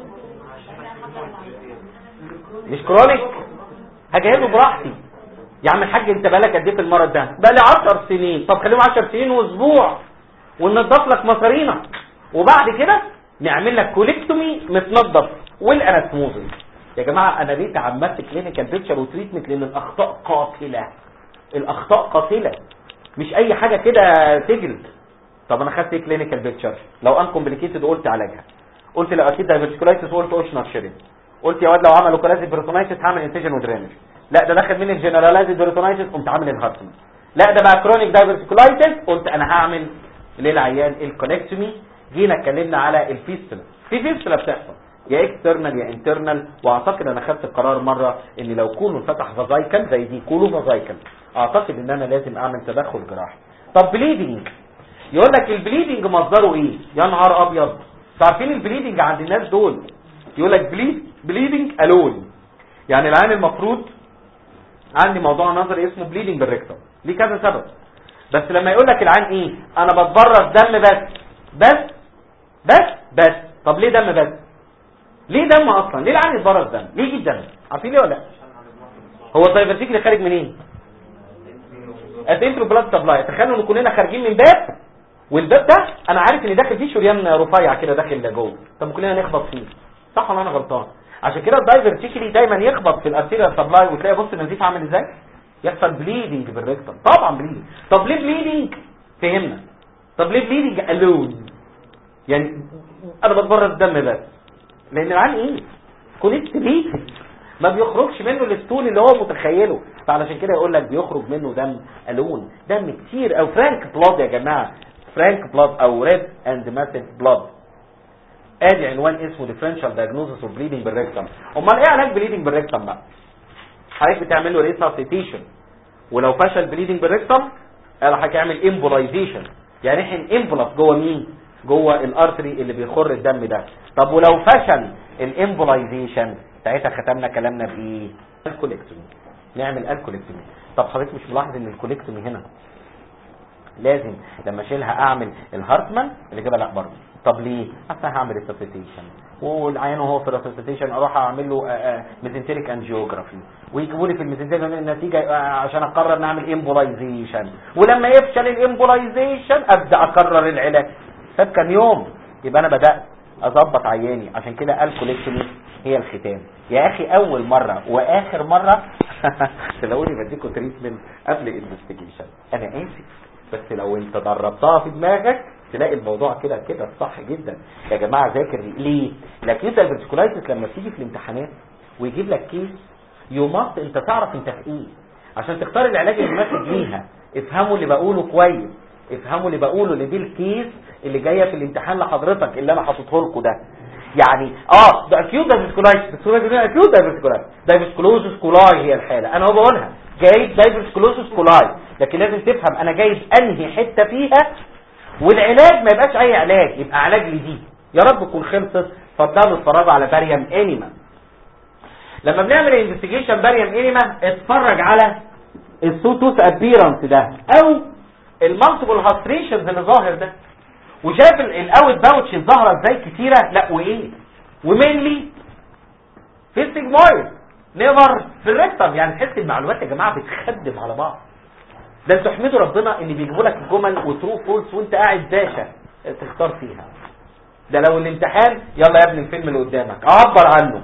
مش كرونيك هجهزه براحتي. يا عم الحاج انت بقالك قد ايه في المرض ده؟ بقالي 10 سنين. طب خليهم 10 سنين واسبوع وننضف لك مصارينك وبعد كده نعمل لك كوليكتومي متنضف والانستموزس. يا جماعه انا ليه تعمدت كلينيكال بيكتشر وتريتمنت؟ لان الاخطاء قاتله. الاخطاء قاتله مش اي حاجه كده تجلد. طب انا خدت كلينيكال بيكتشر، لو ان كومبليكيتد قلت علاجها، قلت لو اكيد دايفرتيكولايتس قلت اوشنر شيرين، قلت يا واد لو عملوا كلاسيك بريتونايتس هعمل انسيجن ودرينج، لا ده دخل مني الجنرالايزد بريتونايتس قمت عامل الهارتمان، لا ده بقى كرونيك دايفرتيكولايتس قلت انا هعمل للعيان الكوليكتومي. جينا اتكلمنا على الفيستولا. في فيستولا بتحصل يا اكسترنال يا انترنال، واعتقد انا خدت القرار مره ان لو كولون فتح فازايكل زي دي كولو فازايكل اعتقد ان انا لازم اعمل تدخل جراحي. طب بليدنج، يقول لك البليدنج مصدره ايه؟ يا نهار ابيض. عارفين البليدنج عند الناس دول يقول لك بليدنج الون، يعني العين المفروض عندي موضوع نظري اسمه بليدنج بالريكتم ليه كذا سبب. بس لما يقول لك العين ايه؟ انا بتبرز دم بس. طب ليه دم بس؟ ليه دم اصلا؟ ليه العين يتبرز دم؟ ليه يجيب دم؟ عارفين ليه ولا لا؟ هو الدايفرتيكلي خارج منين؟ الانترو بلاد سبلاي. تخيلوا ان كلنا خارجين من باب والباب ده انا عارف ان داخل فيه شريان رفيع كده داخل جوه، طب كلنا نخبط فيه، صح ولا انا غلطان؟ عشان كده الدايفرتيكلي دايما يخبط في الارتيريال سبلاي وتلاقي بص النزيف عامل ازاي؟ يحصل بليدنج بالريكتم. طبعا بليدنج. طب ليه بليدنج؟ فهمنا. طب ليه بليدنج الون؟ يعني انا بتبرز دم بس لان العين ايه؟ كونكت ليه ما بيخرجش منه الستول اللي هو متخيله، فعلشان كده يقول لك بيخرج منه دم الون، دم كتير او فرانك بلاد يا جماعه، فرانك بلاد او ريد اند ماسيف بلاد. ادي عنوان اسمه ديفرنشال دايجنوستس اوف بليدنج بالريكتم. امال ايه علاج بليدنج بالريكتم بقى؟ حضرتك بتعمل له ريساسيتيشن، ولو فشل بليدنج بالريكتم راح هيعمل امبولايزيشن، يعني احنا انفلط جوه مين؟ جوه الارتري اللي بيخر الدم ده. طب ولو فشل الامبولايزيشن ساعتها ختمنا كلامنا بايه؟ الكوليكتومي. نعمل الكوليكتومي. طب حضرتك مش ملاحظ ان الكوليكتومي هنا لازم لما اشيلها اعمل الهارتمان اللي كده؟ لا برضه. طب ليه؟ اصل هعمل السبستيشن والعيان وهو في السبستيشن اروح اعمل له ميزنتريك انجيوجرافي ويجيبوا لي في الميزنتريك النتيجه عشان اقرر نعمل امبولايزيشن، ولما يفشل الامبولايزيشن ابدا اقرر العلاج. فات كام يوم يبقى انا بدات اظبط عياني. عشان كده الكوليكتومي هي الختام يا اخي. اول مره واخر مره تلاقوني بديكوا تريتمنت قبل الانفستيجيشن، انا اسف بس لو انت دربتها في دماغك تلاقي الموضوع كده صح جدا. يا جماعه ذاكر ليه؟ الاكيوت دايفرتيكولايتس لما تيجي في الامتحانات ويجيب لك كيس يومات انت تعرف انت في ايه عشان تختار العلاج المناسب ليها. افهموا اللي بقوله كويس، افهموا اللي بقوله، اللي دي الكيس اللي جايه في الامتحان لحضرتك اللي انا حاططه لكم ده. يعني ده اكيوت دايفرتيكولايتس، بس هو اكيوت دايفرتيكولايتس، دايفرتيكولوزس كولاي هي الحاله. انا هو بقولها جايب دايفرتيكولوزس كولاي، لكن لازم تفهم انا جايب انهي حته فيها، والعلاج ما يبقاش اي علاج، يبقى علاج لدي. يا رب تكون خلصت. اتفضلوا اتفرجوا على باريام انيما. لما بنعمل انفستيجيشن باريام انيما اتفرج على السوتوس ابيرنس ده او المالتيبل هاستريشنز اللي ظاهر ده، وشايف الاوت باوتش الظاهره ازاي كتيره. لا وايه ومينلي في السيجمويد نيفر في الريكتم. يعني تحس المعلومات يا جماعه بتخدم على بعض. ده انتوا احمدوا ربنا ان بيجيبوا لك الجمل وترو فولس وانت قاعد باشا تختار فيها. ده لو الامتحان يلا يا ابني الفيلم اللي قدامك عبر عنه،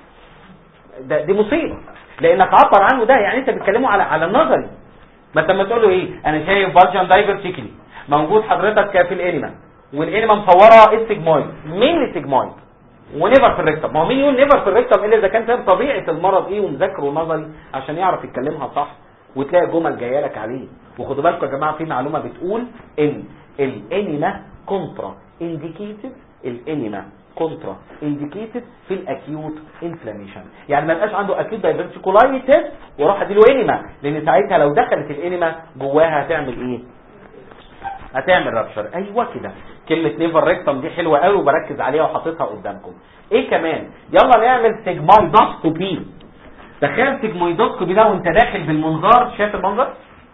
دي مصيبه. لانك عبر عنه ده يعني انت بتكلمه على النظري. ما انت لما تقول له ايه؟ انا شايف فالجن دايفرتيكلي موجود حضرتك في الانيما، والانيما مصوره السيجمويد. مين السيجمويد؟ ونيفر في الريكتم. ما هو مين يقول نيفر في الريكتم الا اذا كان فاهم طبيعه المرض ايه ومذاكره نظري عشان يعرف يتكلمها صح وتلاقي جمل جايه لك عليه. وخدوا بالكم يا جماعه في معلومه بتقول ان الانيما كونترا انديكيتد، الانيما كونترا انديكيتد في الاكيوت انفلاميشن. يعني ما يبقاش عنده اكيوت دايفرتيكولايتس واروح اديله انيما، لان ساعتها لو دخلت الانيما جواها هتعمل ايه؟ هتعمل رابشر. ايوه كده. كلمه نيفر ريكتم دي حلوه قوي وبركز عليها وحاططها قدامكم. ايه كمان؟ يلا نعمل سيجمويدوسكوبي. تخيل سيجمويدوسكوبي ده وانت داخل بالمنظار. شايف المنظر؟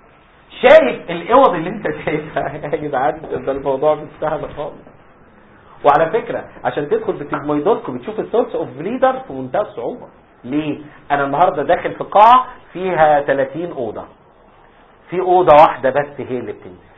شايف الاوض اللي انت شايفها يا جدعان؟ ده الموضوع مش سهل خالص. وعلى فكره عشان تدخل بالسيجمويدوسكوبي تشوف السورس اوف بليدر في منتهى الصعوبه. ليه؟ انا النهارده داخل في قاعه فيها 30 اوضه، في اوضه واحده بس هي اللي بتنزل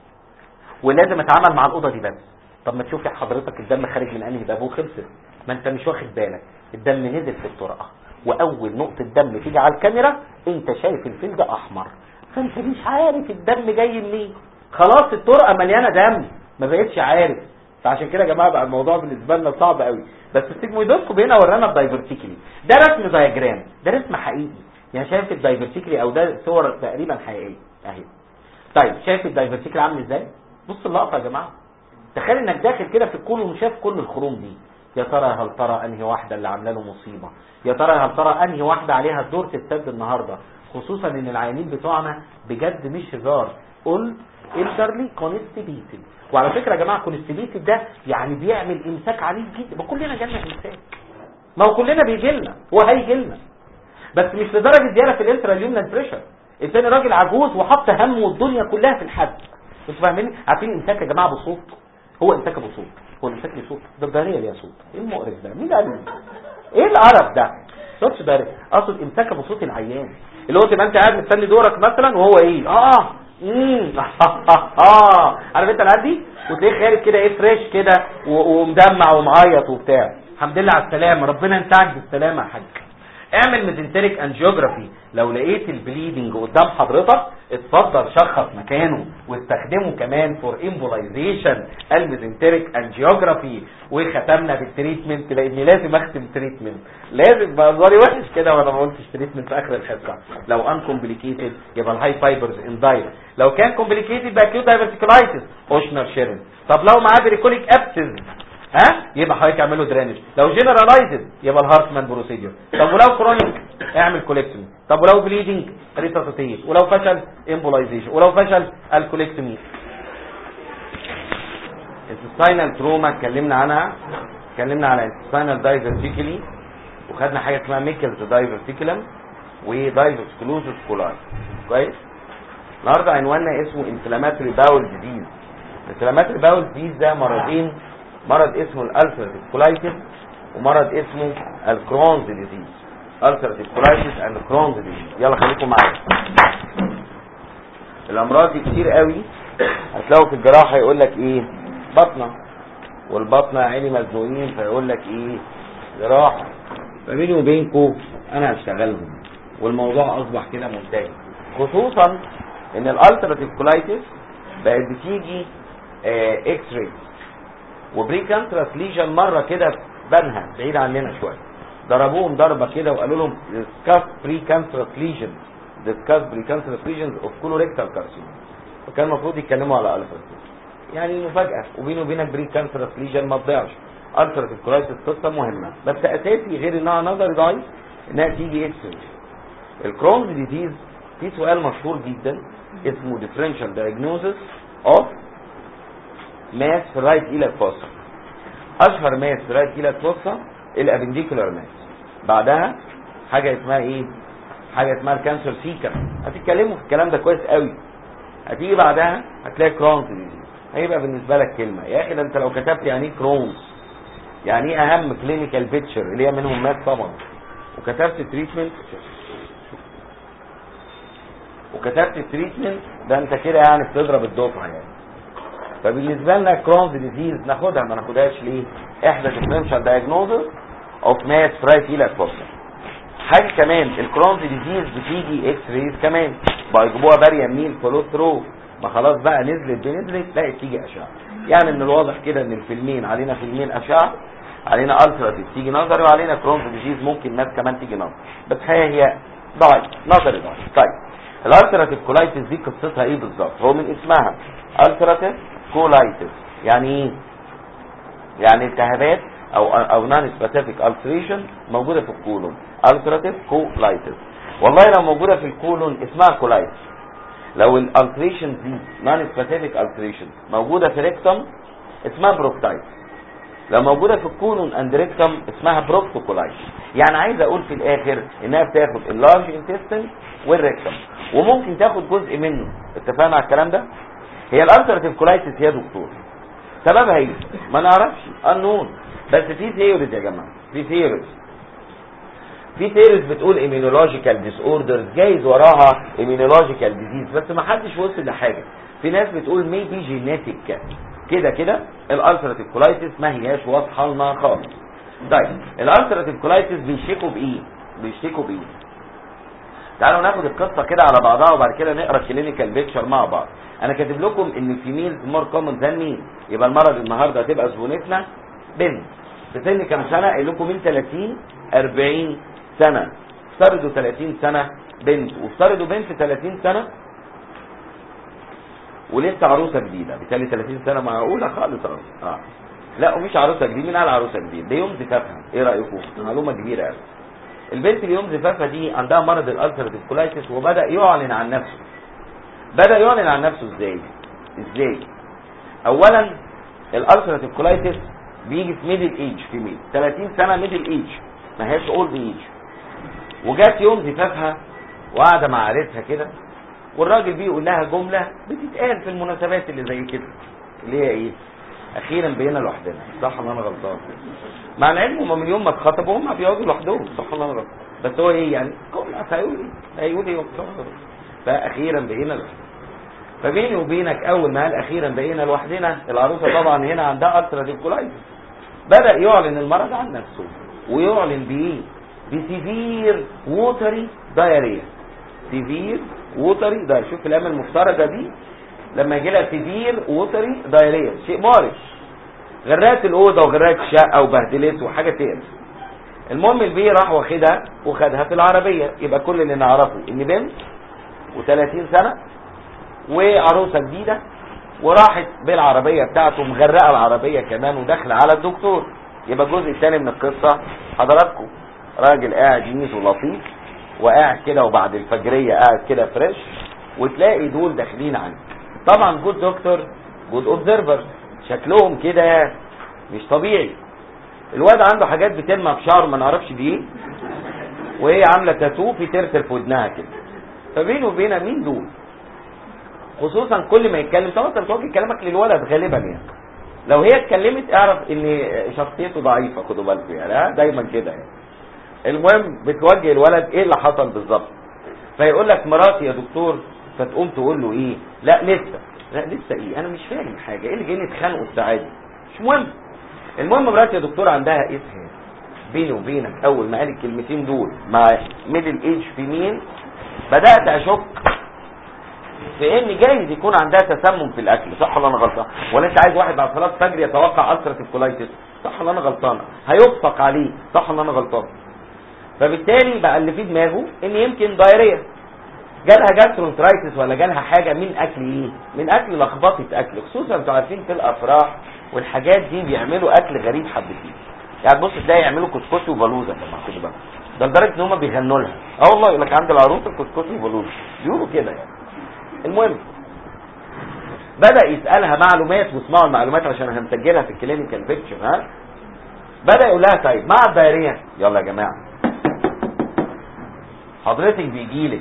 ولازم اتعامل مع الاوضه دي بس. طب ما تشوف يا حضرتك الدم خارج من انهي باب وخلصت. ما انت مش واخد بالك الدم نزل في الطرقه، واول نقطه دم تيجي على الكاميرا انت شايف الفيل ده احمر، فانت مش عارف الدم جاي منين. خلاص الطرقه مليانه دم ما بقتش عارف. فعشان كده يا جماعه بقى الموضوع بالنسبه لنا صعب قوي. بس السيجمويدوسكوب هنا ورانا الدايفرتيكلي. ده رسم دايجرام، ده رسم حقيقي. يعني شايف الدايفرتيكلي او ده صور تقريبا حقيقيه اهي. طيب شايف الدايفرتيكلي عامل ازاي؟ بص اللقطه يا جماعه. تخيل انك داخل كده في الكون وشايف كل الخروم دي. يا ترى هل ترى انهي واحده اللي عامله له مصيبه؟ يا ترى هل ترى انهي واحده عليها الدور تتسد النهارده؟ خصوصا ان العيانين بتوعنا بجد مش هزار. قلت الدرلي كونستيبيتد. وعلى فكره يا جماعه كونستيبيتد ده يعني بيعمل امساك عنيف جدا. ما كلنا جالنا امساك، ما هو كلنا بيجي لنا وهيجي لنا، بس مش لدرجه زياده في الانتراليومنال بريشر. الثاني راجل عجوز وحط همه الدنيا كلها في الحد. انتوا فاهمين؟ عارفين الامساك يا جماعه بصوت؟ هو امساك بصوت؟ هو الامساك ليه صوت؟ ده الداريه ليها صوت. ايه المقرف ده؟ مين قال ايه القرف ده؟ صوتش داري. اقصد امساك بصوت العيان اللي هو تبقى انت قاعد مستني دورك مثلا وهو ايه عارف انت العيال دي وتلاقيه خارج كده ايه فريش كده ومدمع ومعيط وبتاع. الحمد لله على السلامه، ربنا ينتعك بالسلامه يا حاج. اعمل ميزنتريك انجيوجرافي. لو لقيت البليدنج قدام حضرتك اتفضل شخص مكانه واستخدمه كمان فور امبولايزيشن الميزنتريك انجيوجرافي. وختمنا بالتريتمنت لاني لازم اختم تريتمنت، لازم بقى وحش كده وانا ما قلتش تريتمنت في اخر الحصه. لو ان كومبليكيتد يبقى الهاي فايبرز انداير، لو كان كومبليكيتد يبقى اكيوت دايفرتيكولايتس اوشنر شيرن. طب لو معاه بريكوليك ابسز يبقى حضرتك اعمل له درينج. لو جنرالايزد يبقى الهارتمان بروسيدور. طب ولو كرونيك اعمل كوليكتومي. طب ولو بليدنج ريساسيتيت. ولو فشل امبولايزيشن. ولو فشل الكوليكتومي. السباينال تروما اتكلمنا عنها اتكلمنا على انتستينال دايفرتيكلي، وخدنا حاجه اسمها ميكلز دايفرتيكولم ودايفرتيكولوزس كولاي. كويس. النهارده عنواننا اسمه انفلاماتوري باول ديزيز. الانفلاماتوري باول ديزيز ده مرضين، مرض اسمه الالسراتيف كولايتس ومرض اسمه الكرونز ديزيز. الالسراتيف كولايتس اند كرونز ديزيز. يلا خليكم معايا. الامراض دي كتير قوي، هتلاقوا في الجراحه يقول لك ايه؟ بطنه، والبطنه عيني مزنوقين فيقول لك ايه؟ جراحه. فبيني وبينكم انا هشتغلهم، والموضوع اصبح كده منتهي، خصوصا ان الالتراتيف كولايتس بقت بتيجي اكس راي وبري كانسرس ليجن. مره كده بنها بعيد عننا شويه، ضربوهم ضربه كده وقالوا لهم discuss pre-cancerous lesions discuss pre-cancerous lesions of colorectal carcinoma، فكان المفروض يتكلموا على الالتراتيف. يعني مفاجاه، وبيني وبينك بري كانسرس ليجن ما تضيعش. التراتيف كولايتس قصه مهمه، بس اساسي غير انها نظري ضعيف انها تيجي اكس راي. الكرونز ديزيز في سؤال مشهور جدا اسمه differential diagnosis of mass في الرايت إلى الفوسا. اشهر ماس في الرايت إلى الفوسا الابنديكولار ماس، بعدها حاجه اسمها ايه؟ حاجه اسمها الكانسر سيكر. هتتكلموا في الكلام ده كويس قوي. هتيجي بعدها هتلاقي كرونز ديزيز. هيبقى بالنسبه لك كلمه يا اخي، ده انت لو كتبت يعني ايه كرونز، يعني ايه اهم كلينيكال بيكتشر اللي هي منهم ماس طبعا، وكتبت التريتمنت ده انت كده يعني بتضرب الدفعه يعني. فبالنسبه لنا كرونز ديزيز ناخدها ما ناخدهاش ليه؟ احدى ديفرنشال دايجنوزس اوف ماس رايت إلى الفوسا. حاجه كمان الكرونز ديزيز بتيجي اكس ريز كمان، بيجيبوها باريا ميل فلوترو، ما خلاص بقى نزلت لا تيجي اشعه. يعني من الواضح كده ان الفيلمين علينا فيلمين اشعه، علينا التراتيف تيجي نظري، وعلينا كرونز ديزيز ممكن ناس كمان تيجي نظري، بس هي ضعيف نظري ضعيف. طيب الالتراتيف كولايتس دي قصتها ايه بالظبط؟ هو من اسمها التراتيف كولايتس يعني ايه؟ يعني التهابات او نون سبيسيفيك التريشن موجوده في الكولون. التراتيف كولايتس والله لو موجوده في الكولون اسمها كولايتس. لو الالتريشن دي نون سبيسيفيك التريشن موجوده في ريكتم اسمها بروكتايتس. لو موجوده في الكولون اند ريكتم اسمها بروكتوكولايتس. يعني عايز اقول في الاخر انها بتاخد اللارج انتستين والريكتم، وممكن تاخد جزء منه. اتفقنا على الكلام ده؟ هي الالتراتيف كولايتس يا دكتور سببها ايه؟ ما نعرفش، النون. بس في ثيوريز يا جماعه، في ثيوريز بتقول ايمينولوجيكال ديس اوردرز، جايز وراها ايمينولوجيكال ديزيز، بس ما حدش وصل لحاجه. في ناس بتقول ميبي جينيتيك. كده الالتراتيف كولايتس ما هياش واضحه لنا خالص. طيب الالتراتيف كولايتس بيشتكوا بايه؟ تعالوا ناخد القصه كده على بعضها وبعد كده نقرا الكلينيكال بيكتشر مع بعض. انا كاتب لكم ان الفيميلز مور كومن ذان مين، يبقى المرض النهارده هتبقى زبونتنا بنت في سن كام سنه؟ قايل لكم من 30 40 سنه. افترضوا 30 سنه بنت، وافترضوا بنت 30 سنه ولسه عروسه جديده، بالتالي 30 سنه معقوله خالص. لا ومش عروسه جديده، مين قال عروسه جديده؟ دي يوم زفافها. ايه رايكم؟ معلومه كبيره قوي. البنت اليوم زفافها دي عندها مرض الالتراتيف كولايتس، وبدا يعلن عن نفسه. ازاي؟ اولا الالتراتيف كولايتس بيجي في ميدل ايج، في ميل 30 سنه ميدل ايج، ما هياش اولد ايج. وجات يوم زفافها وقاعده مع عيلتها كده، والراجل بيقول لها جمله بتتقال في المناسبات اللي زي كده، اللي هي ايه؟ اخيرا بقينا لوحدنا. صح ولا انا غلطان؟ مع العلم هم من يوم ما اتخطبوا هم بيقعدوا لوحدهم. صح ولا انا غلطان؟ بس هو ايه يعني؟ جمله هيقول ايه؟ فاخيرا بقينا لوحدنا. فبيني وبينك اول ما قال اخيرا بقينا لوحدنا، العروسه طبعا هنا عندها التراتيف كولايتس. بدا يعلن المرض عن نفسه، ويعلن بايه؟ بسيفير ووتري دايريا. سيفير ووتري دايريا. شوف الكلام المفترجه دي لما يجي لها سيفير ووتري دايريا، شيء مقرف. غرقت الاوضه وغرقت الشقه وبهدلته وحاجه تقرف. المهم البي راح وخدها في العربيه. يبقى كل اللي نعرفه ان بنت و30 سنه وعروسه جديده، وراحت بالعربيه بتاعته مغرقه العربيه كمان وداخله على الدكتور. يبقى الجزء الثاني من القصه حضراتكم راجل قاعد يميت ولطيف وقاعد كده، وبعد الفجريه قاعد كده فريش، وتلاقي دول داخلين عنك. طبعا جود دكتور جود اوبزرفر، شكلهم كده مش طبيعي. الواد عنده حاجات بتلمع في شعره ما نعرفش دي ايه، وهي عامله تاتو في ترتر في ودنها كده. فبينه وبينها مين دول؟ خصوصا كل ما يتكلم طبعا انت بتوجه كلامك للولد غالبا يعني. لو هي اتكلمت اعرف ان شخصيته ضعيفه، خدوا بالكم يعني دايما كده يعني. المهم بتوجه الولد ايه اللي حصل بالظبط، فيقول لك مراتي يا دكتور، فتقوم تقول له ايه؟ لا لسه. لا لسه ايه؟ انا مش فاهم حاجه، ايه اللي جايين يتخانقوا الساعه دي؟ مش مهم. المهم مراتي يا دكتور عندها اسهال. بيني وبينك اول ما قال الكلمتين دول مع ميدل ايج في مين، بدات اشك في ان جايز يكون عندها تسمم في الاكل. صح ولا انا غلطان؟ ولا انت عايز واحد بعد صلاه الفجر يتوقع ألسراتيف كولايتس؟ صح ولا انا غلطان؟ هيوفق عليه. صح ولا انا غلطان؟ فبالتالي بقى اللي في دماغه ان يمكن دايريه، جالها جاسترونترايتس ولا جالها حاجه من اكل ايه؟ من اكل لخبطه اكل. خصوصا انتوا عارفين في الافراح والحاجات دي بيعملوا اكل غريب حبتين. يعني بص تلاقي يعملوا كسكسي وبلوزه يا جماعه كده بقى، ده لدرجه ان هم بيغنوا لها. والله يقول لك عند العروسه كسكسي وبلوزه، بيقولوا كده يعني. المهم بدأ يسألها معلومات، واسمعوا المعلومات عشان هنسجلها في الكلينيكال بيكتشر. ها بدأ يقول لها طيب مع الدايريه، يلا يا جماعه حضرتك بيجيلك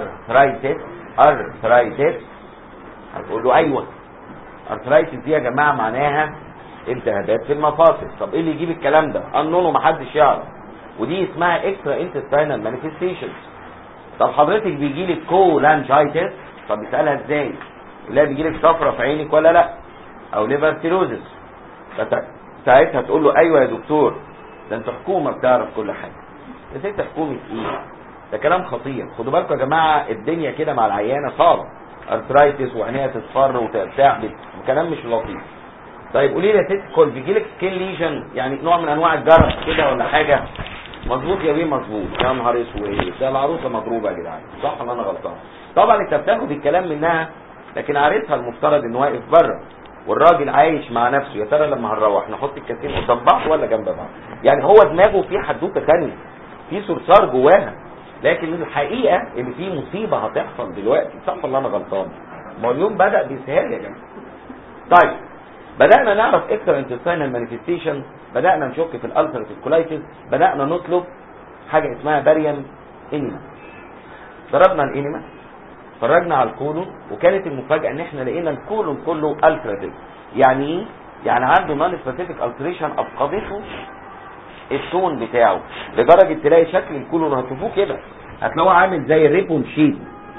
ارثرايتس؟ هتقول له ايوه. ارثرايتس دي يا جماعه معناها التهابات في المفاصل. طب ايه اللي يجيب الكلام ده؟ قانونه محدش يعرف، ودي اسمها اكسترا انتستينال مانيفستيشنز. طب حضرتك بيجيلك كولانجايتس؟ طب بيسالها ازاي؟ لا بيجيلك صفرة في عينك ولا لا، او ليفر سيروزس. ساعتها تقول له ايوه يا دكتور، ده انت حكومه بتعرف كل حاجه. بس انت حكومه ايه؟ ده كلام خطير. خدوا بالكم يا جماعه الدنيا كده مع العيانه صعبه، ارثرايتس وعينيها تصفر وتعبت وكلام مش لطيف. طيب قولي لي يا ست كل بيجيلك سكين ليجن، يعني نوع من انواع الجرح كده ولا حاجه؟ مظبوط يا بيه مظبوط. يا نهار اسود، ده العروسه مضروبه يا جدعان. صح ولا انا غلطان؟ طبعا انت بتاخد الكلام منها، لكن عارفها المفترض انه واقف بره والراجل عايش مع نفسه. يا ترى لما هنروح نحط الكاسين قدام بعض ولا جنب بعض؟ يعني هو دماغه في حدوته ثانيه، في صرصار جواها، لكن الحقيقه ان في مصيبه هتحصل دلوقتي. صح ولا انا غلطان؟ ما اليوم بدا بيسهال يا جماعه. طيب بدانا نعرف اكتر انتستينال مانيفستيشن، بدانا نشك في الالسراتيف كولايتس، بدانا نطلب حاجه اسمها باريم انيما. ضربنا الانيما، فرجنا على الكولون، وكانت المفاجاه ان احنا لقينا الكولون كله التراتيف. يعني ايه؟ يعني عنده نون سبيسيفيك التريشن افقدته التون بتاعه، لدرجه تلاقي شكل الكولون هتشوفوه كده هتلاقوه عامل زي الريبون شيت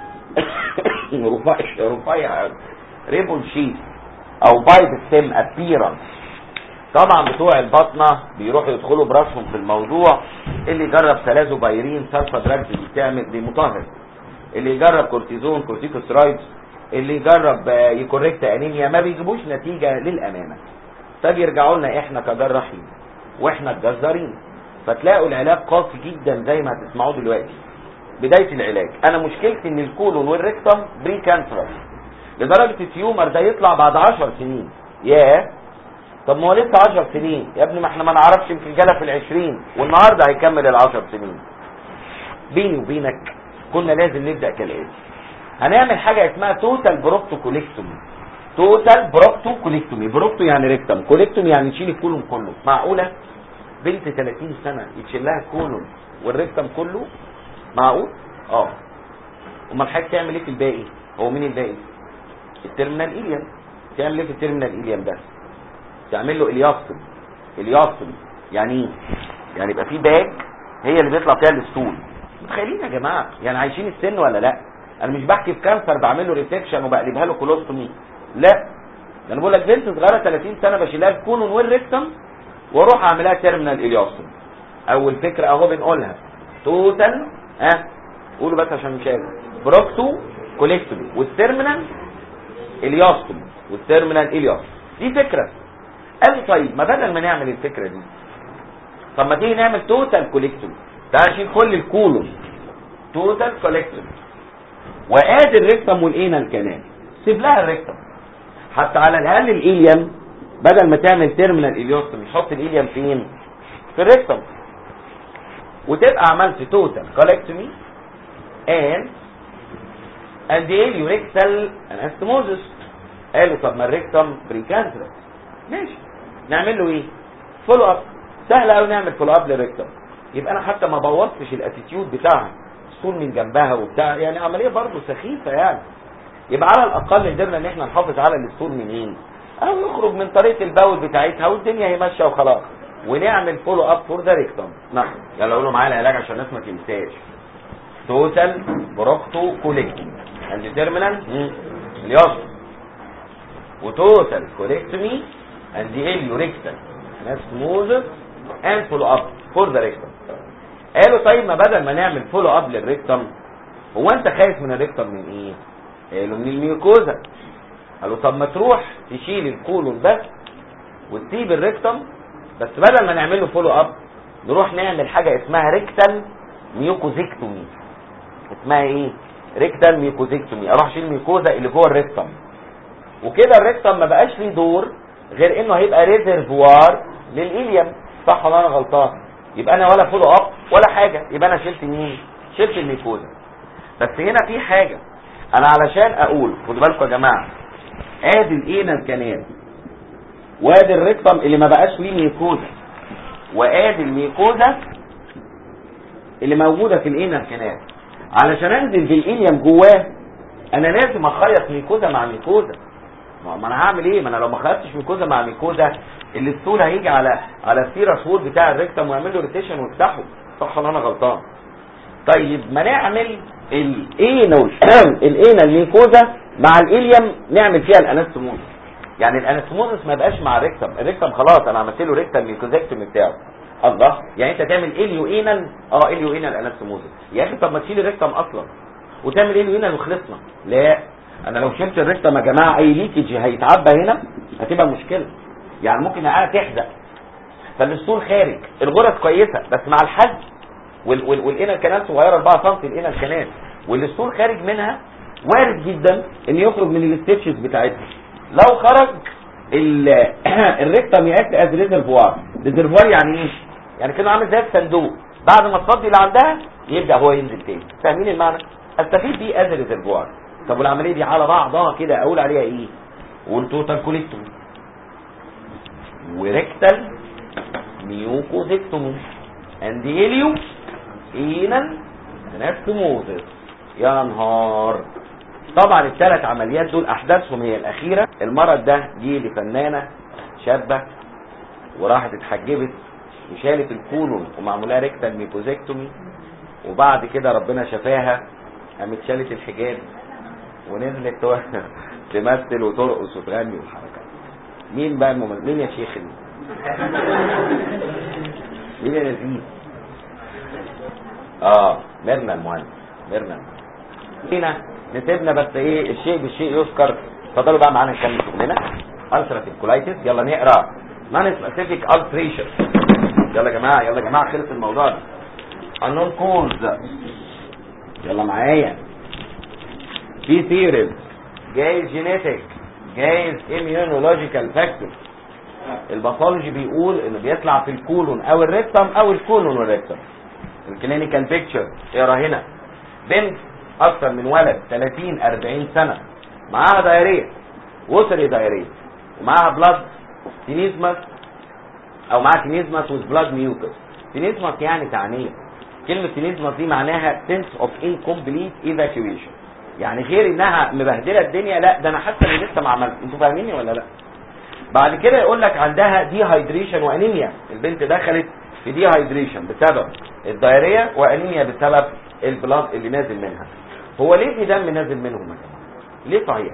رفيع ريبون شيت او بايب ستيم ابيرنس. طبعا بتوع البطنه بيروحوا يدخلوا براسهم في الموضوع. اللي يجرب سلازوبايرين سلفا دراجز دي بتعمل دي مطهر، اللي يجرب كورتيزون كورتيكوسترايدز، اللي يجرب يكوركت انيميا، ما بيجيبوش نتيجه للامانه. طب يرجعوا لنا احنا كجراحين واحنا الجزارين، فتلاقوا العلاج قاسي جدا زي ما هتسمعوه دلوقتي. بدايه العلاج انا مشكلتي ان الكولون والريكتم بري كانسر، لدرجه التيومر ده يطلع بعد 10 سنين. ياه طب ما هو لسه 10 سنين يا ابني، ما احنا ما نعرفش يمكن جالها في ال20 والنهارده هيكمل ال10 سنين. بيني وبينك كنا لازم نبدا كالاتي، هنعمل حاجه اسمها توتال بروكتوكوليكتومي. توتال بروكتوكوليكتومي، بروكتو يعني ريكتم، كوليكتومي يعني نشيل الكولون كله. معقوله بنت 30 سنه يتشيل لها الكولون والريكتم كله؟ معقول؟ امال حضرتك تعمل ايه في الباقي؟ هو مين الباقي؟ التيرمينال إليم. تعمل ايه في التيرمينال إليم ده؟ تعمل له الياستوم. الياستوم يعني ايه؟ يعني يبقى في باج هي اللي بيطلع فيها الستول. متخيلين يا جماعه يعني عايشين السن ولا لا؟ انا مش بحكي في كانسر بعمل له ريسكشن وبقلبها له كولوستومي، لا ده انا بقول لك بنت صغيره 30 سنه بشيلها الكولون والريكتم واروح اعملها تيرمينال الياستوم. اول فكره اهو بنقولها توتال قولوا بس عشان مش عارف، بروكتو كوليكتومي والتيرمينال الياستوم والتيرمينال الياستوم. دي فكره. قال طيب ما بدل ما نعمل الفكره دي، طب ما تيجي نعمل توتال كوليكتومي. تعال نشيل كل الكولون توتال كوليكتومي وادي الريكتم والانال كمان، سيب لها الريكتم حتى على الاقل الاليم. بدل ما تعمل تيرمينال الياستومي حط الاليم فين؟ في الريكتم، وتبقى عملت توتال كوليكتومي and اليوريكتال انستموزس. قالوا طب ما الريكتم بريكانسر، ماشي نعمل له ايه؟ فولو اب. سهل قوي نعمل فولو اب للريكتم. يبقى انا حتى ما بوظتش الاتيتيود بتاعها، السول من جنبها وبتاع، يعني عمليه برضه سخيفه يعني. يبقى على الاقل قدرنا ان احنا نحافظ على السول منين، او يخرج من طريقه البول بتاعتها والدنيا هي ماشيه وخلاص، ونعمل فولو اب فور ذا ريكتم. نعم يلا قولوا معايا العلاج عشان الناس ما تنساش. توتال بروكتو كوليكتومي اند تيرمينال اليوم، وتوتال كوليكتومي اند اليو ريكتال انستموزس اند فولو اب فور ذا ريكتم. قالوا طيب ما بدل ما نعمل فولو اب للريكتم، هو انت خايف من الريكتم من ايه؟ قالوا من الميوكوزا. قالوا طب ما تروح تشيل الكولون بس وتسيب الريكتم، بس بدل ما نعمل له فولو اب نروح نعمل حاجه اسمها ريكتال ميوكوزيكتومي. اسمها ايه؟ ريكتال ميوكوزيكتومي. اروح اشيل الميوكوزا اللي جوه الريكتم، وكده الريكتم ما بقاش ليه دور غير انه هيبقى ريزرفوار للإليم. صح ولا انا غلطان؟ يبقى انا ولا فولو اب ولا حاجه، يبقى انا شلت مين؟ شلت الميوكوزا. بس هنا في حاجه انا علشان اقول، خدوا بالكم يا جماعه، ادي الانال كانال وادي الريكتم اللي ما بقاش ليه ميوكوزا، وادي الميوكوزا اللي موجوده في الانال كانال. علشان انزل بالإليم جواه انا لازم اخيط ميوكوزا مع ميوكوزا. ما انا هعمل ايه؟ ما انا لو ما خيطتش ميوكوزا مع ميوكوزا الستول هيجي على السيرس وول بتاع الريكتم ويعمل له روتيشن ويفتحه. صح ولا انا غلطان؟ طيب ما نعمل الانال ميوكوزا مع الإليم، نعمل فيها الانستموزس. يعني الانستموزس ما يبقاش مع الريكتم، الريكتم خلاص انا عملت له ريكتم ميوكوزيكتومي بتاعه. الله، يعني انت تعمل اليو انال اليو انال انستموزس يا اخي؟ طب ما تشيل الريكتم اصلا وتعمل اليو انال وخلصنا. لا، انا لو شلت الريكتم يا جماعه اي ليكج هيتعبى هنا هتبقى مشكله. يعني ممكن انا تحزق فالاسطول خارج، الغرز كويسه بس مع الحد والانال كانال صغيره 4 سم، الانال كانال والاسطول خارج منها وارد جدا ان يخرج من الستيتشز بتاعتها. لو خرج الريكتم ياكت از ريزرفوار. ريزرفوار يعني ايه؟ يعني كده عامل زي الصندوق، بعد ما تفضي اللي عندها يبدا هو ينزل تاني. فاهمين المعنى؟ استفيد بيه از ريزرفوار. طب والعمليه دي على بعضها كده اقول عليها ايه؟ والتوتال كوليكتومي وريكتال ميوكوزيكتومي اند اليو انال انستموزس. يا نهار! طبعا الثلاث عمليات دول احداثهم هي الاخيره. المرض ده جه لفنانه شابه وراحت اتحجبت وشالت الكولون ومعمولها ريكتال ميوكوزيكتومي، وبعد كده ربنا شفاها قامت شالت الحجاب ونزلت تمثل وترقص وتغني والحركات. مين بقى مين يا شيخ دي؟ مين يا نزيل؟ ميرنا المهندس، ميرنا هنا نسيبنا. بس ايه الشيء بالشيء يذكر. اتفضلوا بقى معانا نكمل شغلنا. ألسراتيف كولايتس. يلا نقرا نون سبيسيفيك ألتريشن. يلا يا جماعه يلا يا جماعه، خلص الموضوع ده. unknown cause. يلا معايا. في ثيوريز جايز جينيتك جايز immunological فاكتور. الباثولوجي بيقول انه بيطلع في الكولون او الريكتم او الكولون والريكتم. الكلينيكال بيكتشر اقرا هنا. بنت اكتر من ولد 30 40 سنه معاها دايريه، ووتري دايريه، ومعاها بلاد تينيزمس او معاها تينيزمس وذ بلاد ميوكس. تينيزمس يعني تعنيه. كلمه تينيزمس دي معناها sense of incomplete evacuation، يعني غير انها مبهدله الدنيا، لا ده انا حاسه ان لسه ما عملت. انتوا فاهميني ولا لا؟ بعد كده يقول لك عندها دي هايدريشن وانيميا. البنت دخلت في دي هايدريشن بسبب الدايريه وانيميا بسبب البلاد اللي نازل منها. هو ليه في دم نازل منهم يا جماعه؟ ليه صحيح؟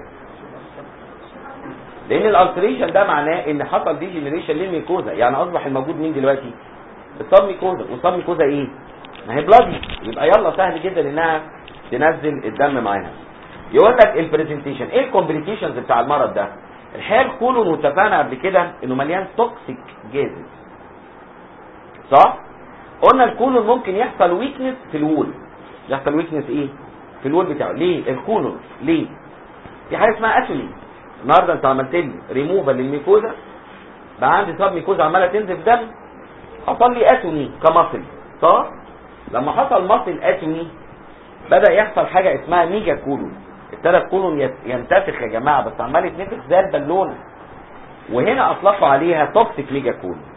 لان الالتريشن ده معناه ان حصل دي جنريشن للميكوزا. يعني اصبح الموجود مين دلوقتي؟ الصاب ميكوزا. والصاب ميكوزا ايه؟ ما هي بلادي. يبقى يلا سهل جدا انها تنزل الدم معاها. يقول لك البرزنتيشن ايه الكومبليكيشنز بتاع المرض ده؟ الحقيقه الكولون واتفقنا قبل كده انه مليان توكسيك جازز، صح؟ قلنا الكولون ممكن يحصل ويكنس في الوول. يحصل ويكنس ايه؟ في الوول بتاعه. ليه الكولون؟ ليه؟ في حاجه اسمها اتومي. النهارده انت عملت لي ريموفال للميكوزا، بقى عندي صاب ميكوزا عماله تنزف دم، حصل لي اتومي كمصل، صح؟ لما حصل مصل اتومي بدا يحصل حاجه اسمها ميجا كولون. ابتدى الكولون ينتفخ يا جماعه، بس عمال يتنفخ زي البالونه، وهنا اطلقوا عليها توكسيك ميجا كولون.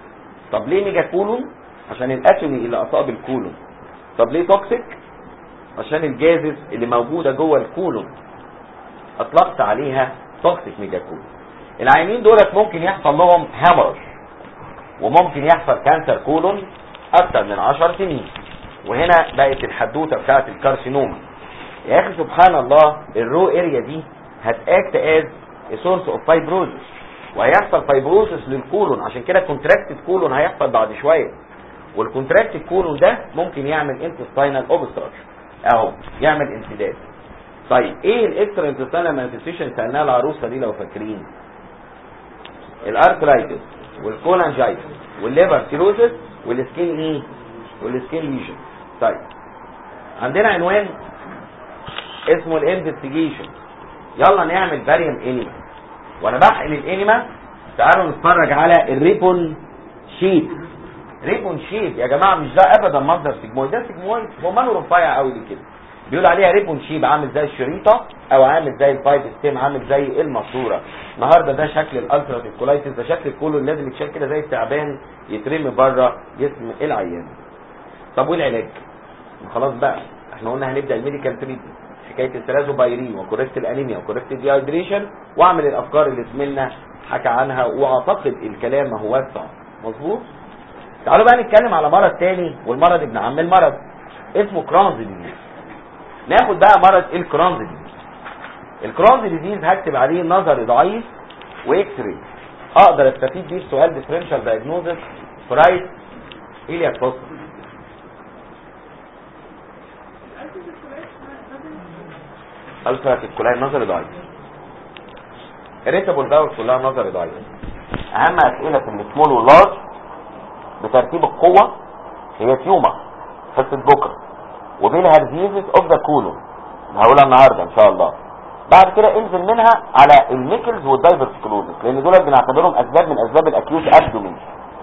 طب ليه ميجا كولون؟ عشان الاتومي اللي اصاب الكولون. طب ليه توكسيك؟ عشان الجازز اللي موجوده جوه الكولون اطلقت عليها توكسيك ميجا كولون. العيانين دولت ممكن يحصل لهم هامر، وممكن يحصل كانسر كولون اكتر من 10 سنين. وهنا بقت الحدوته بتاعت الكارسينوما. يا اخي سبحان الله، الرو اريا دي هتاكت از سورس اوف فايبروزس، وهيحصل فايبروزس للكولون. عشان كده كونتراكتد كولون هيحصل بعد شويه، والكونتراكتد كولون ده ممكن يعمل انتستاينال اوبستراكشن اهو، يعمل انسداد. طيب ايه الاكسترا انتستاينال مانيفستيشن سالناها العروسه دي لو فاكرين؟ الارثرايتس والكولانجايتس والليفر سيروزس والسكين ايه؟ والسكين ليجن. طيب عندنا عنوان اسمه الانفستيجيشن. يلا نعمل باريوم انيما. وانا بحقن الانيما تعالوا نتفرج على الريبون شيت. ريبون شيت يا جماعه مش ده ابدا مصدر سيجمويد، ده سيجمويد هو ماله رفيع قوي كده، بيقول عليها ريبون شيب، عامل زي الشريطه او عامل زي البايب ستيم، عامل زي الماسوره. النهارده ده شكل الالتراتيف كولايتس، ده شكل الكولون لازم يتشال كده زي التعبان، يترمي بره جسم العيان. طب والعلاج؟ خلاص بقى احنا قلنا هنبدا الميديكال تريتمنت، حكايه الثلاثوبايرين وكوركت الانيميا وكوركت الديهايدريشن، واعمل الافكار اللي زميلنا حكى عنها، واعتقد الكلام ما هو واسع مظبوط. تعالوا بقى نتكلم على مرض تاني، والمرض ابن عم المرض اسمه كرونز ديزيز. ناخد بقى مرض الكرونز ديزيز. الكرونز ديزيز هكتب عليه نظري ضعيف واكس راي، اقدر استفيد بيه في سؤال ديفرنشال دايجنوزس برايس إلياك فوسط. التراتيف كلها نظري ضعيف، الريتابل باور كلها نظري ضعيف. اهم اسئله في السمول واللارج بترتيب القوه هي تيومر حصه بكره، وبينها ديزيز اوف ذا كولون هقولها النهارده ان شاء الله. بعد كده انزل منها على الميكلز والدايفرسكلوزس، لان دول بنعتبرهم اسباب من اسباب الاكيوت ابدومين.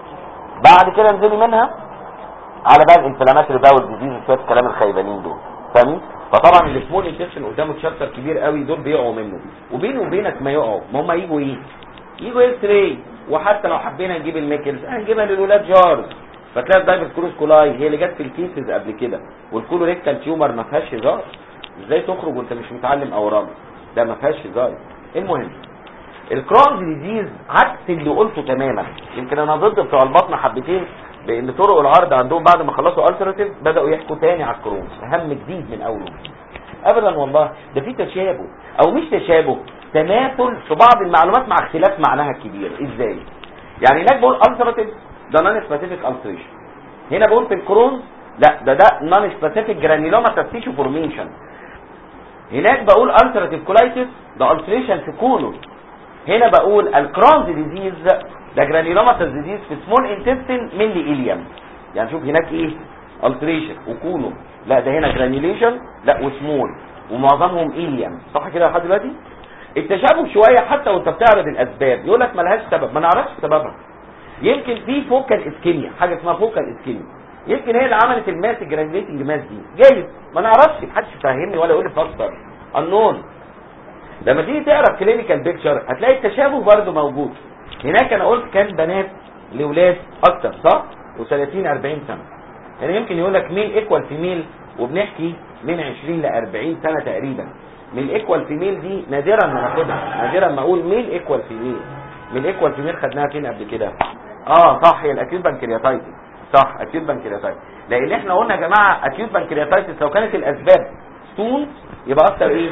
بعد كده انزلي منها على بقى الانفلاماتوري باول ديزيز، شويه الكلام الخيبانين دول، فاهمين؟ فطبعا السمول انتشن قدامه تشابتر كبير قوي، دول بيقعوا منه، وبينه وبينك ما يقعوا، ما هم يجوا ايه؟ يجوا اكس راي. وحتى لو حبينا نجيب الميكلز هنجيبها للولاد جارز، فتلاقي الدايفرسكلوز كولاي هي اللي جت في الكيسز قبل كده، والكولوريكتال تيومر ما فيهاش هزار. ازاي تخرج وانت مش متعلم اورام؟ ده ما فيهاش هزار. المهم الكرونز ديزيز عكس اللي قلته تماما. يمكن انا ضد بتوع البطن حبتين، لان طرق العرض عندهم بعد ما خلصوا التراتيف بداوا يحكوا تاني على الكرونز، اهم جديد من اول. ابدا والله، ده في تشابه او مش تشابه، تماثل في بعض المعلومات مع اختلاف معناها الكبير. ازاي؟ يعني هناك بقول التراتيف ده نون سبيسيفيك التريشن، هنا بقول في الكرونز لا ده نون سبيسيفيك جرانيلوما تيشو فورميشن. هناك بقول التراتيف كولايتس ده التريشن في كولون، هنا بقول الكرونز ديزيز ده جرانيلوما ديزيز في سمول انتستين من الإليم. يعني شوف هناك ايه؟ التريشن وكولون، لا ده هنا جرانيليشن لا وسمول، ومعظمهم إليم. صح كده لحد دلوقتي؟ التشابه شويه حتى وانت بتعرض الاسباب يقول لك مالهاش سبب، ما نعرفش سببها. يمكن في فوكال اسكيميا، حاجه اسمها فوكال اسكيميا، يمكن هي اللي عملت الماس جرانيليتنج ماس دي، جايز ما نعرفش، محدش يفهمني ولا يقول لي فسر النون. لما تيجي تقرا كلينيكال بيكتشر هتلاقي التشابه برضه موجود. هناك انا قلت كان بنات لاولاد اكتر صح؟ و30 40 سنه، يعني يمكن يقول لك ميل ايكوال فيميل، وبنحكي من 20 ل 40 سنه تقريبا. من الايكوال فيميل دي نادرا ما ناخدها، نادرا ما اقول ميل ايكوال فيميل. من الايكوال فيميل خدناها فين قبل كده؟ صح، هي الاكيوت بانكرياتايتس. صح، اكيوت بانكرياتايتس، لان احنا قلنا يا جماعه اكيوت بانكرياتايتس لو كانت الاسباب ستونز يبقى اكتر ايه؟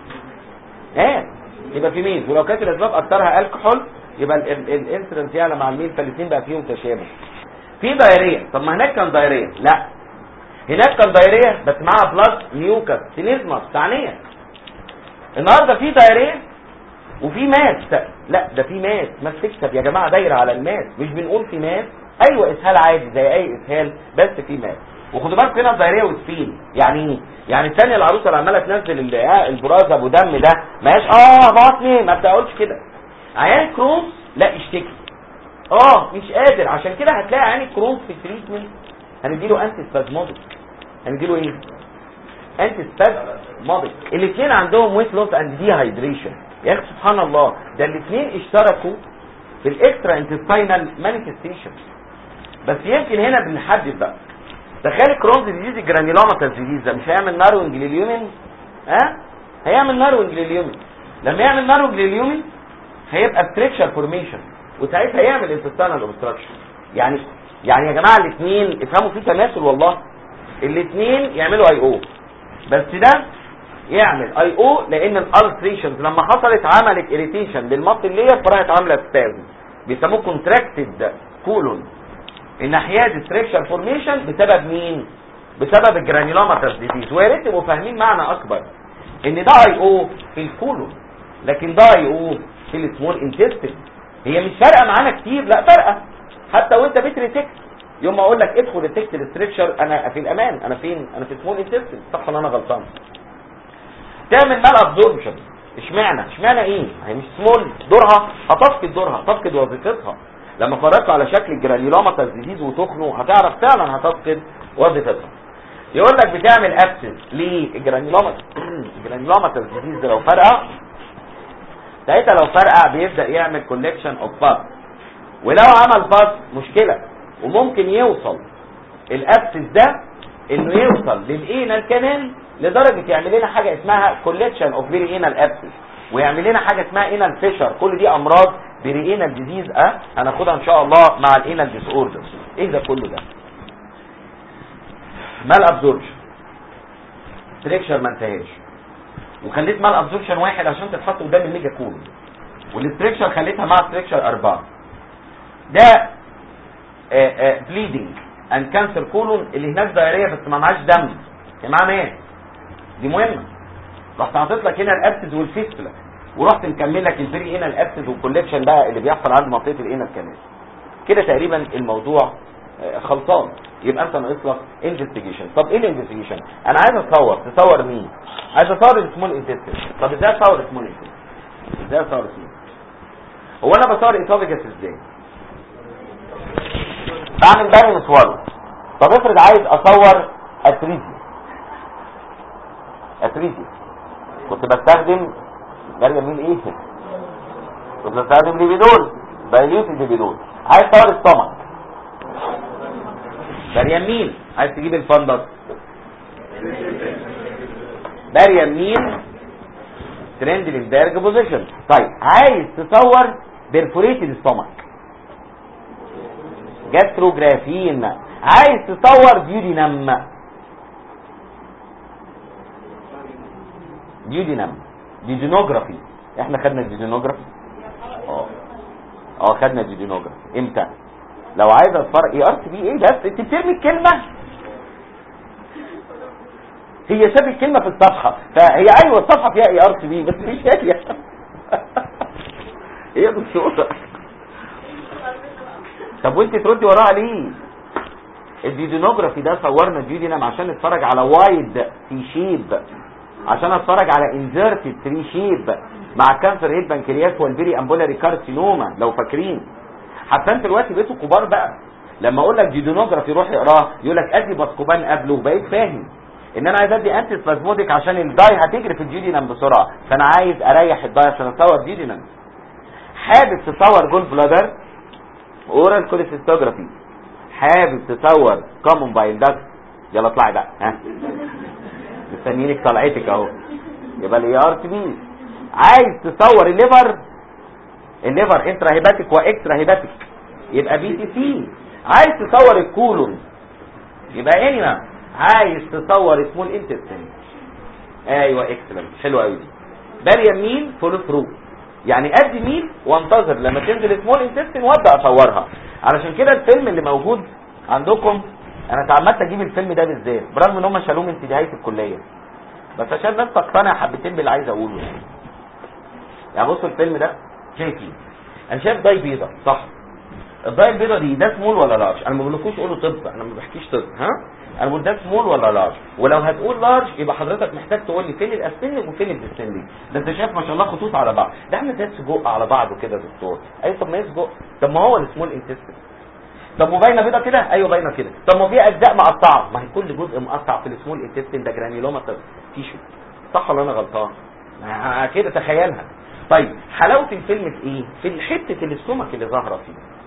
يبقى في ميل، ولو كانت الاسباب اكترها الكحول يبقى الانسيدنس يعلى مع الميل، فالاثنين بقى فيهم تشابه. في دايريه، طب ما هناك كان دايريه، لا هناك كان دايريه بس معاها بلس ميوكس سينيزمس ثانيه. النهارده في دايريه وفي ماس، لا ده في ماس تكسب يا جماعه، دايره على الماس، مش بنقول في ماس، ايوه اسهال عادي زي اي اسهال بس في ماس. وخدوا بالكم هنا الدايريه والسفين، يعني ايه؟ يعني الثانيه العروسه اللي عماله تنزل البراز ابو دم ده ماش بطني، ما بتقولش كده. عيان كرونز لا اشتكي، مش قادر، عشان كده هتلاقي عيان كرونز في التريتمنت هنديله انتي سبازموديك. هنديله ايه؟ انتي سبازموديك. الاثنين عندهم ويت لوس اند ديهايدريشن. يا اخي سبحان الله، ده الاثنين اشتركوا في الاكسترا انتستينال مانيفستيشن. بس يمكن هنا بنحدد بقى. تخيل كرونز ديزيز الجرانيولوماتوس ديزيز ده مش هيعمل ناروينج لليومن؟ هيعمل ناروينج لليومن. لما يعمل ناروينج لليومن هيبقى ستريكشر فورميشن، وساعتها يعمل انتستينال اوبستراكشن. يعني يا جماعه الاثنين افهموا في تماثل والله. الاثنين يعملوا اي او، بس ده يعمل اي او لان الالتريشنز لما حصلت عملت اريتيشن للمصل اللي هي فراحت عامله سبازم، بيسموه كونتراكتد كولون. الناحيه دي ستريكشر فورميشن بسبب مين؟ بسبب الجرانيولوماتوس ديزيز. ويا ريت تبقوا فاهمين معنى اكبر ان ده اي او في الكولون لكن ده اي او في السمول انتستين. هي مش فارقه معانا كتير، لا فارقه. حتى وانت بتريتكت يوم ما اقول لك ادخل التكت الستريكشر انا في الامان، انا فين؟ انا في سمول انتستين، صح ولا انا غلطان؟ تعمل مال ابزوربشن. اشمعنى ايه؟ هي مش سمول، دورها هتفقد وظيفتها. لما فرقت على شكل الجرانيولوماتوس ديزيز وتخنه هتعرف فعلا هتفقد وظيفتها. يقول لك بتعمل ابسس ليه الجرانيولوماتوس ديزيز ده لو فرقع، ساعتها لو فرقع بيبدا يعمل كولكشن اوف باس، ولو عمل باس مشكله، وممكن يوصل الابسس ده انه يوصل للانال كانال لدرجه يعمل لنا حاجه اسمها كولكشن اوف فيري انال ابسس، ويعمل لنا حاجه اسمها انال فيشر. كل دي امراض بريئينال ديزيز هناخدها ان شاء الله مع الانال ديس اوردر. ايه ده كله ده؟ مال ابزوربشن ستريكشر ما انتهاش، وخليت مال ابزوربشن واحد عشان تتحط قدام الميجا كولون، والستريكشر خليتها مع ستريكشر 4. ده بليدنج اند كانسر كولون اللي هناك دايريه بس ما معاش دم. معنى ايه؟ دي مهمه. رحت حاطط لك هنا الابسس والفيستولا، ورحت مكمل لك الفري هنا الابسس والكولكشن بقى اللي بيحصل عند منطقه الانال كانال. كده تقريبا الموضوع خلصان. يبقى انت ناقص لك انفستيجيشن. طب ايه الانفستيجيشن؟ انا عايز تصور مين؟ عايز اصور السمول انتستين. طب ازاي اصور السمول انتستين؟ هو انا بصور اسوفيجاس ازاي؟ بعمل باري مسوار. طب افرض عايز اصور اتريزي كنت بستخدم مريم مين ايه؟ كنت بستخدم ليبيدول، بايليوت ليبيدول. عايز تصور السtomach مريم مين؟ عايز تجيب الفندق مريم مين؟ ترندلنبرج بوزيشن. طيب عايز تصور بيرفوريتد stomach جاستروجرافين. عايز تصور ديودينم ديجينوجرافي. احنا خدنا الديجينوجرافي خدنا الديجينوجرافي امتى؟ لو عايز اصفر اي ار تي بي. ايه بس انت بترمي الكلمه، هي ساب الكلمه في الصفحه، فهي ايوه الصفحه فيها اي ار تي بي بس مش هي بالصوره. طب وانت تردي وراها ليه؟ الديجينوجرافي ده صورنا الديودينم عشان نتفرج على وايد تي شيب، عشان اتفرج على انزرتد 3 شيب مع كانسر هيد بنكرياس والفيري امبولاري كارسينوما لو فاكرين. حتى انت دلوقتي بقيتوا كبار بقى، لما اقول لك ديودينوجرافي روح اقراه يقول لك ادي باسكوبان قبله، بقيت فاهم ان انا عايز ادي انتي سبازموديك عشان الداي هتجري في الديودينم بسرعه، فانا عايز اريح الداي عشان اصور ديودينم. حابب تصور جول بلادر اورال كوليسيستوجرافي، حابب تصور كومون بايل داكت، يلا اطلعي بقى مستنيينك طلعتك اهو، يبقى الاي ار تي بي. عايز تصور الليفر انترا هيباتيك واكسترا هيباتيك، يبقى بي تي سي. عايز تصور الكولون يبقى انيما. عايز تصور سمول انتستين، ايوه اكسلنت، حلو قوي دي. باريم مين فولو ثرو، يعني ادي مين وانتظر لما تنزل سمول انتستين وابدا اصورها. علشان كده الفيلم اللي موجود عندكم انا اتعمدت اجيب الفيلم ده بالذات برغم ان هم شالوه من نهايه الكليه، بس عشان الناس تقتنع حبتين باللي عايز اقوله. يعني بصوا الفيلم ده شايفين، انا شايف داي بيضه صح؟ الداي البيضه دي ده سمول ولا لارج؟ انا ما بقولكوش قولوا طب، انا ما بحكيش طب، انا بقول ده سمول ولا لارج. ولو هتقول لارج يبقى حضرتك محتاج تقول لي فين الاسندنج وفين الديسندنج. ده انت شايف ما شاء الله خطوط على بعض، ده احنا زي سجق على بعضه كده يا دكتور. ايوه طب ما هي سجق، طب ما هو السمول انتستين. طب وباينه بيضه كده؟ ايوه باينه كده. طب ما في اجزاء مقطعه، ما هي كل جزء مقطع في السمول انتستين ده جرانيولوماتوس تيشو، صح ولا انا غلطان؟ كده تخيلها. طيب حلاوه الفيلم في ايه؟ في حته الاستومك اللي ظاهره فيه.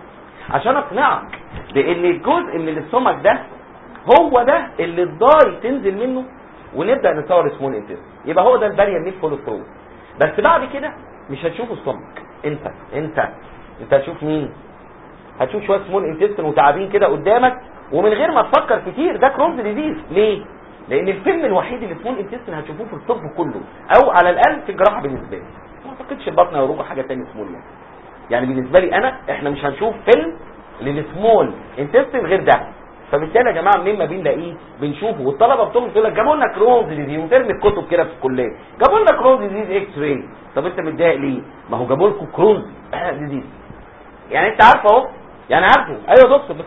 عشان اقنعك بان الجزء من الاستومك ده هو ده اللي الضاي تنزل منه ونبدا نصور سمول انتستين. يبقى هو ده البارير ميل فولو ثرو. بس بعد كده مش هتشوف السtomach. انت هتشوف مين؟ هتشوف شويه سمول انتستين وتعابين كده قدامك ومن غير ما تفكر كتير. ده كرونز ديزيز. ليه؟ لان الفيلم الوحيد اللي سمول انتستين هتشوفوه في الطب كله او على الاقل في الجراحه بالنسبه لي. ما اعتقدش البطن هيروح حاجه ثانيه سمول يعني بالنسبه لي احنا مش هنشوف فيلم للسمول انتستين غير ده. فبالتالي يا جماعه منين ما بنلاقيه بنشوفه. والطلبه بتقول لك جابوا لنا كرونز ديزيز وترمي الكتب كده في الكليه جابوا لنا كرونز ديزيز اكس راي. طب انت متضايق ليه؟ ما هو جابوا لكم كرونز ديزيز يعني انت عارفه اهو يعني عارفه. ايوه دكتور بس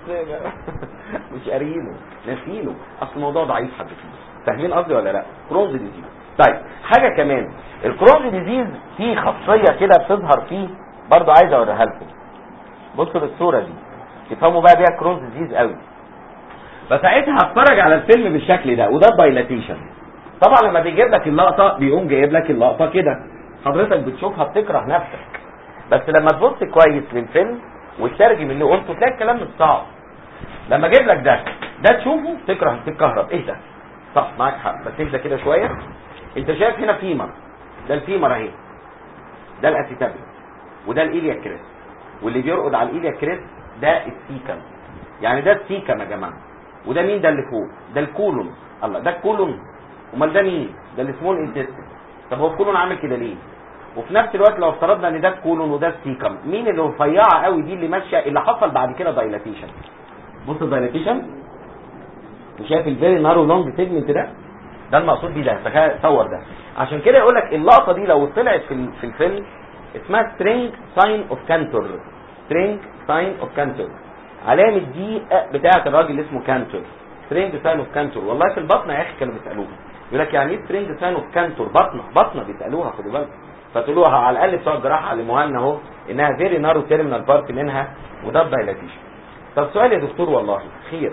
مش قاريينه ناسينه. اصل الموضوع ضعيف حبتين. فاهمين قصدي ولا لا؟ كرونز ديزيز. طيب حاجه كمان الكرونز ديزيز فيه خاصيه كده بتظهر فيه برضو عايز اوريها لكم. بصوا للصوره دي تفهموا بقى بيها كرونز ديزيز قوي. فساعتها هتفرج على الفيلم بالشكل ده وده الدايلاتيشن. طبعا لما بيجيب لك اللقطه بيقوم جايب لك اللقطه كده حضرتك بتشوفها بتكره نفسك. بس لما تبص كويس للفيلم وتترجم اللي قلته تلاقي الكلام مش صعب. لما اجيب لك ده تشوفه تتكهرب. ايه ده؟ صح معاك حق بس اهدى كده شويه. انت شايف هنا فيمر. ده الفيمر اهي. ده الاسيتابل وده الايليا كريس. واللي بيرقد على الايليا كريس ده السيكم. يعني ده السيكم يا جماعه. وده مين؟ ده اللي فوق. ده الكولون. الله ده الكولون. امال ده مين؟ ده السمول انتستين. طب هو الكولون عامل كده ليه؟ وفي نفس الوقت لو افترضنا ان ده الكولون وده السيكم مين اللي رفيعه قوي دي اللي ماشيه اللي حصل بعد كده دايلاتيشن. بص الدايلاتيشن وشايف الفيري نارو لونج سيجمنت ده المقصود بيه. ده صور ده عشان كده يقول لك اللقطه دي لو طلعت في الفيلم اسمها سترينج ساين اوف كانتور. سترينج ساين اوف كانتور علامه دي بتاعه الراجل اللي اسمه كانتور. سترينج ساين اوف كانتور. والله في البطنه يا اخي كانوا بيسالوها يقول لك يعني ايه سترينج ساين اوف كانتور. بطنه بيسالوها خدوا بالك. فتقولوها على الاقل بتوع الجراحه علموها لنا اهو انها فيري نارو تيرمينال بارت منها وده الدايلاتيشن. طب سؤال يا دكتور والله خير.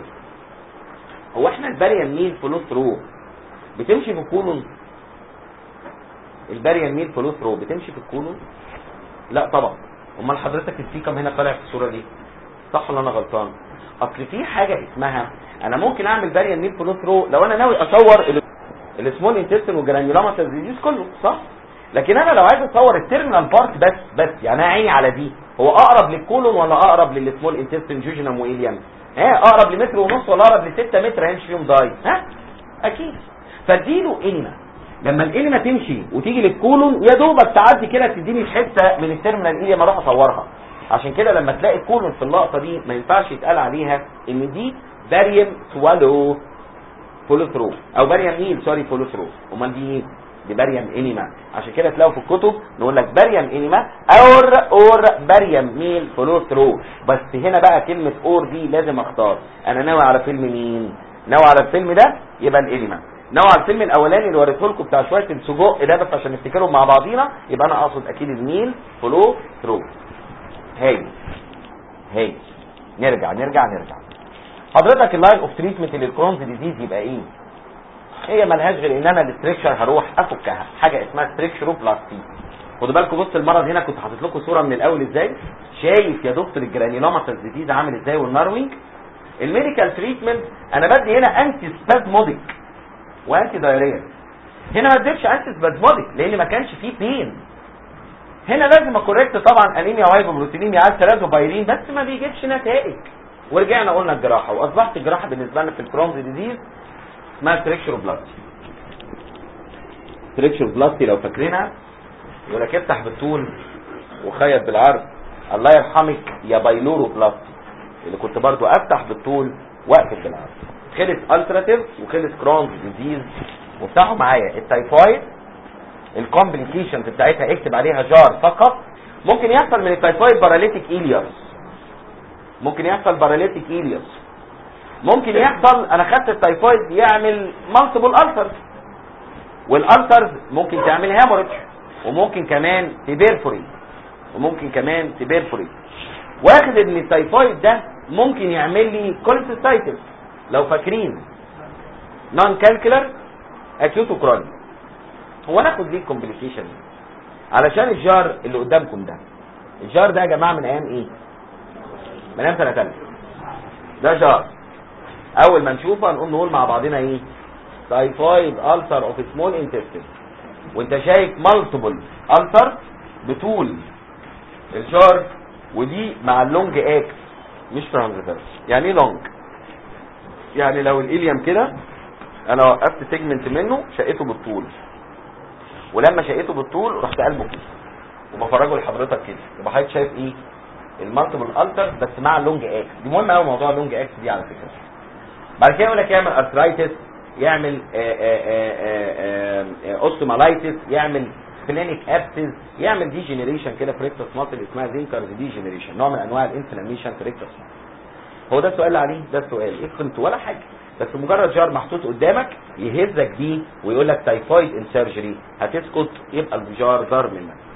هو احنا الباريال ميل فلو ثرو بتمشي في الكولون؟ الباريال ميل فلو ثرو بتمشي في الكولون؟ لا طبعا. امال حضرتك السيكم هنا طالع في الصوره دي صح ولا انا غلطان؟ اصل في حاجه اسمها انا ممكن اعمل باريال ميل فلو ثرو لو انا ناوي اصور السمول انتستين والجرانيولوماتس ديزيز كله صح. لكن انا لو عايز اصور التيرمينال بارت بس يعني انا عيني على دي هو اقرب للكولون ولا اقرب للسمول انتستين جوجينم وايليام؟ اقرب لمتر ونص ولا اقرب ل6 متر هيمشي فيهم داي؟ اكيد. فاديله انما لما الانما تمشي وتيجي للكولون يا دوبك تعدي كده تديني حته من التيرمينال ايليام اروح اصورها. عشان كده لما تلاقي الكولون في اللقطه دي ما ينفعش يتقال عليها ان دي باريم سوالو فولو ثرو او باريم ميل سوري فولو ثرو. امال دي باريم انيما. عشان كده تلاقوا في الكتب نقول لك باريم انيما اور باريم ميل فولو ثرو. بس هنا بقى كلمه اور دي لازم اختار انا ناوي على فيلم مين. ناوي على الفيلم ده يبقى الانيما. ناوي على الفيلم الاولاني اللي وريته لكم بتاع شويه السجق ده بس عشان نفتكرهم مع بعضينا يبقى انا اقصد اكيد الميل فولو ثرو. هاي نرجع حضرتك اللاين اوف تريتمنت للكرونز ديزيز يبقى ايه؟ هي ملهاش غير ان انا الاستركشر هروح افكها حاجه اسمها ستريكشروبلاستي. خدوا بالكم بص المرض هنا كنت حاطط لكم صوره من الاول ازاي. شايف يا دكتور الجرانيولوماتس ديزيز عامل ازاي والناروينج. الميديكال تريتمنت انا بدي هنا انتي سبازموديك وانتي دايريال. هنا ما اديتش انتي سبازموديك لان ما كانش فيه بين. هنا لازم اكوركت طبعا انيميا وهايبوبروتينيميا على الترازوبايرين بس ما بيجيبش نتائج. ورجعنا قلنا الجراحه واصبحت الجراحه بالنسبه لنا في الكرونز ديزيز اسمها ستريكشروبلاستي. ستريكشروبلاستي لو فاكرينها يقول لك افتح بالطول وخيط بالعرض. الله يرحمك يا بايلوروبلاستي اللي كنت برضو افتح بالطول واقفل بالعرض. خلص التراتيف وخلص كرونز ديزيز. وافتحوا معايا التايفويد الكومبليكيشنز بتاعتها اكتب عليها جار فقط. ممكن يحصل من التايفويد باراليتيك إيلياس. ممكن يحصل باراليتيك إيلياس. ممكن يحصل انا خدت التايفويد يعمل مالتيبل ألسرز والألسرز ممكن تعمل هاموريدج وممكن كمان تبيرفوري واخد ان التايفويد ده ممكن يعمل لي كوليسيستايتس لو فاكرين نون كالكولر اكيوت وكرونيك. هو ناخد ليه كومبليكيشن علشان الجار اللي قدامكم ده. الجار ده يا جماعه من ايام ايه؟ من ايام سنه ثالثه. ده جار اول ما نشوفه هنقوم نقول مع بعضنا ايه؟ تايفويد ألسر اوف سمول انتستين. وانت شايف مالتيبل ألسر بطول الجار، ودي مع اللونج اكس مش ترانزفيرس. يعني ايه لونج؟ يعني لو الإليم كده انا وقفت سيجمنت منه شقيته بالطول، ولما شقيته بالطول رحت قلبه كده وبفرجه لحضرتك كده، يبقى حضرتك شايف ايه؟ المالتيبل ألسر بس مع اللونج اكس. دي مهمه قوي موضوع اللونج اكس دي على فكره. بعد كده يقول لك يعمل ارثرايتس، يعمل اوستومالايتس، يعمل سبلينيك ابسس، يعمل ديجنريشن كده في ريكتس ماسل اسمها زينكر ديجنريشن، نوع من انواع الانفلاميشن في ريكتس ماسل. هو ده السؤال اللي عليه، ده السؤال ايه قيمته ولا حاجه، بس مجرد جار محطوط قدامك يهزك بيه ويقول لك تايفويد ان سيرجري، هتسكت يبقى الجار ضار منك.